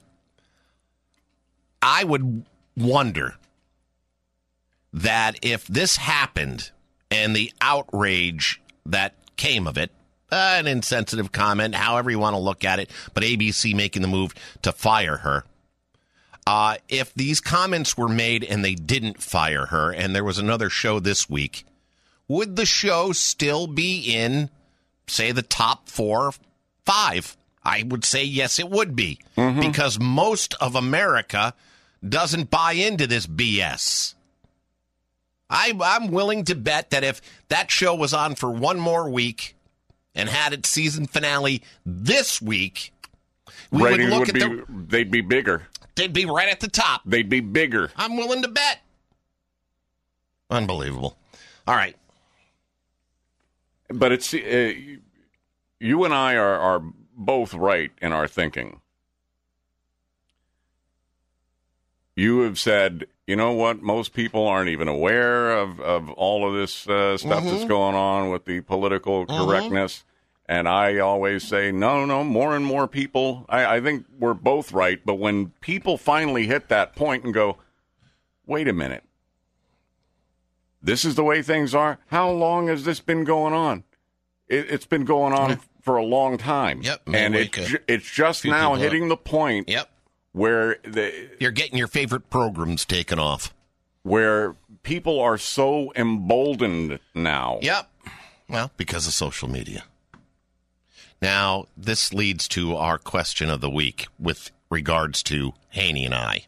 Speaker 8: I would wonder that if this happened and the outrage that came of it, uh, an insensitive comment, however you want to look at it, but A B C making the move to fire her, uh, if these comments were made and they didn't fire her and there was another show this week, would the show still be in, say, the top four, five? I would say yes, it would be. Mm-hmm. Because most of America doesn't buy into this B S. I, I'm willing to bet that if that show was on for one more week and had its season finale this week, we
Speaker 3: Ratings
Speaker 8: would look
Speaker 3: would
Speaker 8: at
Speaker 3: be,
Speaker 8: the...
Speaker 3: They'd be bigger.
Speaker 8: They'd be right at the top.
Speaker 3: They'd be bigger.
Speaker 8: I'm willing to bet. Unbelievable. All right.
Speaker 3: But it's uh, you and I are, are both right in our thinking. You have said you know what? Most people aren't even aware of, of all of this uh, stuff
Speaker 8: Mhm.
Speaker 3: that's going on with the political
Speaker 8: Mhm.
Speaker 3: correctness. And I always say, no, no, more and more people. I, I think we're both right. But when people finally hit that point and go, wait a minute, this is the way things are. How long has this been going on? It, it's been going on for a long time.
Speaker 8: Yep.
Speaker 3: And it, ju- it's just now hitting the point
Speaker 8: Yep.
Speaker 3: where the,
Speaker 8: You're getting your favorite programs taken off.
Speaker 3: where people are so emboldened now.
Speaker 8: Yep. Well, because of social media. Now, this leads to our question of the week with regards to Haney and I.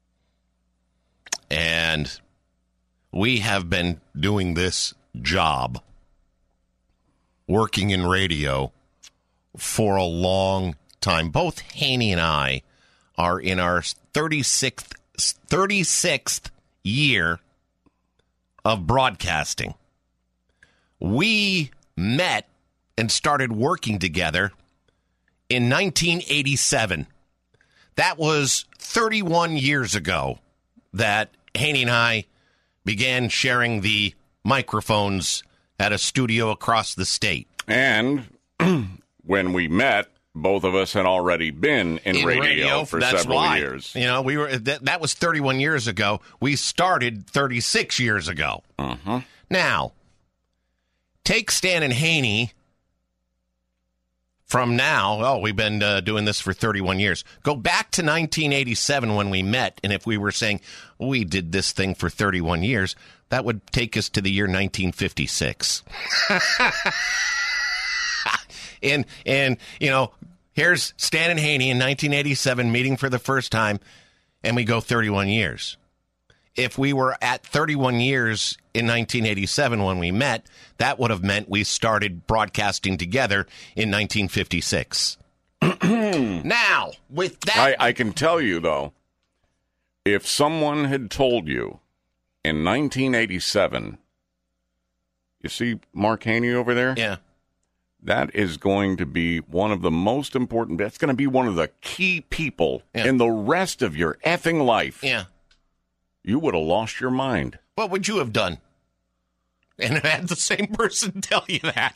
Speaker 8: And we have been doing this job, working in radio, for a long time. Both Haney and I are in our thirty-sixth, thirty-sixth year of broadcasting. We met and started working together in nineteen eighty-seven. That was thirty-one years ago that Haney and I began sharing the microphones at a studio across the state.
Speaker 3: And when we met, both of us had already been in, radio, for
Speaker 8: that's
Speaker 3: several
Speaker 8: why.
Speaker 3: years.
Speaker 8: You know, we were that, that was thirty-one years ago. We started thirty-six years ago.
Speaker 3: Uh-huh.
Speaker 8: Now, take Stan and Haney from now. Oh, we've been uh, doing this for thirty-one years. Go back to nineteen eighty-seven when we met, and if we were saying we did this thing for thirty-one years, that would take us to the year nineteen fifty-six. and and you know, here's Stan and Haney in nineteen eighty-seven meeting for the first time, and we go thirty-one years. If we were at thirty-one years in nineteen eighty-seven when we met, that would have meant we started broadcasting together in nineteen fifty-six. Now, with that...
Speaker 3: I, I can tell you, though, if someone had told you in nineteen eighty-seven, you see Mark Haney over there?
Speaker 8: Yeah.
Speaker 3: That is going to be one of the most important, that's going to be one of the key people
Speaker 8: Yeah.
Speaker 3: in the rest of your effing life.
Speaker 8: Yeah.
Speaker 3: You would have lost your mind.
Speaker 8: What would you have done? And had the same person tell you that.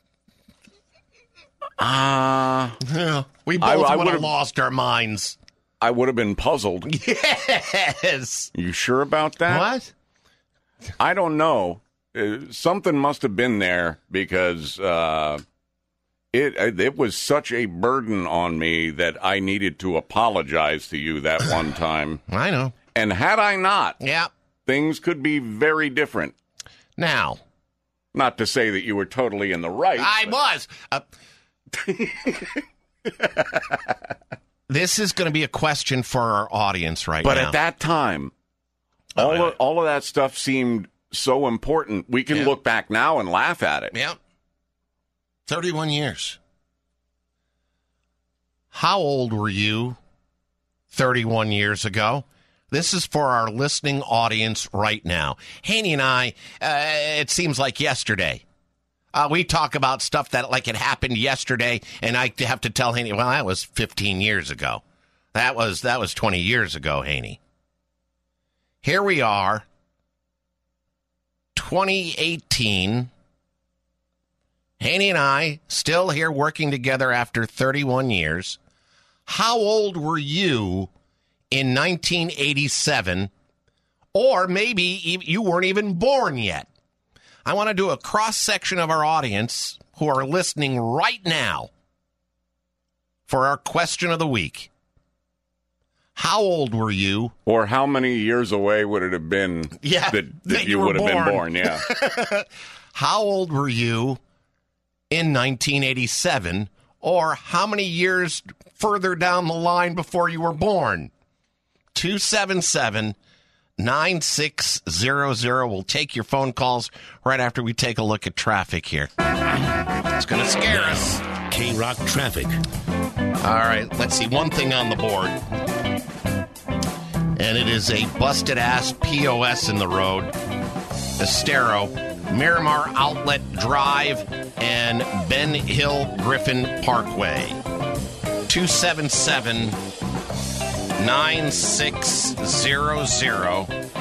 Speaker 3: Ah.
Speaker 8: Yeah. We
Speaker 3: I-
Speaker 8: both
Speaker 3: I
Speaker 8: would have
Speaker 3: would've-
Speaker 8: lost our minds.
Speaker 3: I would have been puzzled.
Speaker 8: Yes.
Speaker 3: You sure about that?
Speaker 8: What?
Speaker 3: I don't know. Uh, something must have been there because uh, it it was such a burden on me that I needed to apologize to you that one time.
Speaker 8: I know.
Speaker 3: And had I not,
Speaker 8: yeah,
Speaker 3: things could be very different.
Speaker 8: Now,
Speaker 3: not to say that you were totally in the right.
Speaker 8: I was. Uh, this is going to be a question for our audience right
Speaker 3: but
Speaker 8: now.
Speaker 3: at that time,
Speaker 8: Oh,
Speaker 3: all
Speaker 8: yeah.
Speaker 3: of, all of that stuff seemed so important. We can
Speaker 8: Yeah.
Speaker 3: look back now and laugh at it.
Speaker 8: Yep. thirty-one years. How old were you thirty-one years ago? This is for our listening audience right now. Haney and I, uh, it seems like yesterday. Uh, we talk about stuff that like it happened yesterday, and I have to tell Haney, well, that was fifteen years ago. That was that was twenty years ago, Haney. Here we are, twenty eighteen. Haney and I still here working together after thirty-one years. How old were you in nineteen eighty-seven? Or maybe e- you weren't even born yet. I want to do a cross-section of our audience who are listening right now for our question of the week. How old were you?
Speaker 3: Or how many years away would it have been
Speaker 8: Yeah,
Speaker 3: that, that,
Speaker 8: that
Speaker 3: you,
Speaker 8: you were
Speaker 3: would have been
Speaker 8: born.
Speaker 3: born? Yeah.
Speaker 8: How old were you in nineteen eighty-seven? Or how many years further down the line before you were born? two seven seven, nine six zero zero. We'll take your phone calls right after we take a look at traffic here. It's going to scare us.
Speaker 13: K-Rock traffic.
Speaker 8: All right, let's see. One thing on the board. And it is a busted-ass P O S in the road. Estero, Miramar Outlet Drive, and Ben Hill Griffin Parkway. two seven seven, nine six zero zero.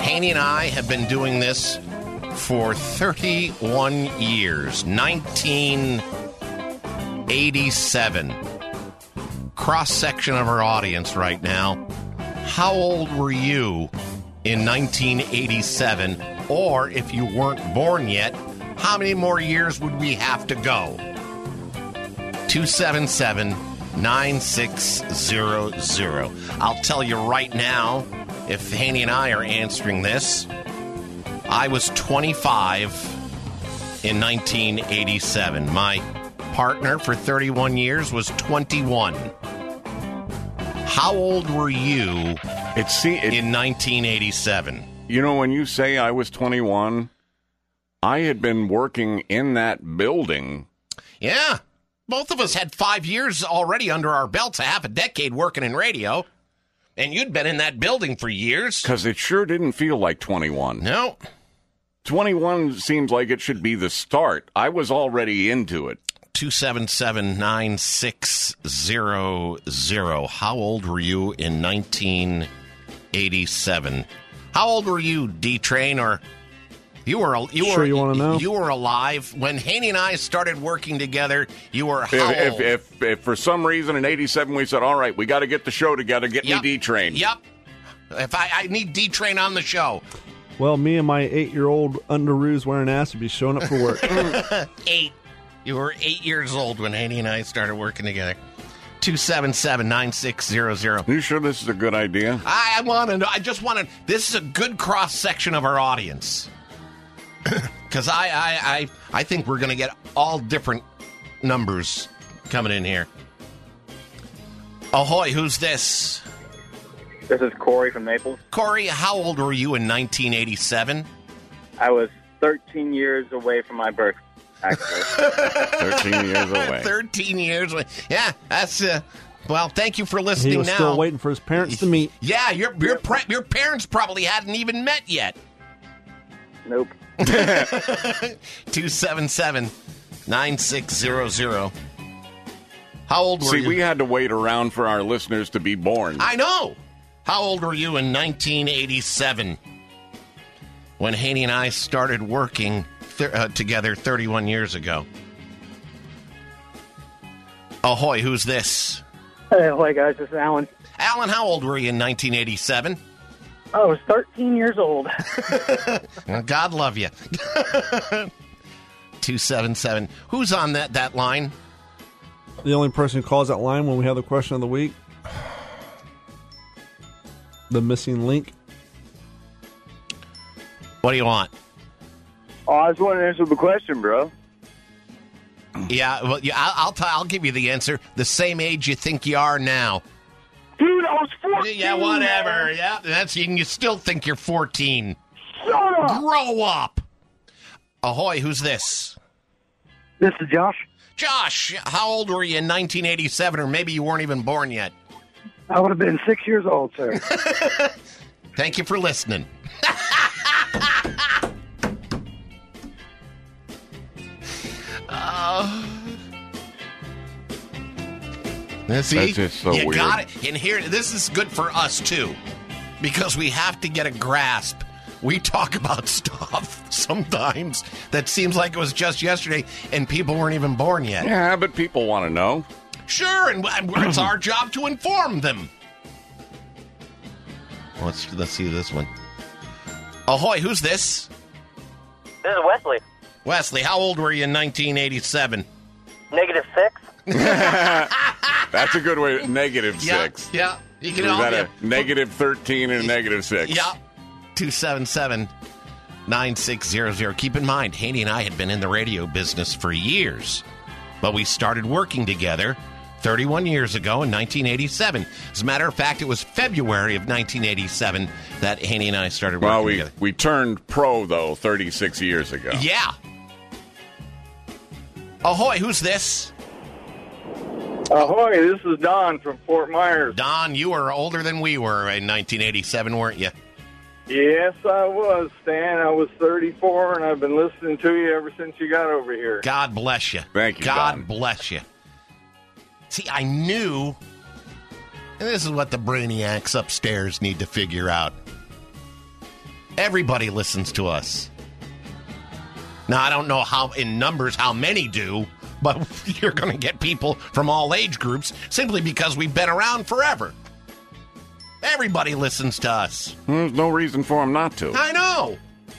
Speaker 8: Haney and I have been doing this for thirty-one years. nineteen eighty-seven. Cross-section of our audience right now. How old were you in nineteen eighty-seven? Or if you weren't born yet, how many more years would we have to go? two seven seven, nine six zero zero. I'll tell you right now, if Haney and I are answering this, I was twenty-five in nineteen eighty-seven. My partner for thirty-one years was twenty-one. How old were you
Speaker 3: It's see, it,
Speaker 8: in nineteen eighty-seven?
Speaker 3: You know, when you say I was twenty-one, I had been working in that building.
Speaker 8: Yeah. Both of us had five years already under our belts, a half a decade working in radio. And you'd been in that building for years.
Speaker 3: Because it sure didn't feel like twenty-one.
Speaker 8: No.
Speaker 3: twenty-one seems like it should be the start. I was already into it.
Speaker 8: two seven seven, nine six zero zero. How old were you in nineteen eighty-seven? How old were you, D-Train, or you were you
Speaker 1: Sure
Speaker 8: were
Speaker 1: you wanna know?
Speaker 8: you were alive when Haney and I started working together? You were how
Speaker 3: If,
Speaker 8: old?
Speaker 3: if, if, if for some reason in eighty-seven we said, all right, we got to get the show together, get
Speaker 8: Yep.
Speaker 3: me D-Train.
Speaker 8: Yep. If I, I need D-Train on the show.
Speaker 1: Well, me and my eight-year-old underoos wearing ass would be showing up for work.
Speaker 8: Eight. You were eight years old when Haney and I started working together. two seven seven, nine six zero zero.
Speaker 3: You sure this is a good idea?
Speaker 8: I, I want to know. I just want to. This is a good cross section of our audience. Because I, I, I, I think we're going to get all different numbers coming in here. Ahoy, who's this?
Speaker 15: This is Corey from Naples.
Speaker 8: Corey, how old were you in nineteen eighty-seven?
Speaker 15: I was thirteen years away from my birth, actually.
Speaker 3: thirteen years away.
Speaker 8: thirteen years away. Yeah, that's, uh, well, thank you for listening
Speaker 1: He was
Speaker 8: now.
Speaker 1: still waiting for his parents to meet.
Speaker 8: Yeah, your your, pre- your parents probably hadn't even met yet.
Speaker 15: Nope.
Speaker 8: two seven seven, nine six zero zero. How old were
Speaker 3: See,
Speaker 8: you?
Speaker 3: we had to wait around for our listeners to be born.
Speaker 8: I know. How old were you in nineteen eighty-seven when Haney and I started working th- uh, together thirty-one years ago? Ahoy, who's this?
Speaker 18: Hey, ahoy, guys. This is Alan.
Speaker 8: Alan, how old were you in nineteen eighty-seven?
Speaker 18: I was thirteen years old.
Speaker 8: God love you. two seven seven. Who's on that, that line?
Speaker 1: The only person who calls that line when we have the question of the week. The missing link.
Speaker 8: What do you want?
Speaker 15: Oh, I just want to answer the question, bro.
Speaker 8: Yeah, well, yeah, I'll I'll, t- I'll give you the answer. The same age you think you are now.
Speaker 18: Dude, I was fourteen.
Speaker 8: Yeah, whatever.
Speaker 18: Man.
Speaker 8: Yeah, that's and you still think you're fourteen.
Speaker 18: Shut up.
Speaker 8: Grow up. Ahoy, who's this?
Speaker 18: This is Josh.
Speaker 8: Josh, how old were you in nineteen eighty-seven, or maybe you weren't even born yet?
Speaker 18: I would have been six years old, sir.
Speaker 8: Thank you for listening. uh, see,
Speaker 3: That's just so
Speaker 8: you
Speaker 3: weird.
Speaker 8: got it. And here, this is good for us too, because we have to get a grasp. We talk about stuff sometimes that seems like it was just yesterday, and people weren't even born yet.
Speaker 3: Yeah, but people want to know.
Speaker 8: Sure, and it's our job to inform them. Let's let's see this one. Ahoy, who's this?
Speaker 6: This is Wesley.
Speaker 8: Wesley, how old were you in nineteen eighty-seven?
Speaker 6: Negative six.
Speaker 3: That's a good way. Negative
Speaker 8: Yeah,
Speaker 3: six.
Speaker 8: yeah. You can
Speaker 3: We've
Speaker 8: all
Speaker 3: got
Speaker 8: get-
Speaker 3: a negative thirteen and a negative six.
Speaker 8: Yeah. two seven seven, nine six zero zero. Keep in mind, Haney and I had been in the radio business for years, but we started working together thirty-one years ago in nineteen eighty-seven. As a matter of fact, it was February of nineteen eighty-seven that Haney and I started working
Speaker 3: Well, we,
Speaker 8: together.
Speaker 3: we turned pro, though, thirty-six years ago.
Speaker 8: Yeah. Ahoy, who's this?
Speaker 15: Ahoy, this is Don from Fort Myers.
Speaker 8: Don, you were older than we were in nineteen eighty-seven, weren't you?
Speaker 15: Yes, I was, Stan. I was thirty-four, and I've been listening to you ever since you got over here.
Speaker 8: God bless you.
Speaker 3: Thank you,
Speaker 8: God
Speaker 3: Don.
Speaker 8: bless you. See, I knew, and this is what the brainiacs upstairs need to figure out. Everybody listens to us. Now, I don't know how in numbers how many do, but you're going to get people from all age groups simply because we've been around forever. Everybody listens to us.
Speaker 3: There's no reason for them not to.
Speaker 8: I know.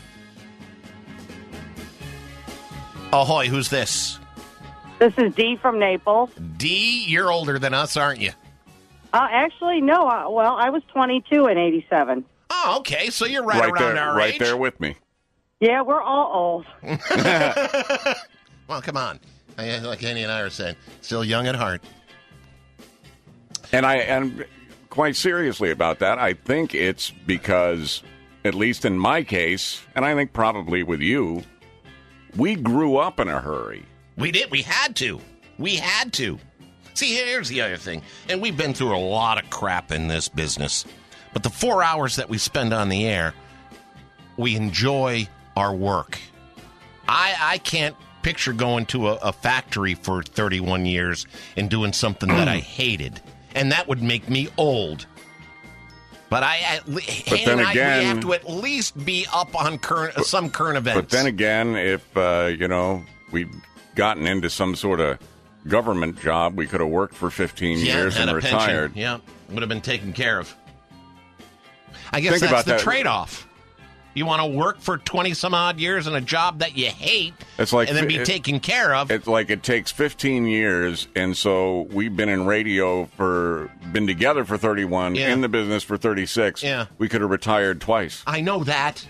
Speaker 8: Ahoy, who's this?
Speaker 19: This is Dee from Naples.
Speaker 8: Dee, you're older than us, aren't you?
Speaker 19: Uh, actually, no. Uh, well, I was twenty-two in eighty-seven.
Speaker 8: Oh, okay. So you're right,
Speaker 3: right
Speaker 8: around
Speaker 3: there,
Speaker 8: our
Speaker 3: right
Speaker 8: age.
Speaker 3: there with me.
Speaker 19: Yeah, we're all old.
Speaker 8: Well, come on. I- Like Annie and I are saying, still young at heart.
Speaker 3: And I and quite seriously about that, I think it's because, at least in my case, and I think probably with you, we grew up in a hurry.
Speaker 8: We did. We had to. We had to. See, here's the other thing. And we've been through a lot of crap in this business. But the four hours that we spend on the air, we enjoy our work. I, I can't picture going to a, a factory for thirty-one years and doing something that I hated. And that would make me old. But I, I
Speaker 3: But
Speaker 8: Hank
Speaker 3: then
Speaker 8: and I,
Speaker 3: again-
Speaker 8: we have to at least be up on current some current events.
Speaker 3: But then again, if, uh, you know, we'd gotten into some sort of government job, we could have worked for fifteen
Speaker 8: yeah,
Speaker 3: years
Speaker 8: had
Speaker 3: and
Speaker 8: a pension.
Speaker 3: retired.
Speaker 8: Yeah, would have been taken care of. I guess
Speaker 3: Think
Speaker 8: that's
Speaker 3: about
Speaker 8: the
Speaker 3: that.
Speaker 8: trade-off. You want to work for twenty-some-odd years in a job that you hate
Speaker 3: It's like
Speaker 8: and then be
Speaker 3: it-
Speaker 8: taken care of.
Speaker 3: It's like it takes fifteen years, and so we've been in radio for, been together for thirty-one,
Speaker 8: Yeah.
Speaker 3: in the business for thirty-six.
Speaker 8: Yeah.
Speaker 3: We could have retired twice.
Speaker 8: I know that.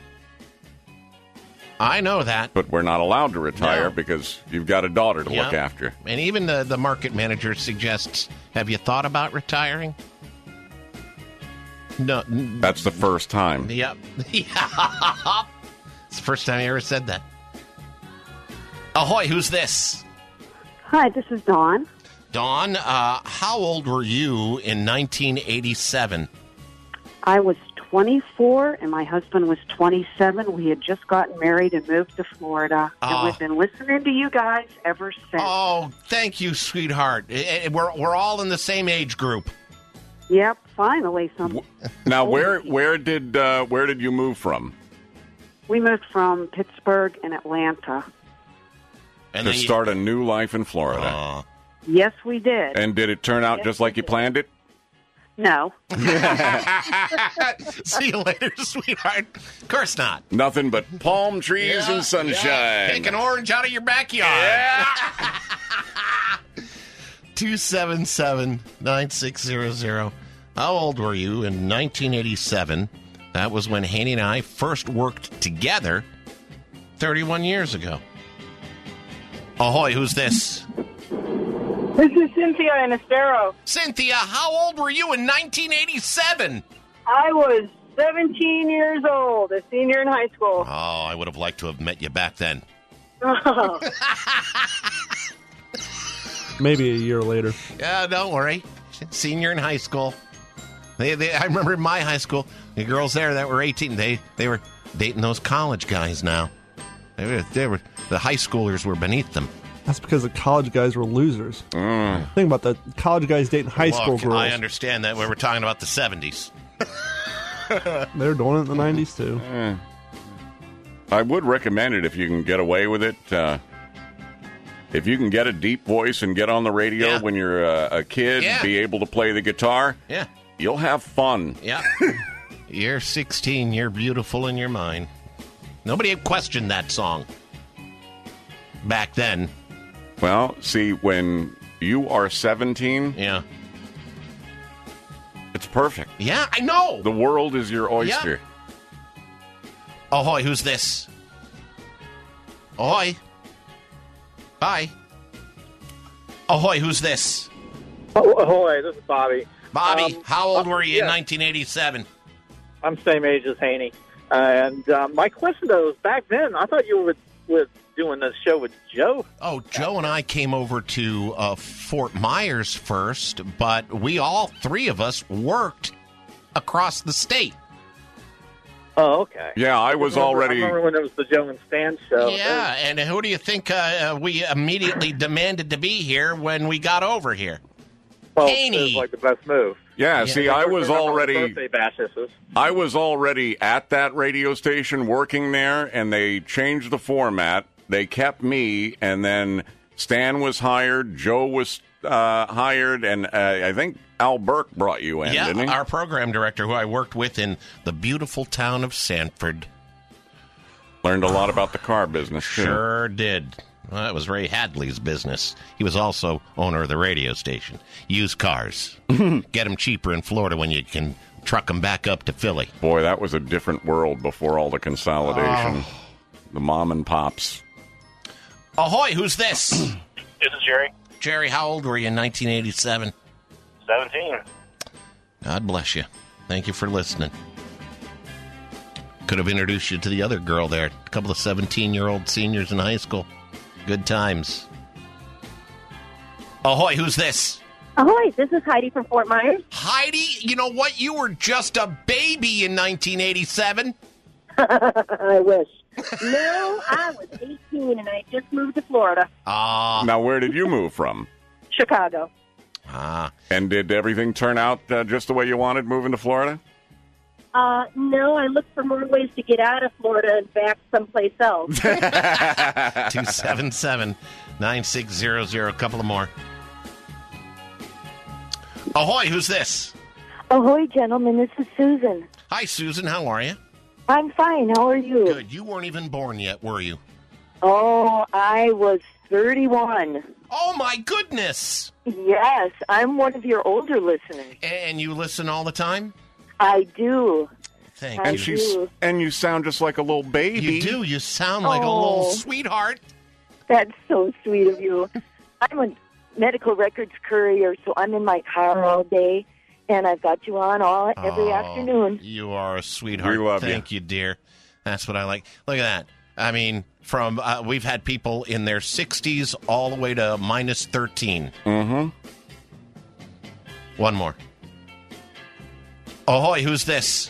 Speaker 8: I know that.
Speaker 3: But we're not allowed to retire
Speaker 8: No.
Speaker 3: because you've got a daughter to
Speaker 8: Yeah.
Speaker 3: look after.
Speaker 8: And even the, the market manager suggests, have you thought about retiring? No.
Speaker 3: That's the first time.
Speaker 8: Yep. Yeah. It's the first time I ever said that. Ahoy, who's this?
Speaker 20: Hi, this is Dawn.
Speaker 8: Dawn, uh, how old were you in nineteen eighty-seven?
Speaker 20: I was twenty-four and my husband was twenty-seven. We had just gotten married and moved to Florida.
Speaker 8: Oh.
Speaker 20: And we've been listening to you guys ever since.
Speaker 8: Oh, thank you, sweetheart. Eh, eh, We're, we're all in the same age group.
Speaker 20: Yep, finally. Some.
Speaker 3: Now, where where did uh, where did you move from?
Speaker 20: We moved from Pittsburgh and Atlanta.
Speaker 8: And
Speaker 3: to
Speaker 8: then you-
Speaker 3: start a new life in Florida.
Speaker 20: Yes, we did.
Speaker 3: And did it turn out
Speaker 20: Yes,
Speaker 3: just like you planned it?
Speaker 20: No.
Speaker 8: See you later, sweetheart. Of course not.
Speaker 3: Nothing but palm trees and sunshine.
Speaker 8: Take an orange out of your backyard. two seven seven, nine six zero zero. How old were you in nineteen eighty-seven? That was when Haney and I first worked together thirty-one years ago. Ahoy, who's this?
Speaker 19: This is Cynthia in Estero.
Speaker 8: Cynthia, how old were you in nineteen eighty-seven?
Speaker 19: I was seventeen years old, a senior in high school.
Speaker 8: Oh, I would have liked to have met you back then.
Speaker 1: Maybe a year later.
Speaker 8: Yeah, don't worry. Senior in high school. They, they, I remember in my high school, the girls there that were eighteen, they, they were dating those college guys now. They were, they were, the high schoolers were beneath them.
Speaker 1: That's because the college guys were losers.
Speaker 3: Mm.
Speaker 1: Think about that. College guys dating high school
Speaker 8: Look,
Speaker 1: girls.
Speaker 8: I understand that. We were talking about the seventies.
Speaker 1: They were doing it in the nineties, too.
Speaker 3: Eh. I would recommend it if you can get away with it. Uh, if you can get a deep voice and get on the radio
Speaker 8: Yeah.
Speaker 3: when you're uh, a kid,
Speaker 8: Yeah.
Speaker 3: be able to play the guitar,
Speaker 8: Yeah.
Speaker 3: you'll have fun.
Speaker 8: Yeah. You're sixteen. You're beautiful in your mind. Nobody had questioned that song back then.
Speaker 3: Well, see, when you are seventeen,
Speaker 8: Yeah.
Speaker 3: it's perfect.
Speaker 8: Yeah, I know.
Speaker 3: The world is your oyster.
Speaker 8: Ahoy, who's this? Ahoy. Hi. Ahoy, who's this?
Speaker 15: Oh, ahoy, this is Bobby.
Speaker 8: Bobby,
Speaker 15: Um,
Speaker 8: how old
Speaker 15: uh,
Speaker 8: were you
Speaker 15: yeah.
Speaker 8: in nineteen eighty-seven?
Speaker 15: I'm same age as Haney. And uh, my question, though, is back then, I thought you were with, with doing this show with Joe.
Speaker 8: Oh, Joe and I came over to uh, Fort Myers first, but we all three of us worked across the state.
Speaker 15: Oh, okay.
Speaker 3: Yeah, I was
Speaker 15: remember,
Speaker 3: already.
Speaker 15: I remember when it was the Joe and Stan show.
Speaker 8: Yeah, and who do you think uh, uh, we immediately demanded to be here when we got over here?
Speaker 15: Well,
Speaker 8: Haney.
Speaker 15: it was like the best move.
Speaker 3: Yeah, see, I was already
Speaker 6: Birthday bashes.
Speaker 3: I was already at that radio station working there, and they changed the format. They kept me, and then Stan was hired, Joe was uh, hired, and uh, I think Al Burke brought you in,
Speaker 8: yeah,
Speaker 3: didn't he?
Speaker 8: Our program director, who I worked with in the beautiful town of Sanford.
Speaker 3: Learned a lot about the car business, too.
Speaker 8: Sure did. Well, that was Ray Hadley's business. He was also owner of the radio station. Used cars. Get them cheaper in Florida when you can truck them back up to Philly.
Speaker 3: Boy, that was a different world before all the consolidation.
Speaker 8: Oh.
Speaker 3: The mom and pops.
Speaker 8: Ahoy, who's this?
Speaker 6: This is Jerry.
Speaker 8: Jerry, how old were you in nineteen eighty-seven?
Speaker 6: seventeen.
Speaker 8: God bless you. Thank you for listening. Could have introduced you to the other girl there. A couple of seventeen-year-old seniors in high school. Good times. Ahoy, who's this?
Speaker 19: Ahoy, this is Heidi from Fort Myers.
Speaker 8: Heidi, you know what? You were just a baby in nineteen eighty-seven.
Speaker 19: I wish. No, I was eighteen and I just moved to Florida.
Speaker 8: Ah.
Speaker 3: Now, where did you move from?
Speaker 19: Chicago.
Speaker 8: Ah.
Speaker 3: And did everything turn out uh, just the way you wanted moving to Florida?
Speaker 19: Uh, no, I looked for more ways to get out of Florida and back someplace else.
Speaker 8: two seven seven, nine six zero zero. A couple of more. Ahoy, who's this?
Speaker 16: Ahoy, gentlemen. This is Susan.
Speaker 8: Hi, Susan. How are you?
Speaker 16: I'm fine. How are you?
Speaker 8: Good. You weren't even born yet, were you?
Speaker 16: Oh, I was thirty-one.
Speaker 8: Oh, my goodness.
Speaker 16: Yes, I'm one of your older listeners.
Speaker 8: And you listen all the time?
Speaker 16: I do.
Speaker 8: Thank
Speaker 16: I
Speaker 3: and
Speaker 8: you.
Speaker 3: she's
Speaker 16: do.
Speaker 3: and you sound just like a little baby.
Speaker 8: You do. You sound like a little
Speaker 16: Oh.
Speaker 8: sweetheart.
Speaker 16: That's so sweet of you. I'm a medical records courier, so I'm in my car all day, and I've got you on all every
Speaker 8: Oh,
Speaker 16: afternoon.
Speaker 8: You are a sweetheart.
Speaker 3: We love you.
Speaker 8: Thank you, dear. That's what I like. Look at that. I mean, from uh, we've had people in their sixties all the way to minus thirteen.
Speaker 3: Mm-hmm.
Speaker 8: One more. Ahoy, who's this?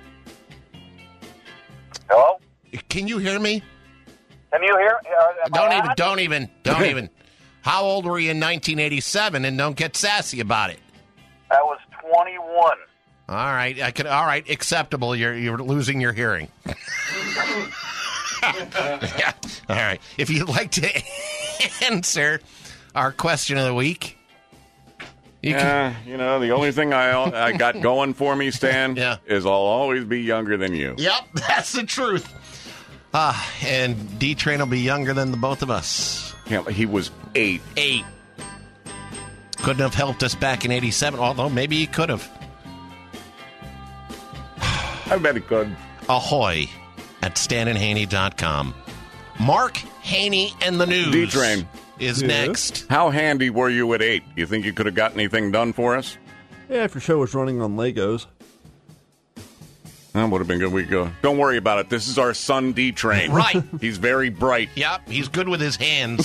Speaker 6: Hello?
Speaker 8: Can you hear me?
Speaker 6: Can you hear? Uh, am I
Speaker 8: Don't
Speaker 6: on?
Speaker 8: even, don't even, don't even. How old were you in nineteen eighty-seven? And don't get sassy about it.
Speaker 6: I was twenty-one.
Speaker 8: All right, I could. All right, acceptable. You're you're losing your hearing. Yeah. All right. If you'd like to answer our question of the week, you
Speaker 3: yeah,
Speaker 8: can.
Speaker 3: you know, the only thing I I got going for me, Stan,
Speaker 8: Yeah.
Speaker 3: is I'll always be younger than you.
Speaker 8: Yep, that's the truth. Ah, and D Train will be younger than the both of us.
Speaker 3: Yeah, he was eight.
Speaker 8: Eight. Couldn't have helped us back in eighty-seven, although maybe he could have.
Speaker 3: I bet he could.
Speaker 8: Ahoy at stan and haney dot com. Mark Haney and the News
Speaker 3: D-Train
Speaker 8: is
Speaker 1: Yes?
Speaker 8: next.
Speaker 3: How handy were you at eight? You think you could have got anything done for us?
Speaker 1: Yeah, if your show was running on Legos.
Speaker 3: That would have been good. We go. Don't worry about it. This is our son, D-Train.
Speaker 8: Right.
Speaker 3: He's very bright.
Speaker 8: Yep, he's good with his hands.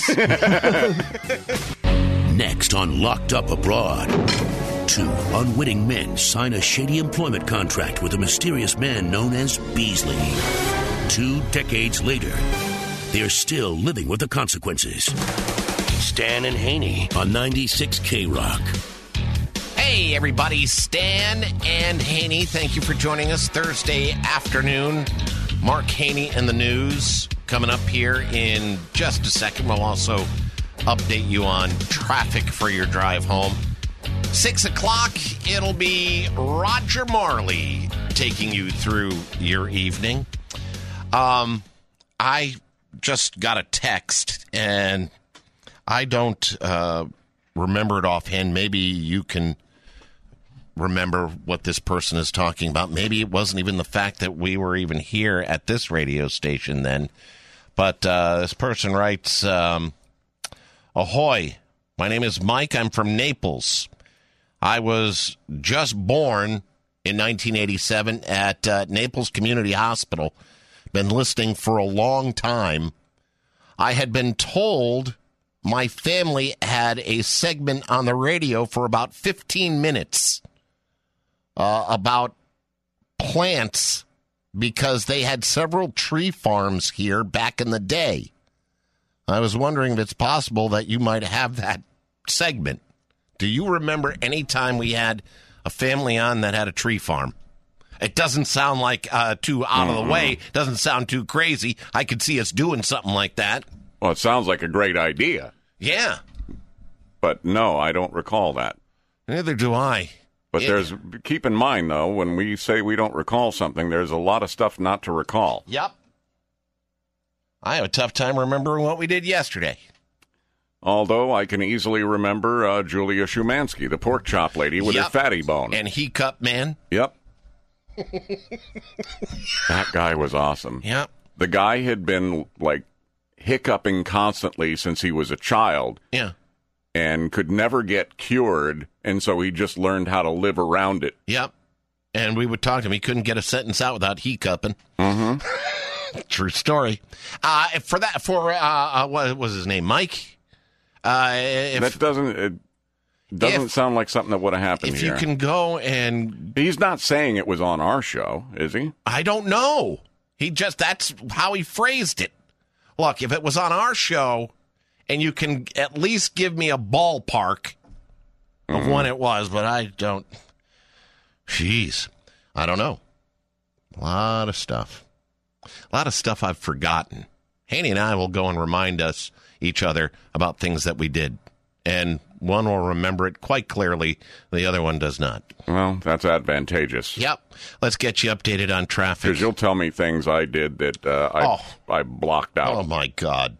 Speaker 13: Next on Locked Up Abroad. Two unwitting men sign a shady employment contract with a mysterious man known as Beasley. Two decades later, they're still living with the consequences. Stan and Haney on ninety-six K Rock.
Speaker 8: Hey, everybody. Stan and Haney, thank you for joining us Thursday afternoon. Mark Haney and the News coming up here in just a second. We'll also update you on traffic for your drive home. Six o'clock, it'll be Roger Marley taking you through your evening. Um, I just got a text, and I don't uh, remember it offhand. Maybe you can remember what this person is talking about. Maybe it wasn't even the fact that we were even here at this radio station then. But uh, this person writes, um, Ahoy, my name is Mike. I'm from Naples. I was just born in nineteen eighty-seven at uh, Naples Community Hospital. Been listening for a long time. I had been told my family had a segment on the radio for about fifteen minutes uh, about plants because they had several tree farms here back in the day. I was wondering if it's possible that you might have that segment. Do you remember any time we had a family on that had a tree farm. It doesn't sound like uh, too out of the way. Doesn't sound too crazy. I could see us doing something like that.
Speaker 3: Well, it sounds like a great idea.
Speaker 8: Yeah.
Speaker 3: But no, I don't recall that.
Speaker 8: Neither do I.
Speaker 3: But
Speaker 8: It-
Speaker 3: there's keep in mind, though, when we say we don't recall something, there's a lot of stuff not to recall.
Speaker 8: Yep. I have a tough time remembering what we did yesterday.
Speaker 3: Although I can easily remember uh, Julia Schumanski, the pork chop lady with
Speaker 8: Yep.
Speaker 3: her fatty bone.
Speaker 8: And he cup man.
Speaker 3: Yep. That guy was awesome.
Speaker 8: Yep.
Speaker 3: The guy had been, like, hiccuping constantly since he was a child.
Speaker 8: Yeah.
Speaker 3: And could never get cured, and so he just learned how to live around it.
Speaker 8: Yep. And we would talk to him. He couldn't get a sentence out without hiccuping.
Speaker 3: Mm-hmm.
Speaker 8: True story. Uh, for that, for, uh, uh, what was his name? Mike? Uh, if,
Speaker 3: that doesn't it doesn't
Speaker 8: if-
Speaker 3: sound like something that would have happened
Speaker 8: if
Speaker 3: here.
Speaker 8: you can go and...
Speaker 3: He's not saying it was on our show, is he?
Speaker 8: I don't know. He just, that's how he phrased it. Look, if it was on our show, and you can at least give me a ballpark of
Speaker 3: Mm-hmm.
Speaker 8: when it was, but I don't. Jeez. I don't know. A lot of stuff. A lot of stuff I've forgotten. Haney and I will go and remind us, each other, about things that we did. And one will remember it quite clearly. The other one does not.
Speaker 3: Well, that's advantageous.
Speaker 8: Yep. Let's get you updated on traffic.
Speaker 3: Because you'll tell me things I did that uh, I,
Speaker 8: Oh.
Speaker 3: I blocked out.
Speaker 8: Oh, my God.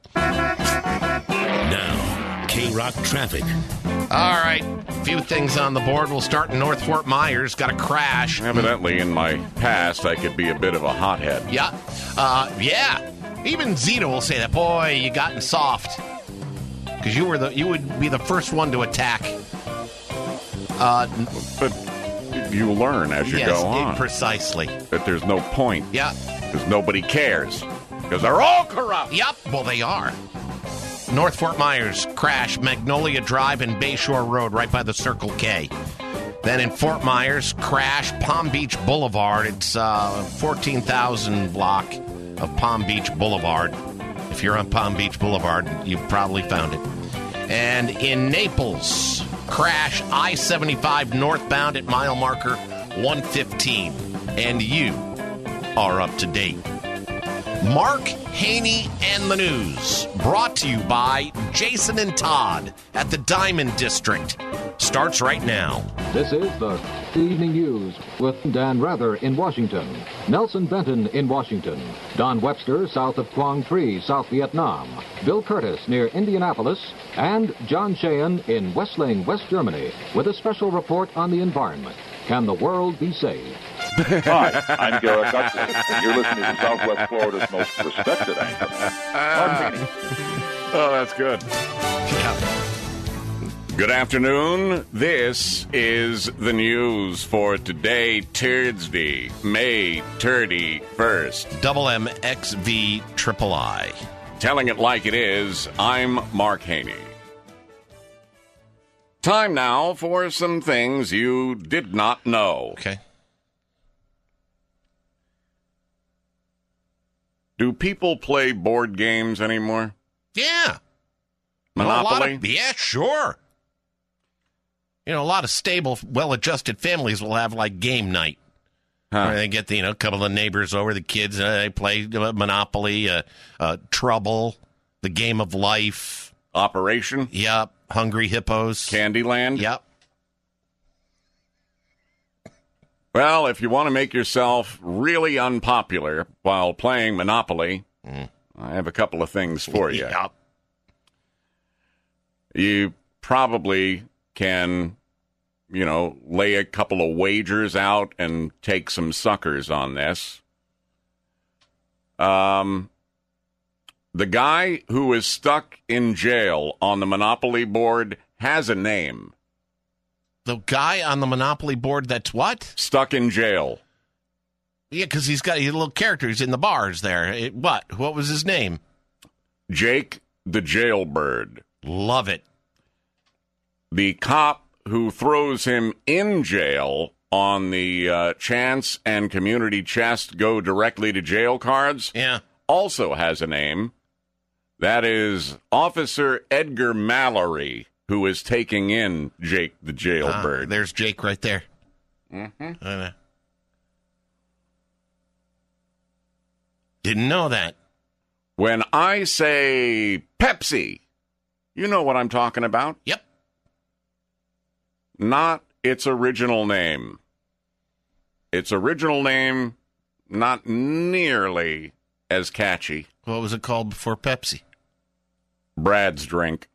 Speaker 13: Now, K-Rock traffic.
Speaker 8: All right. A few things on the board. We'll start in North Fort Myers. Got a crash.
Speaker 3: Evidently, in my past, I could be a bit of a hothead.
Speaker 8: Yeah. Uh, yeah. Even Zeta will say that. Boy, you gotten soft. Because you were the you would be the first one to attack. Uh,
Speaker 3: but you learn as you
Speaker 8: yes,
Speaker 3: go on.
Speaker 8: Precisely.
Speaker 3: That there's no point.
Speaker 8: Yeah.
Speaker 3: Because nobody cares. Because they're all corrupt.
Speaker 8: Yep. Well, they are. North Fort Myers, crash, Magnolia Drive and Bayshore Road, right by the Circle K. Then in Fort Myers, crash, Palm Beach Boulevard. It's uh, fourteen thousand block of Palm Beach Boulevard. If you're on Palm Beach Boulevard, you probably found it. And in Naples, crash, I seventy-five northbound at mile marker one fifteen. And you are up to date. Mark Haney and the News, brought to you by Jason and Todd at the Diamond District. Starts right now.
Speaker 2: This is the Evening News with Dan Rather in Washington, Nelson Benton in Washington, Don Webster south of Quang Tri, South Vietnam, Bill Curtis near Indianapolis, and John Sheehan in Wessling, West Germany, with a special report on the environment. Can the world be saved?
Speaker 21: Hi, I'm Garrett Guthrie, and you're listening to Southwest Florida's most respected anchor, Mark Haney.
Speaker 3: Oh, that's good. Good afternoon. This is the news for today, Thursday, May thirty-first.
Speaker 8: Double M X V Triple I.
Speaker 3: Telling it like it is, I'm Mark Haney. Time now for some things you did not know.
Speaker 8: Okay.
Speaker 3: Do people play board games anymore?
Speaker 8: Yeah.
Speaker 3: Monopoly?
Speaker 8: A lot of, yeah, sure. You know, a lot of stable, well-adjusted families will have, like, game night.
Speaker 3: Huh.
Speaker 8: Where they get, the, you know, a couple of neighbors over, the kids, uh, they play uh, Monopoly, uh, uh, Trouble, The Game of Life.
Speaker 3: Operation?
Speaker 8: Yep. Hungry Hippos.
Speaker 3: Candyland?
Speaker 8: Yep.
Speaker 3: Well, if you want to make yourself really unpopular while playing Monopoly,
Speaker 8: mm.
Speaker 3: I have a couple of things for you.
Speaker 8: Yep.
Speaker 3: You probably can, you know, lay a couple of wagers out and take some suckers on this. Um, the guy who is stuck in jail on the Monopoly board has a name.
Speaker 8: The guy on the Monopoly board that's what?
Speaker 3: Stuck in jail.
Speaker 8: Yeah, because he's got a little character. He's in the bars there. It, what? What was his name?
Speaker 3: Jake the Jailbird.
Speaker 8: Love it.
Speaker 3: The cop who throws him in jail on the uh, chance and community chest go directly to jail cards
Speaker 8: yeah.
Speaker 3: also has a name. That is Officer Edgar Mallory, who is taking in Jake the Jailbird.
Speaker 8: Ah, there's Jake right there.
Speaker 3: Mm-hmm.
Speaker 8: Uh, didn't know that.
Speaker 3: When I say Pepsi, you know what I'm talking about?
Speaker 8: Yep.
Speaker 3: Not its original name. Its original name, not nearly as catchy.
Speaker 8: What was it called before Pepsi?
Speaker 3: Brad's Drink.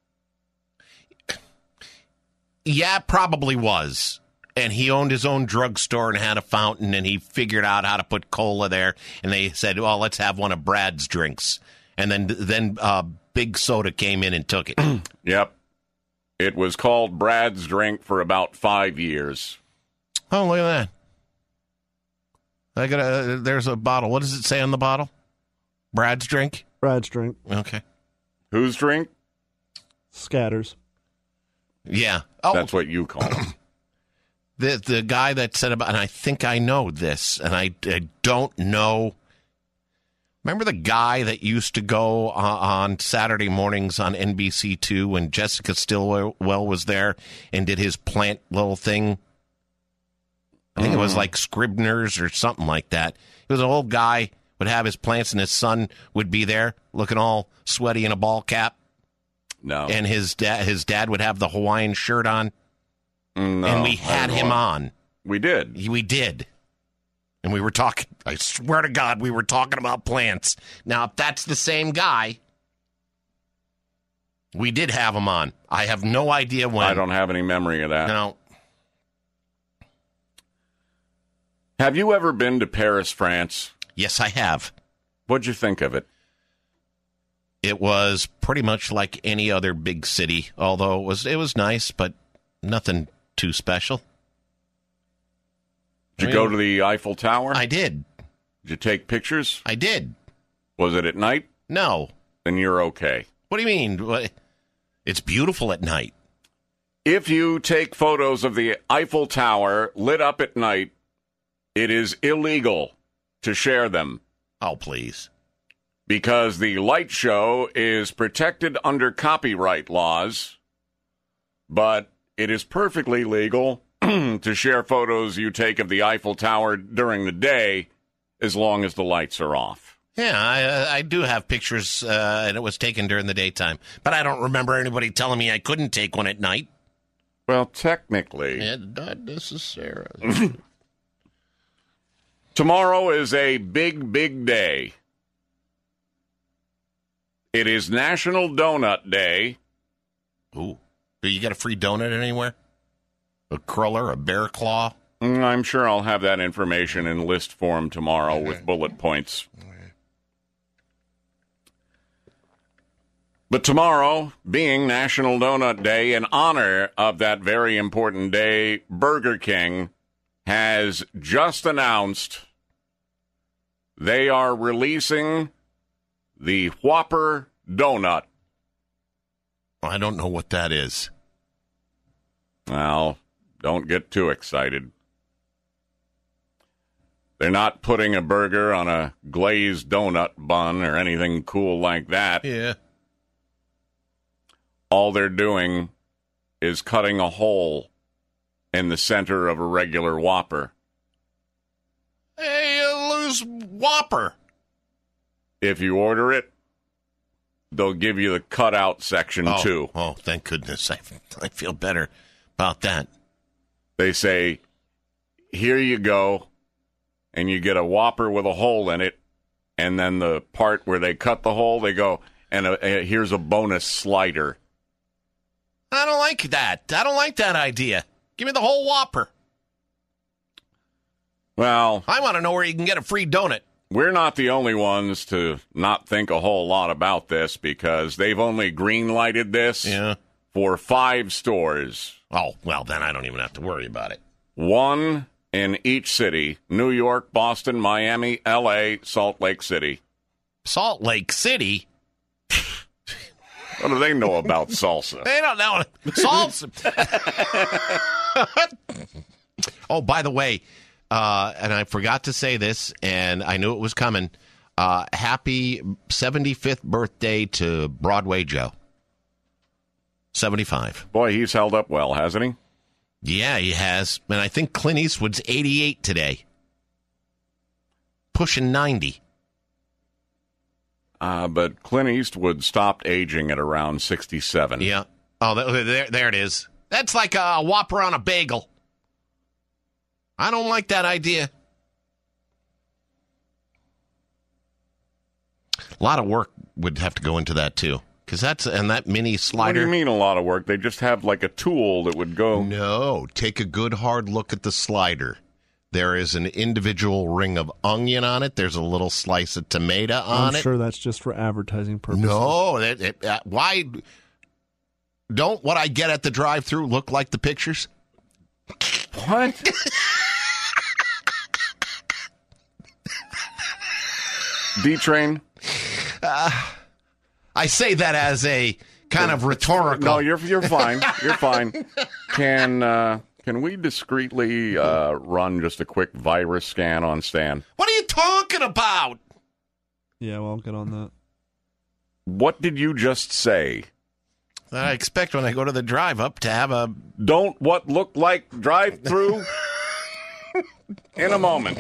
Speaker 8: Yeah, it probably was. And he owned his own drugstore and had a fountain, and he figured out how to put cola there. And they said, well, let's have one of Brad's drinks. And then then uh, Big Soda came in and took it.
Speaker 3: Yep. It was called Brad's Drink for about five years.
Speaker 8: Oh, look at that. I got a, there's a bottle. What does it say on the bottle? Brad's Drink?
Speaker 1: Brad's Drink.
Speaker 8: Okay.
Speaker 3: Whose drink?
Speaker 1: Scatters.
Speaker 8: Yeah. Oh,
Speaker 3: that's what you call it.
Speaker 8: The the guy that said about, and I think I know this, and I, I don't know. Remember the guy that used to go uh, on Saturday mornings on N B C two when Jessica Stilwell was there and did his plant little thing? I think mm. it was like Scribner's or something like that. It was an old guy, would have his plants, and his son would be there looking all sweaty in a ball cap.
Speaker 3: No.
Speaker 8: And his dad, his dad would have the Hawaiian shirt on.
Speaker 3: No,
Speaker 8: and we had him on.
Speaker 3: We did.
Speaker 8: We did. And we were talking, I swear to God, we were talking about plants. Now, if that's the same guy, we did have him on. I have no idea when.
Speaker 3: I don't have any memory of that.
Speaker 8: No.
Speaker 3: Have you ever been to Paris, France?
Speaker 8: Yes, I have.
Speaker 3: What'd you think of it?
Speaker 8: It was pretty much like any other big city, although it was it was nice, but nothing too special.
Speaker 3: Did you I mean, go to the Eiffel Tower?
Speaker 8: I did.
Speaker 3: Did you take pictures?
Speaker 8: I did.
Speaker 3: Was it at night?
Speaker 8: No.
Speaker 3: Then you're okay.
Speaker 8: What do you mean? It's beautiful at night.
Speaker 3: If you take photos of the Eiffel Tower lit up at night, it is illegal to share them.
Speaker 8: Oh, please.
Speaker 3: Because the light show is protected under copyright laws, but it is perfectly legal to share photos you take of the Eiffel Tower during the day as long as the lights are off.
Speaker 8: Yeah, I, I do have pictures, uh, and it was taken during the daytime. But I don't remember anybody telling me I couldn't take one at night.
Speaker 3: Well, technically.
Speaker 8: Yeah, not necessarily.
Speaker 3: Tomorrow is a big, big day. It is National Donut Day.
Speaker 8: Ooh. Do you get a free donut anywhere? A cruller, a bear claw?
Speaker 3: I'm sure I'll have that information in list form tomorrow okay. with bullet points. Okay. But tomorrow, being National Donut Day, in honor of that very important day, Burger King has just announced they are releasing the Whopper Donut.
Speaker 8: I don't know what that is.
Speaker 3: Well, don't get too excited. They're not putting a burger on a glazed donut bun or anything cool like that.
Speaker 8: Yeah.
Speaker 3: All they're doing is cutting a hole in the center of a regular Whopper.
Speaker 8: Hey, you lose Whopper.
Speaker 3: If you order it, they'll give you the cutout section,
Speaker 8: oh,
Speaker 3: too.
Speaker 8: Oh, thank goodness. I, I feel better about that.
Speaker 3: They say, here you go, and you get a Whopper with a hole in it, and then the part where they cut the hole, they go, and a, a, here's a bonus slider.
Speaker 8: I don't like that. I don't like that idea. Give me the whole Whopper.
Speaker 3: Well,
Speaker 8: I want to know where you can get a free donut.
Speaker 3: We're not the only ones to not think a whole lot about this because they've only green-lighted this
Speaker 8: yeah.
Speaker 3: for five stores.
Speaker 8: Oh, well, then I don't even have to worry about it.
Speaker 3: One in each city: New York, Boston, Miami, L A, Salt Lake City.
Speaker 8: Salt Lake City?
Speaker 3: What do they know about salsa?
Speaker 8: They don't know. Salsa. Oh, by the way, uh, and I forgot to say this, and I knew it was coming. Uh, happy seventy-fifth birthday to Broadway Joe. seventy-five.
Speaker 3: Boy, he's held up well, hasn't he?
Speaker 8: Yeah, he has. And I think Clint Eastwood's eighty-eight today. Pushing ninety.
Speaker 3: Uh, but Clint Eastwood stopped aging at around sixty-seven.
Speaker 8: Yeah. Oh, there, there it is. That's like a Whopper on a bagel. I don't like that idea. A lot of work would have to go into that, too. Because that's, and that mini slider.
Speaker 3: What do you mean a lot of work? They just have like a tool that would go.
Speaker 8: No, take a good hard look at the slider. There is an individual ring of onion on it. There's a little slice of tomato on
Speaker 1: I'm
Speaker 8: it.
Speaker 1: sure that's just for advertising purposes.
Speaker 8: No, that, it, uh, why don't what I get at the drive-thru look like the pictures?
Speaker 3: What? D-Train?
Speaker 8: Uh, I say that as a kind of rhetorical.
Speaker 3: No, you're you're fine. You're fine. Can uh, can we discreetly uh, run just a quick virus scan on Stan?
Speaker 8: What are you talking about?
Speaker 1: Yeah, well, I'll get on that.
Speaker 3: What did you just say?
Speaker 8: I expect when I go to the drive-up to have a...
Speaker 3: Don't what look like drive-through? In a moment.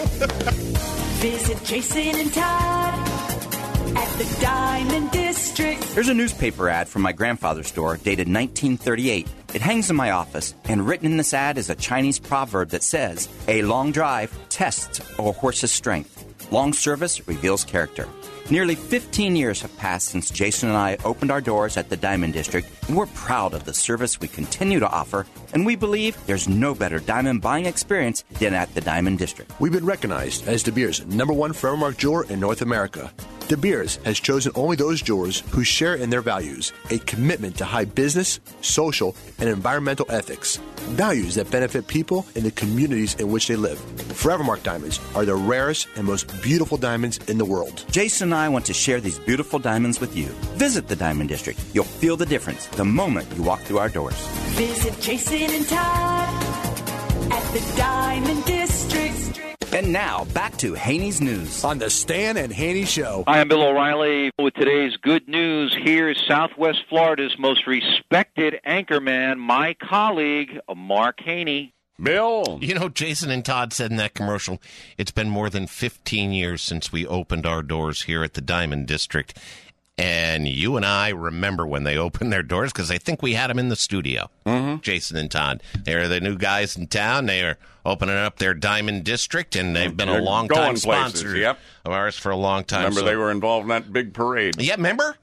Speaker 4: Visit Jason and Todd at the Diamond District.
Speaker 5: There's a newspaper ad from my grandfather's store dated nineteen thirty-eight. It hangs in my office, and written in this ad is a Chinese proverb that says, "A long drive tests a horse's strength. Long service reveals character." Nearly fifteen years have passed since Jason and I opened our doors at the Diamond District, and we're proud of the service we continue to offer, and we believe there's no better diamond buying experience than at the Diamond District.
Speaker 23: We've been recognized as De Beers' number one Forever Mark jeweler in North America. De Beers has chosen only those jewelers who share in their values, a commitment to high business, social, and environmental ethics, values that benefit people in the communities in which they live. Forever Mark diamonds are the rarest and most beautiful diamonds in the world.
Speaker 5: Jason and I want to share these beautiful diamonds with you. Visit the Diamond District. You'll feel the difference the moment you walk through our doors.
Speaker 4: Visit Jason and Todd at the Diamond District.
Speaker 5: And now, back to Haney's News.
Speaker 23: On the Stan and Haney Show.
Speaker 24: Hi, I'm Bill O'Reilly with today's good news. Here's Southwest Florida's most respected anchorman, my colleague, Mark Haney.
Speaker 3: Bill.
Speaker 8: You know, Jason and Todd said in that commercial, it's been more than fifteen years since we opened our doors here at the Diamond District. And you and I remember when they opened their doors because I think we had them in the studio.
Speaker 3: Mm-hmm.
Speaker 8: Jason and Todd. They're the new guys in town. They are opening up their Diamond District, and they've been
Speaker 3: They're
Speaker 8: a long-time
Speaker 3: going
Speaker 8: sponsor
Speaker 3: places, yep.
Speaker 8: of ours for a long time.
Speaker 3: Remember
Speaker 8: so.
Speaker 3: they were involved in that big parade.
Speaker 8: Yeah, remember?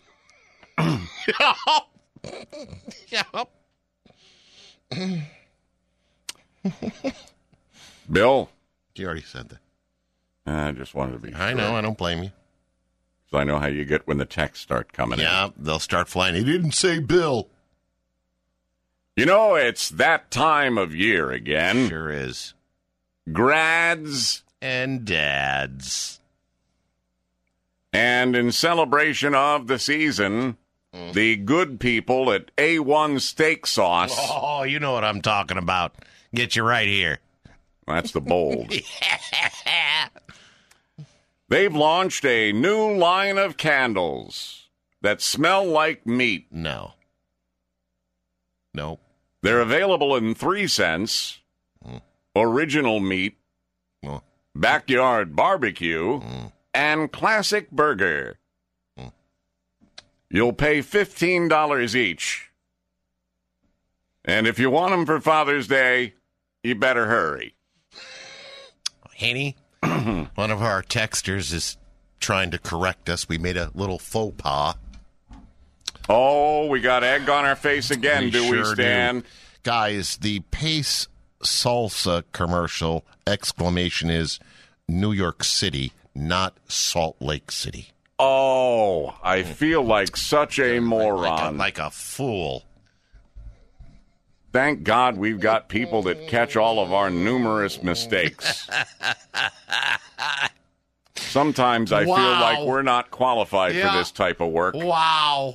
Speaker 8: yeah.
Speaker 3: Bill.
Speaker 8: You already said that.
Speaker 3: I just wanted to be
Speaker 8: I
Speaker 3: sure.
Speaker 8: know. I don't blame you.
Speaker 3: So I know how you get when the texts start coming
Speaker 8: yeah,
Speaker 3: in.
Speaker 8: Yeah, they'll start flying. He didn't say Bill.
Speaker 3: You know, it's that time of year again.
Speaker 8: Sure is.
Speaker 3: Grads.
Speaker 8: And dads.
Speaker 3: And in celebration of the season, mm. the good people at A one Steak Sauce.
Speaker 8: Oh, you know what I'm talking about. Get you right here.
Speaker 3: That's the bold. They've launched a new line of candles that smell like meat.
Speaker 8: No. No.
Speaker 3: They're available in three cents, mm. original meat,
Speaker 8: mm.
Speaker 3: backyard barbecue,
Speaker 8: mm.
Speaker 3: and classic burger. Mm. You'll pay fifteen dollars each. And if you want them for Father's Day, you better hurry.
Speaker 8: Haney, one of our texters is trying to correct us. We made a little faux pas.
Speaker 3: Oh, we got egg on our face again,
Speaker 8: we
Speaker 3: do
Speaker 8: sure
Speaker 3: we, Stan?
Speaker 8: Do. Guys, the Pace Salsa commercial exclamation is New York City, not Salt Lake City.
Speaker 3: Oh, I feel like such a moron.
Speaker 8: Like a, like a fool.
Speaker 3: Thank God we've got people that catch all of our numerous mistakes. Sometimes I
Speaker 8: wow.
Speaker 3: feel like we're not qualified
Speaker 8: yeah.
Speaker 3: for this type of work.
Speaker 8: Wow.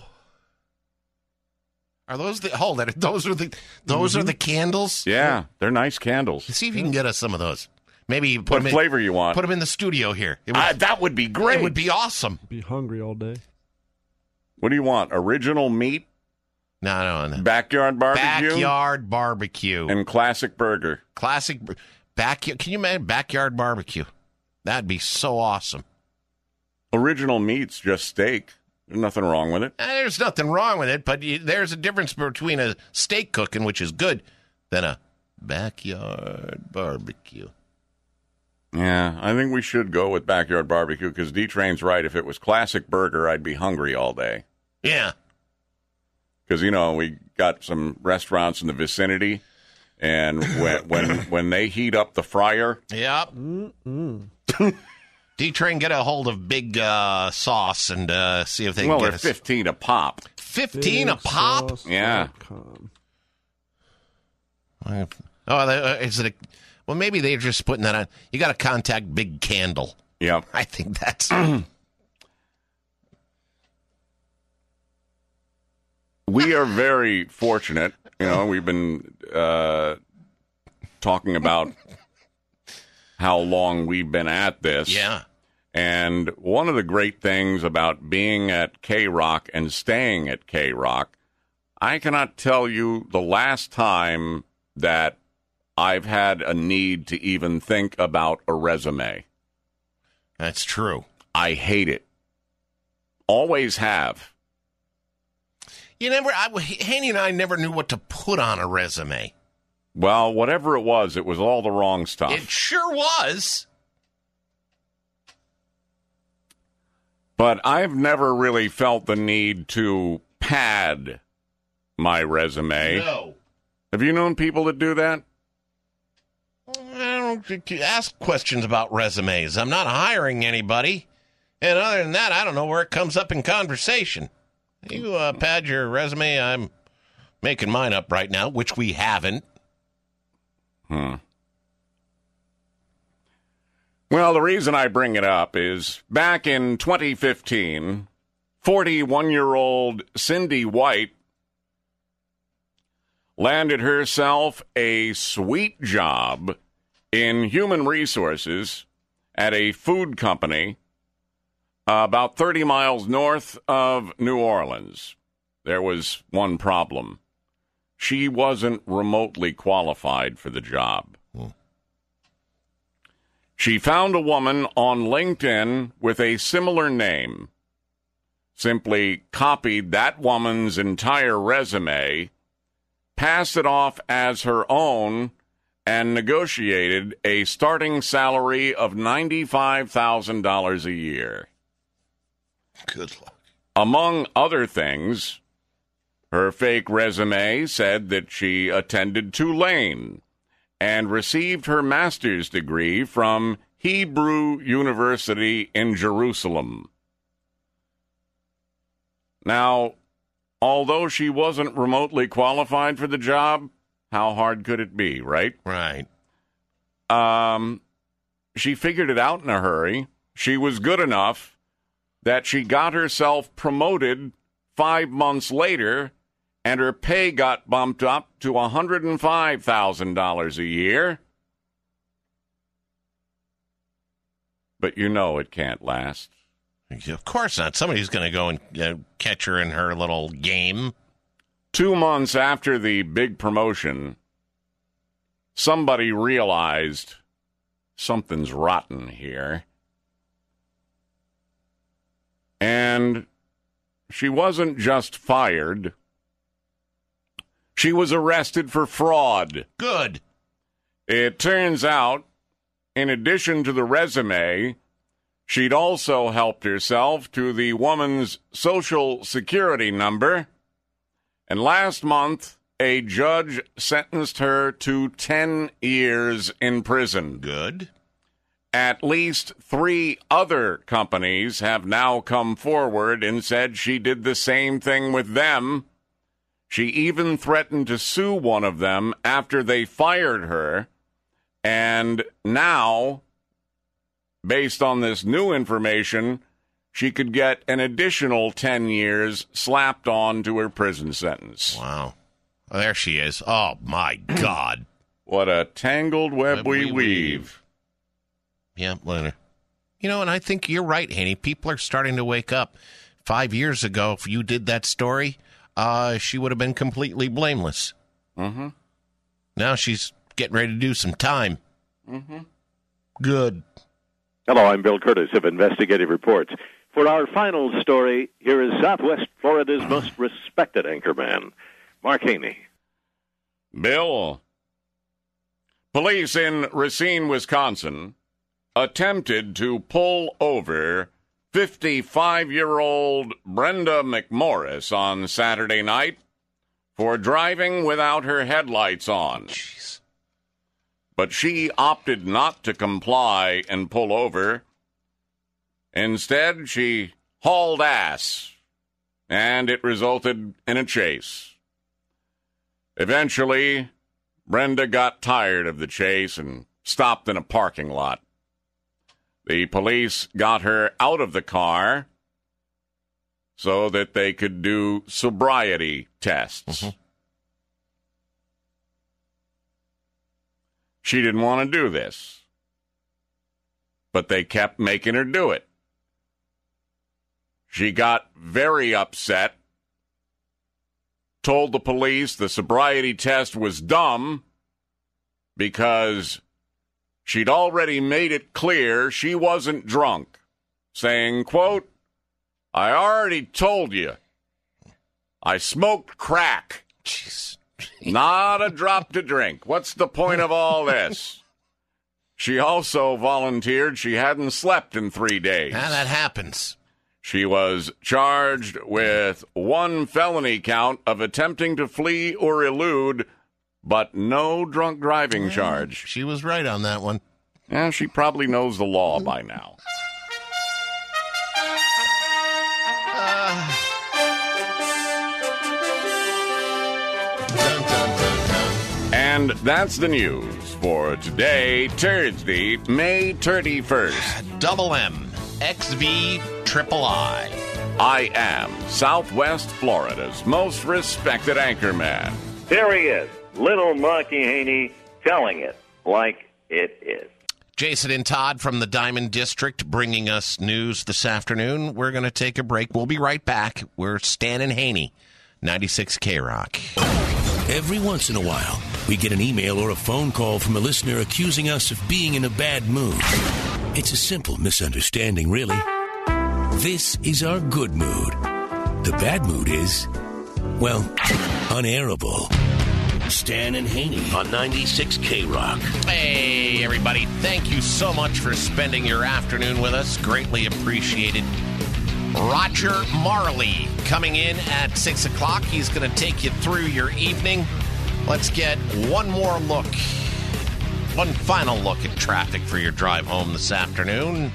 Speaker 8: Are those the hold on, those are the those mm-hmm. are the candles?
Speaker 3: Yeah, they're nice candles.
Speaker 8: See if you can get us some of those. Maybe put
Speaker 3: what
Speaker 8: them
Speaker 3: flavor
Speaker 8: in,
Speaker 3: you want.
Speaker 8: Put them in the studio here. It
Speaker 3: would, uh, that would be great.
Speaker 8: It would be awesome.
Speaker 1: Be hungry all day.
Speaker 3: What do you want? Original meat,
Speaker 8: No, no, no.
Speaker 3: Backyard barbecue?
Speaker 8: Backyard barbecue.
Speaker 3: And classic burger.
Speaker 8: Classic backyard. Can you imagine backyard barbecue? That'd be so awesome.
Speaker 3: Original meat's just steak. There's nothing wrong with it.
Speaker 8: Eh, there's nothing wrong with it, but you, there's a difference between a steak cooking, which is good, than a backyard barbecue.
Speaker 3: Yeah, I think we should go with backyard barbecue because D-Train's right. If it was classic burger, I'd be hungry all day.
Speaker 8: Yeah.
Speaker 3: Because, you know, we got some restaurants in the vicinity, and when when, when they heat up the fryer.
Speaker 8: Yep. D-Train, get a hold of Big uh, Sauce and uh, see if they
Speaker 3: well,
Speaker 8: can get
Speaker 3: they're
Speaker 8: us.
Speaker 3: fifteen a pop.
Speaker 8: fifteen a pop?
Speaker 3: Yeah.
Speaker 8: Oh, they- is it a, well, maybe they're just putting that on. You got to contact Big Candle.
Speaker 3: Yep.
Speaker 8: I think that's.
Speaker 3: We are very fortunate. You know, we've been uh, talking about how long we've been at this.
Speaker 8: Yeah.
Speaker 3: And one of the great things about being at K-Rock and staying at K-Rock, I cannot tell you the last time that I've had a need to even think about a resume.
Speaker 8: That's true.
Speaker 3: I hate it. Always have.
Speaker 8: You never, I, Haney and I never knew what to put on a resume.
Speaker 3: Well, whatever it was, it was all the wrong stuff.
Speaker 8: It sure was.
Speaker 3: But I've never really felt the need to pad my resume.
Speaker 8: No.
Speaker 3: Have you known people that do that?
Speaker 8: I don't ask questions about resumes. I'm not hiring anybody. And other than that, I don't know where it comes up in conversation. You uh, pad your resume. I'm making mine up right now, which we haven't.
Speaker 3: Hmm. Well, the reason I bring it up is back in twenty fifteen, forty-one-year-old Cindy White landed herself a sweet job in human resources at a food company uh, about thirty miles north of New Orleans. There was one problem. She wasn't remotely qualified for the job.
Speaker 8: Hmm.
Speaker 3: She found a woman on LinkedIn with a similar name, simply copied that woman's entire resume, passed it off as her own, and negotiated a starting salary of ninety-five thousand dollars a year.
Speaker 8: Good luck.
Speaker 3: Among other things, her fake resume said that she attended Tulane and received her master's degree from Hebrew University in Jerusalem. Now, although she wasn't remotely qualified for the job, how hard could it be, right?
Speaker 8: Right.
Speaker 3: Um, she figured it out in a hurry. She was good enough that she got herself promoted five months later, and her pay got bumped up to one hundred five thousand dollars a year. But you know it can't last.
Speaker 8: Of course not. Somebody's going to go and uh, catch her in her little game.
Speaker 3: Two months after the big promotion, somebody realized something's rotten here. And she wasn't just fired. She was arrested for fraud.
Speaker 8: Good.
Speaker 3: It turns out, in addition to the resume, she'd also helped herself to the woman's social security number. And last month, a judge sentenced her to ten years in prison.
Speaker 8: Good.
Speaker 3: At least three other companies have now come forward and said she did the same thing with them. She even threatened to sue one of them after they fired her. And now, based on this new information, she could get an additional ten years slapped on to her prison sentence.
Speaker 8: Wow. Oh, there she is. Oh, my God.
Speaker 3: What a tangled web, web we, we weave. weave.
Speaker 8: Yeah, well, you know, and I think you're right, Haney. People are starting to wake up. Five years ago, if you did that story, uh, she would have been completely blameless.
Speaker 3: Mm-hmm.
Speaker 8: Now she's getting ready to do some time.
Speaker 3: Mm-hmm.
Speaker 8: Good.
Speaker 7: Hello, I'm Bill Curtis of Investigative Reports. For our final story, here is Southwest Florida's most respected anchorman, Mark Haney.
Speaker 3: Bill, police in Racine, Wisconsin, attempted to pull over fifty-five-year-old Brenda McMorris on Saturday night for driving without her headlights on.
Speaker 8: Jeez.
Speaker 3: But she opted not to comply and pull over. Instead, she hauled ass, and it resulted in a chase. Eventually, Brenda got tired of the chase and stopped in a parking lot. The police got her out of the car so that they could do sobriety tests.
Speaker 8: Mm-hmm.
Speaker 3: She didn't want to do this, but they kept making her do it. She got very upset, told the police the sobriety test was dumb because she'd already made it clear she wasn't drunk, saying, quote, "I already told you, I smoked crack.
Speaker 8: Jeez.
Speaker 3: Not a drop to drink. What's the point of all this?" She also volunteered she hadn't slept in three days.
Speaker 8: Ah, that happens.
Speaker 3: She was charged with one felony count of attempting to flee or elude, but no drunk driving
Speaker 8: Yeah,
Speaker 3: charge.
Speaker 8: She was right on that one.
Speaker 3: Yeah, she probably knows the law by now. And that's the news for today, Thursday, May thirty-first.
Speaker 8: Double M, X V, Triple I.
Speaker 3: I am Southwest Florida's most respected anchorman.
Speaker 7: There he is, little Marky Haney, telling it like it is.
Speaker 8: Jason and Todd from the Diamond District bringing us news this afternoon. We're going to take a break. We'll be right back. We're Stan and Haney, ninety-six K Rock.
Speaker 13: Every once in a while, we get an email or a phone call from a listener accusing us of being in a bad mood. It's a simple misunderstanding, really. This is our good mood. The bad mood is, well, unairable. Stan and Haney on ninety-six K Rock.
Speaker 8: Hey, everybody. Thank you so much for spending your afternoon with us. Greatly appreciated. Roger Marley coming in at six o'clock. He's going to take you through your evening. Let's get one more look, one final look at traffic for your drive home this afternoon.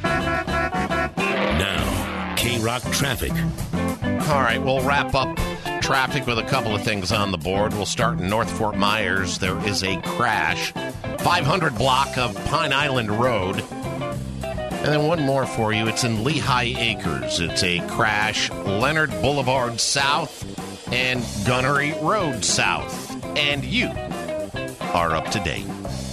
Speaker 13: Now, K Rock traffic.
Speaker 8: All right, we'll wrap up traffic with a couple of things on the board. We'll start in North Fort Myers. There is a crash. five hundred block of Pine Island Road. And then one more for you. It's in Lehigh Acres. It's a crash. Leonard Boulevard South and Gunnery Road South. And you are up to date.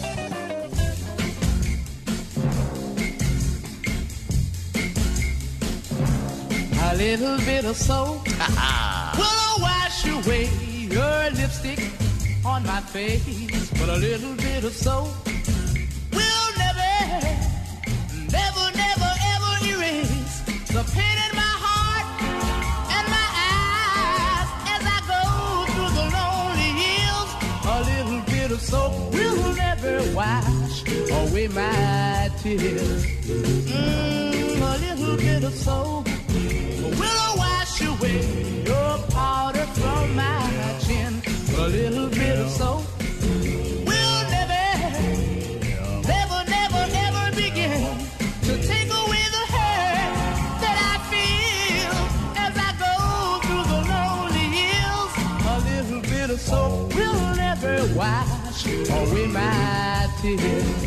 Speaker 9: A little bit of soap will wash away your lipstick on my face. But a little bit of soap will never, never, never, ever erase the pain in my heart and my eyes as I go through the lonely hills. A little bit of soap will never wash away my tears. Mm, a little bit of soap will wash away your powder from my chin. A little bit of soap will never, never, never, ever begin to take away the hurt that I feel as I go through the lonely hills. A little bit of soap will never wash away my tears.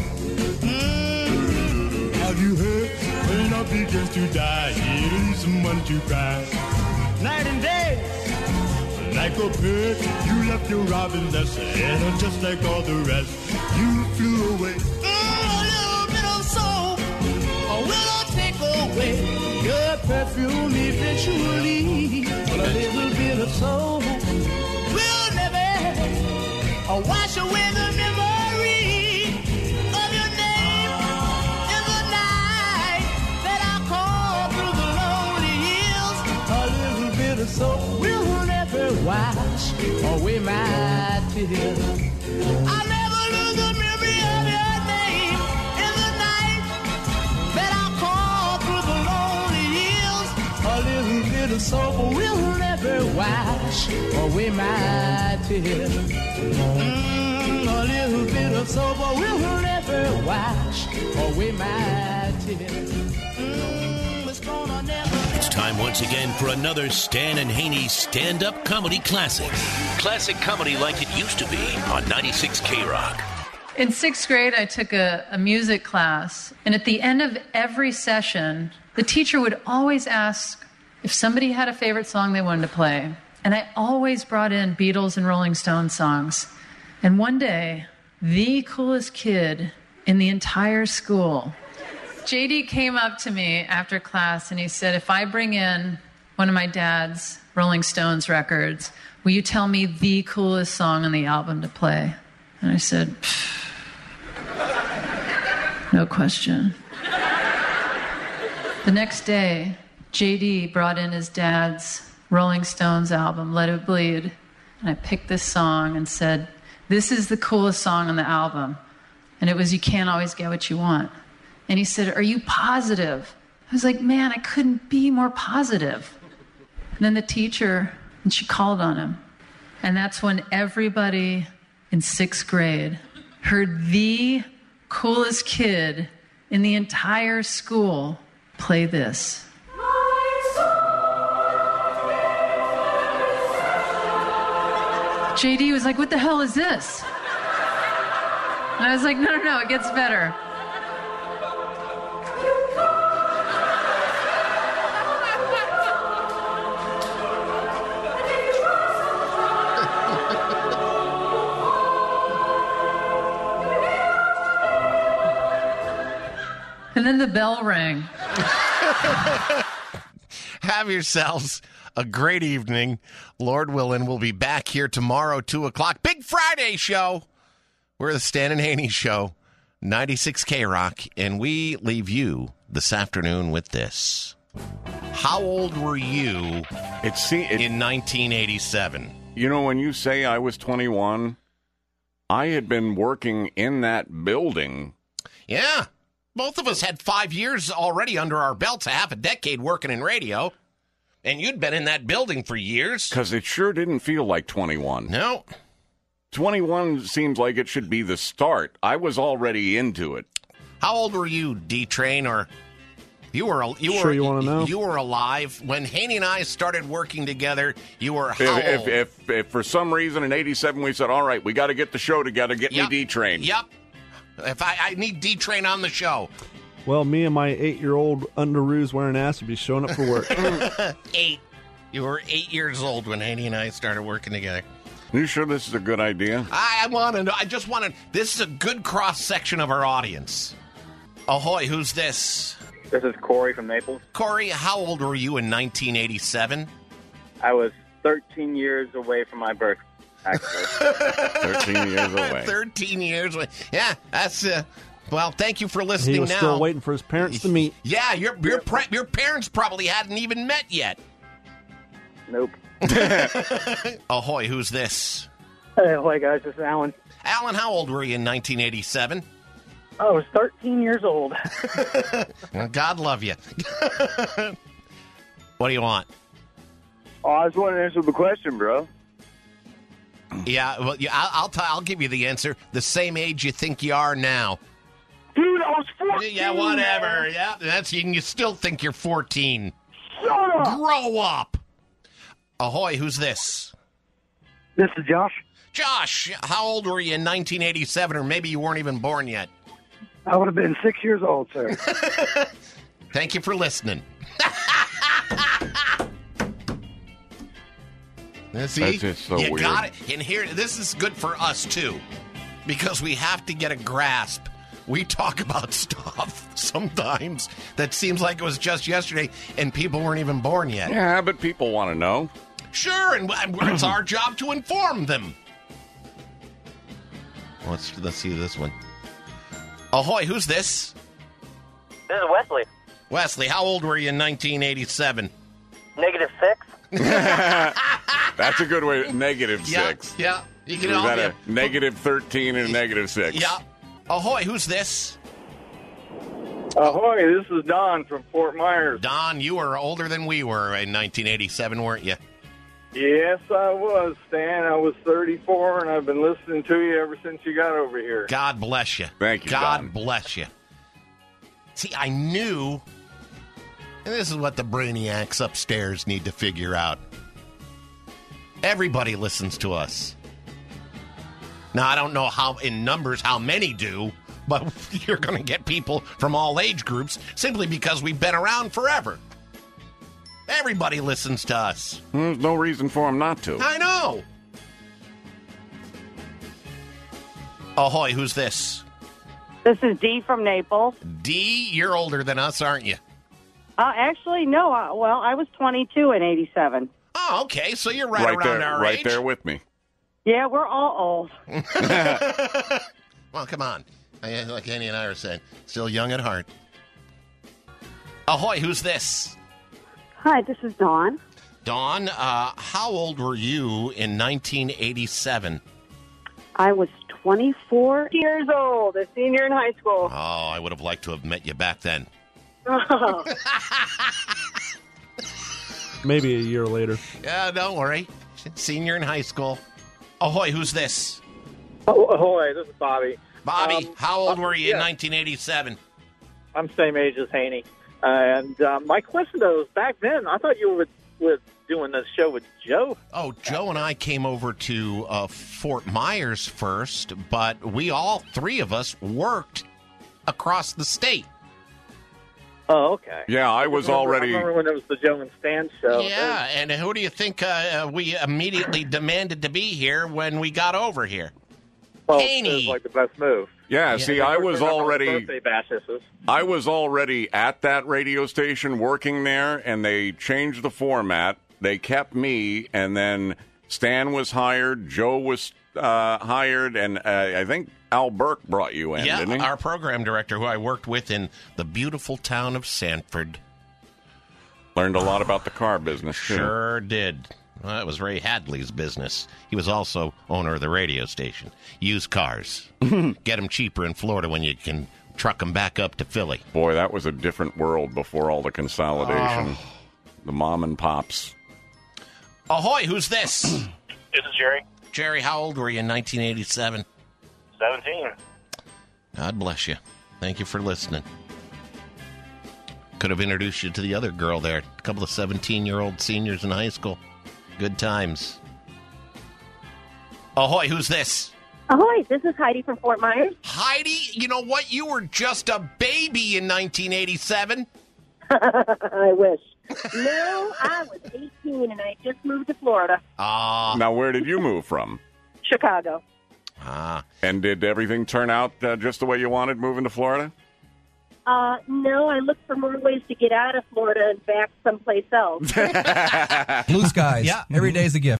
Speaker 9: Mm. Have you heard? When I begins to die, it leaves someone to cry. Night and day, like a bird, you left your robin nest, and just like all the rest, you flew away. Mm, a little bit of soap will take away your perfume eventually. But a little bit of soap wash away the memory of your name in the night that I call through the lonely hills. A little bit of soap will never wash away my tears. I never lose the memory of your name in the night that I call through the lonely hills. A little bit of soap will never wash away my tears. Mm, a little bit of soap will never wash away my tears. Mm, it's gonna never.
Speaker 13: It's time once again for another Stan and Haney stand-up comedy classic. Classic comedy like it used to be on ninety-six K Rock.
Speaker 10: In sixth grade, I took a, a music class, and at the end of every session, the teacher would always ask if somebody had a favorite song they wanted to play. And I always brought in Beatles and Rolling Stones songs. And one day, the coolest kid in the entire school, J D, came up to me after class and he said, if I bring in one of my dad's Rolling Stones records, will you tell me the coolest song on the album to play? And I said, no question. The next day, J D brought in his dad's Rolling Stones album, Let It Bleed, and I picked this song and said, this is the coolest song on the album. And it was You Can't Always Get What You Want. And he said, are you positive? I was like, man, I couldn't be more positive. And then the teacher, and she called on him. And that's when everybody in sixth grade heard the coolest kid in the entire school play this. J D was like, what the hell is this? And I was like, no, no, no, it gets better. And then the bell rang.
Speaker 8: Have yourselves a great evening. Lord willing, we'll be back here tomorrow, two o'clock. Big Friday show. We're the Stan and Haney Show, ninety-six K Rock, and we leave you this afternoon with this. How old were you
Speaker 3: it's, see, it,
Speaker 8: in nineteen eighty-seven?
Speaker 3: You know, when you say I was twenty-one, I had been working in that building.
Speaker 8: Yeah. Both of us had five years already under our belts, a half a decade working in radio. And you'd been in that building for years.
Speaker 3: Because it sure didn't feel like twenty-one.
Speaker 8: No.
Speaker 3: twenty-one seems like it should be the start. I was already into it.
Speaker 8: How old were you, D-Train? Or you were you
Speaker 1: sure
Speaker 8: were
Speaker 1: you want to know?
Speaker 8: You were alive when Haney and I started working together. You were how
Speaker 3: if,
Speaker 8: old?
Speaker 3: If, if, if for some reason in eighty-seven we said, all right, we got to get the show together, get
Speaker 8: yep.
Speaker 3: me D-Train.
Speaker 8: Yep. If I, I need D-Train on the show.
Speaker 1: Well, me and my eight-year-old underoos wearing ass would be showing up for work.
Speaker 8: Eight. You were eight years old when Haney and I started working together.
Speaker 3: You sure this is a good idea?
Speaker 8: I, I want to know. I just want to. This is a good cross-section of our audience. Ahoy, who's this?
Speaker 11: This is Corey from Naples.
Speaker 8: Corey, how old were you in nineteen eighty-seven?
Speaker 11: I was thirteen years away from my birth, actually.
Speaker 3: thirteen years away.
Speaker 8: thirteen years away. Yeah, that's... Uh, well, thank you for listening now.
Speaker 1: He was
Speaker 8: now.
Speaker 1: still waiting for his parents to meet.
Speaker 8: Yeah, your your, pre- your parents probably hadn't even met yet.
Speaker 11: Nope.
Speaker 8: Ahoy, who's this?
Speaker 18: Hey, ahoy, guys. This is Alan.
Speaker 8: Alan, how old were you in nineteen eighty-seven?
Speaker 18: I was thirteen years old.
Speaker 8: God love you. What do you want?
Speaker 21: Oh, I just want to answer the question, bro.
Speaker 8: Yeah, well, yeah, I'll I'll, t- I'll give you the answer. The same age you think you are now.
Speaker 18: Dude, I was fourteen.
Speaker 8: Yeah, whatever.
Speaker 18: Man.
Speaker 8: Yeah, that's you. You still think you're fourteen.
Speaker 18: Shut up.
Speaker 8: Grow up. Ahoy, who's this?
Speaker 18: This is Josh.
Speaker 8: Josh, how old were you in nineteen eighty-seven, or maybe you weren't even born yet?
Speaker 18: I would have been six years old, sir.
Speaker 8: Thank you for listening. See,
Speaker 3: That's just so
Speaker 8: you
Speaker 3: weird.
Speaker 8: got it. And here, this is good for us too, because we have to get a grasp. We talk about stuff sometimes that seems like it was just yesterday, and people weren't even born yet.
Speaker 3: Yeah, but people want to know.
Speaker 8: Sure, and it's our job to inform them. Let's let's see this one. Ahoy, who's this?
Speaker 6: This is Wesley.
Speaker 8: Wesley, how old were you in nineteen eighty-seven?
Speaker 6: Negative six.
Speaker 3: That's a good way. Negative
Speaker 8: Yeah,
Speaker 3: six.
Speaker 8: yeah. You can
Speaker 3: We've
Speaker 8: all
Speaker 3: got
Speaker 8: be
Speaker 3: a
Speaker 8: a-
Speaker 3: negative thirteen and a negative six.
Speaker 8: Yeah. Ahoy, who's this?
Speaker 11: Ahoy, this is Don from Fort Myers.
Speaker 8: Don, you were older than we were in nineteen eighty-seven, weren't you?
Speaker 11: Yes, I was, Stan. I was thirty-four, and I've been listening to you ever since you got over here.
Speaker 8: God bless you.
Speaker 3: Thank you,
Speaker 8: God
Speaker 3: Don.
Speaker 8: bless you. See, I knew, and this is what the brainiacs upstairs need to figure out. Everybody listens to us. Now, I don't know how, in numbers, how many do, but you're going to get people from all age groups simply because we've been around forever. Everybody listens to us.
Speaker 3: There's no reason for them not to.
Speaker 8: I know. Ahoy, who's this?
Speaker 12: This is Dee from Naples.
Speaker 8: Dee, you're older than us, aren't you?
Speaker 12: Uh, actually, no. Uh, well, I was twenty-two in eighty-seven.
Speaker 8: Oh, okay. So you're right,
Speaker 3: Right
Speaker 8: around
Speaker 3: there,
Speaker 8: our
Speaker 3: right
Speaker 8: age.
Speaker 3: there with me.
Speaker 12: Yeah, we're all old.
Speaker 8: Well, come on. I- Like Annie and I are saying, still young at heart. Ahoy, who's this?
Speaker 20: Hi, this is Dawn.
Speaker 8: Dawn, uh, how old were you in nineteen eighty-seven?
Speaker 20: I was twenty-four.
Speaker 12: Years old, a senior in high school.
Speaker 8: Oh, I would have liked to have met you back then.
Speaker 12: Oh.
Speaker 1: Maybe a year later.
Speaker 8: Yeah, don't worry. Senior in high school. Ahoy, who's this?
Speaker 15: Oh, ahoy, this is Bobby.
Speaker 8: Bobby,
Speaker 15: Um,
Speaker 8: how old were you
Speaker 15: yeah.
Speaker 8: in nineteen eighty-seven?
Speaker 15: I'm same age as Haney. Uh, and uh, my question, though, is back then, I thought you were with, with doing this show with Joe.
Speaker 8: Oh, Joe and I came over to uh, Fort Myers first, but we all three of us worked across the state.
Speaker 15: Oh, okay.
Speaker 3: Yeah, I was
Speaker 15: remember,
Speaker 3: already.
Speaker 15: I remember when it was the Joe and Stan show.
Speaker 8: Yeah, and who do you think uh, we immediately demanded to be here when we got over here?
Speaker 15: Well,
Speaker 8: Haney.
Speaker 15: it was like the best move.
Speaker 3: Yeah, see, I was
Speaker 15: Remember all the
Speaker 3: already.
Speaker 15: birthday bashes.
Speaker 3: I was already at that radio station working there, and they changed the format. They kept me, and then Stan was hired, Joe was uh, hired, and uh, I think Al Burke brought you in,
Speaker 8: Yeah,
Speaker 3: didn't he?
Speaker 8: our program director, who I worked with in the beautiful town of Sanford.
Speaker 3: Learned a lot about the car business, too.
Speaker 8: Sure did. Well, that was Ray Hadley's business. He was also owner of the radio station. Used cars. Get them cheaper in Florida when you can truck them back up to Philly.
Speaker 3: Boy, that was a different world before all the consolidation.
Speaker 8: Oh.
Speaker 3: The mom and pops.
Speaker 8: Ahoy, who's this?
Speaker 14: This is Jerry.
Speaker 8: Jerry, how old were you in nineteen eighty-seven?
Speaker 14: seventeen.
Speaker 8: God bless you. Thank you for listening. Could have introduced you to the other girl there. A couple of seventeen-year-old seniors in high school. Good times. Ahoy, who's this?
Speaker 19: Ahoy, this is Heidi from Fort Myers.
Speaker 8: Heidi, you know what? You were just a baby in nineteen eighty-seven.
Speaker 19: I wish. No, I was eighteen and I just moved to Florida.
Speaker 8: Ah.
Speaker 3: Now, where did you move from?
Speaker 19: Chicago.
Speaker 8: Ah.
Speaker 3: And did everything turn out uh, just the way you wanted moving to Florida?
Speaker 19: Uh, no, I looked for more ways to get out of Florida and back someplace else.
Speaker 17: Blue skies. Yeah. Every day's a gift.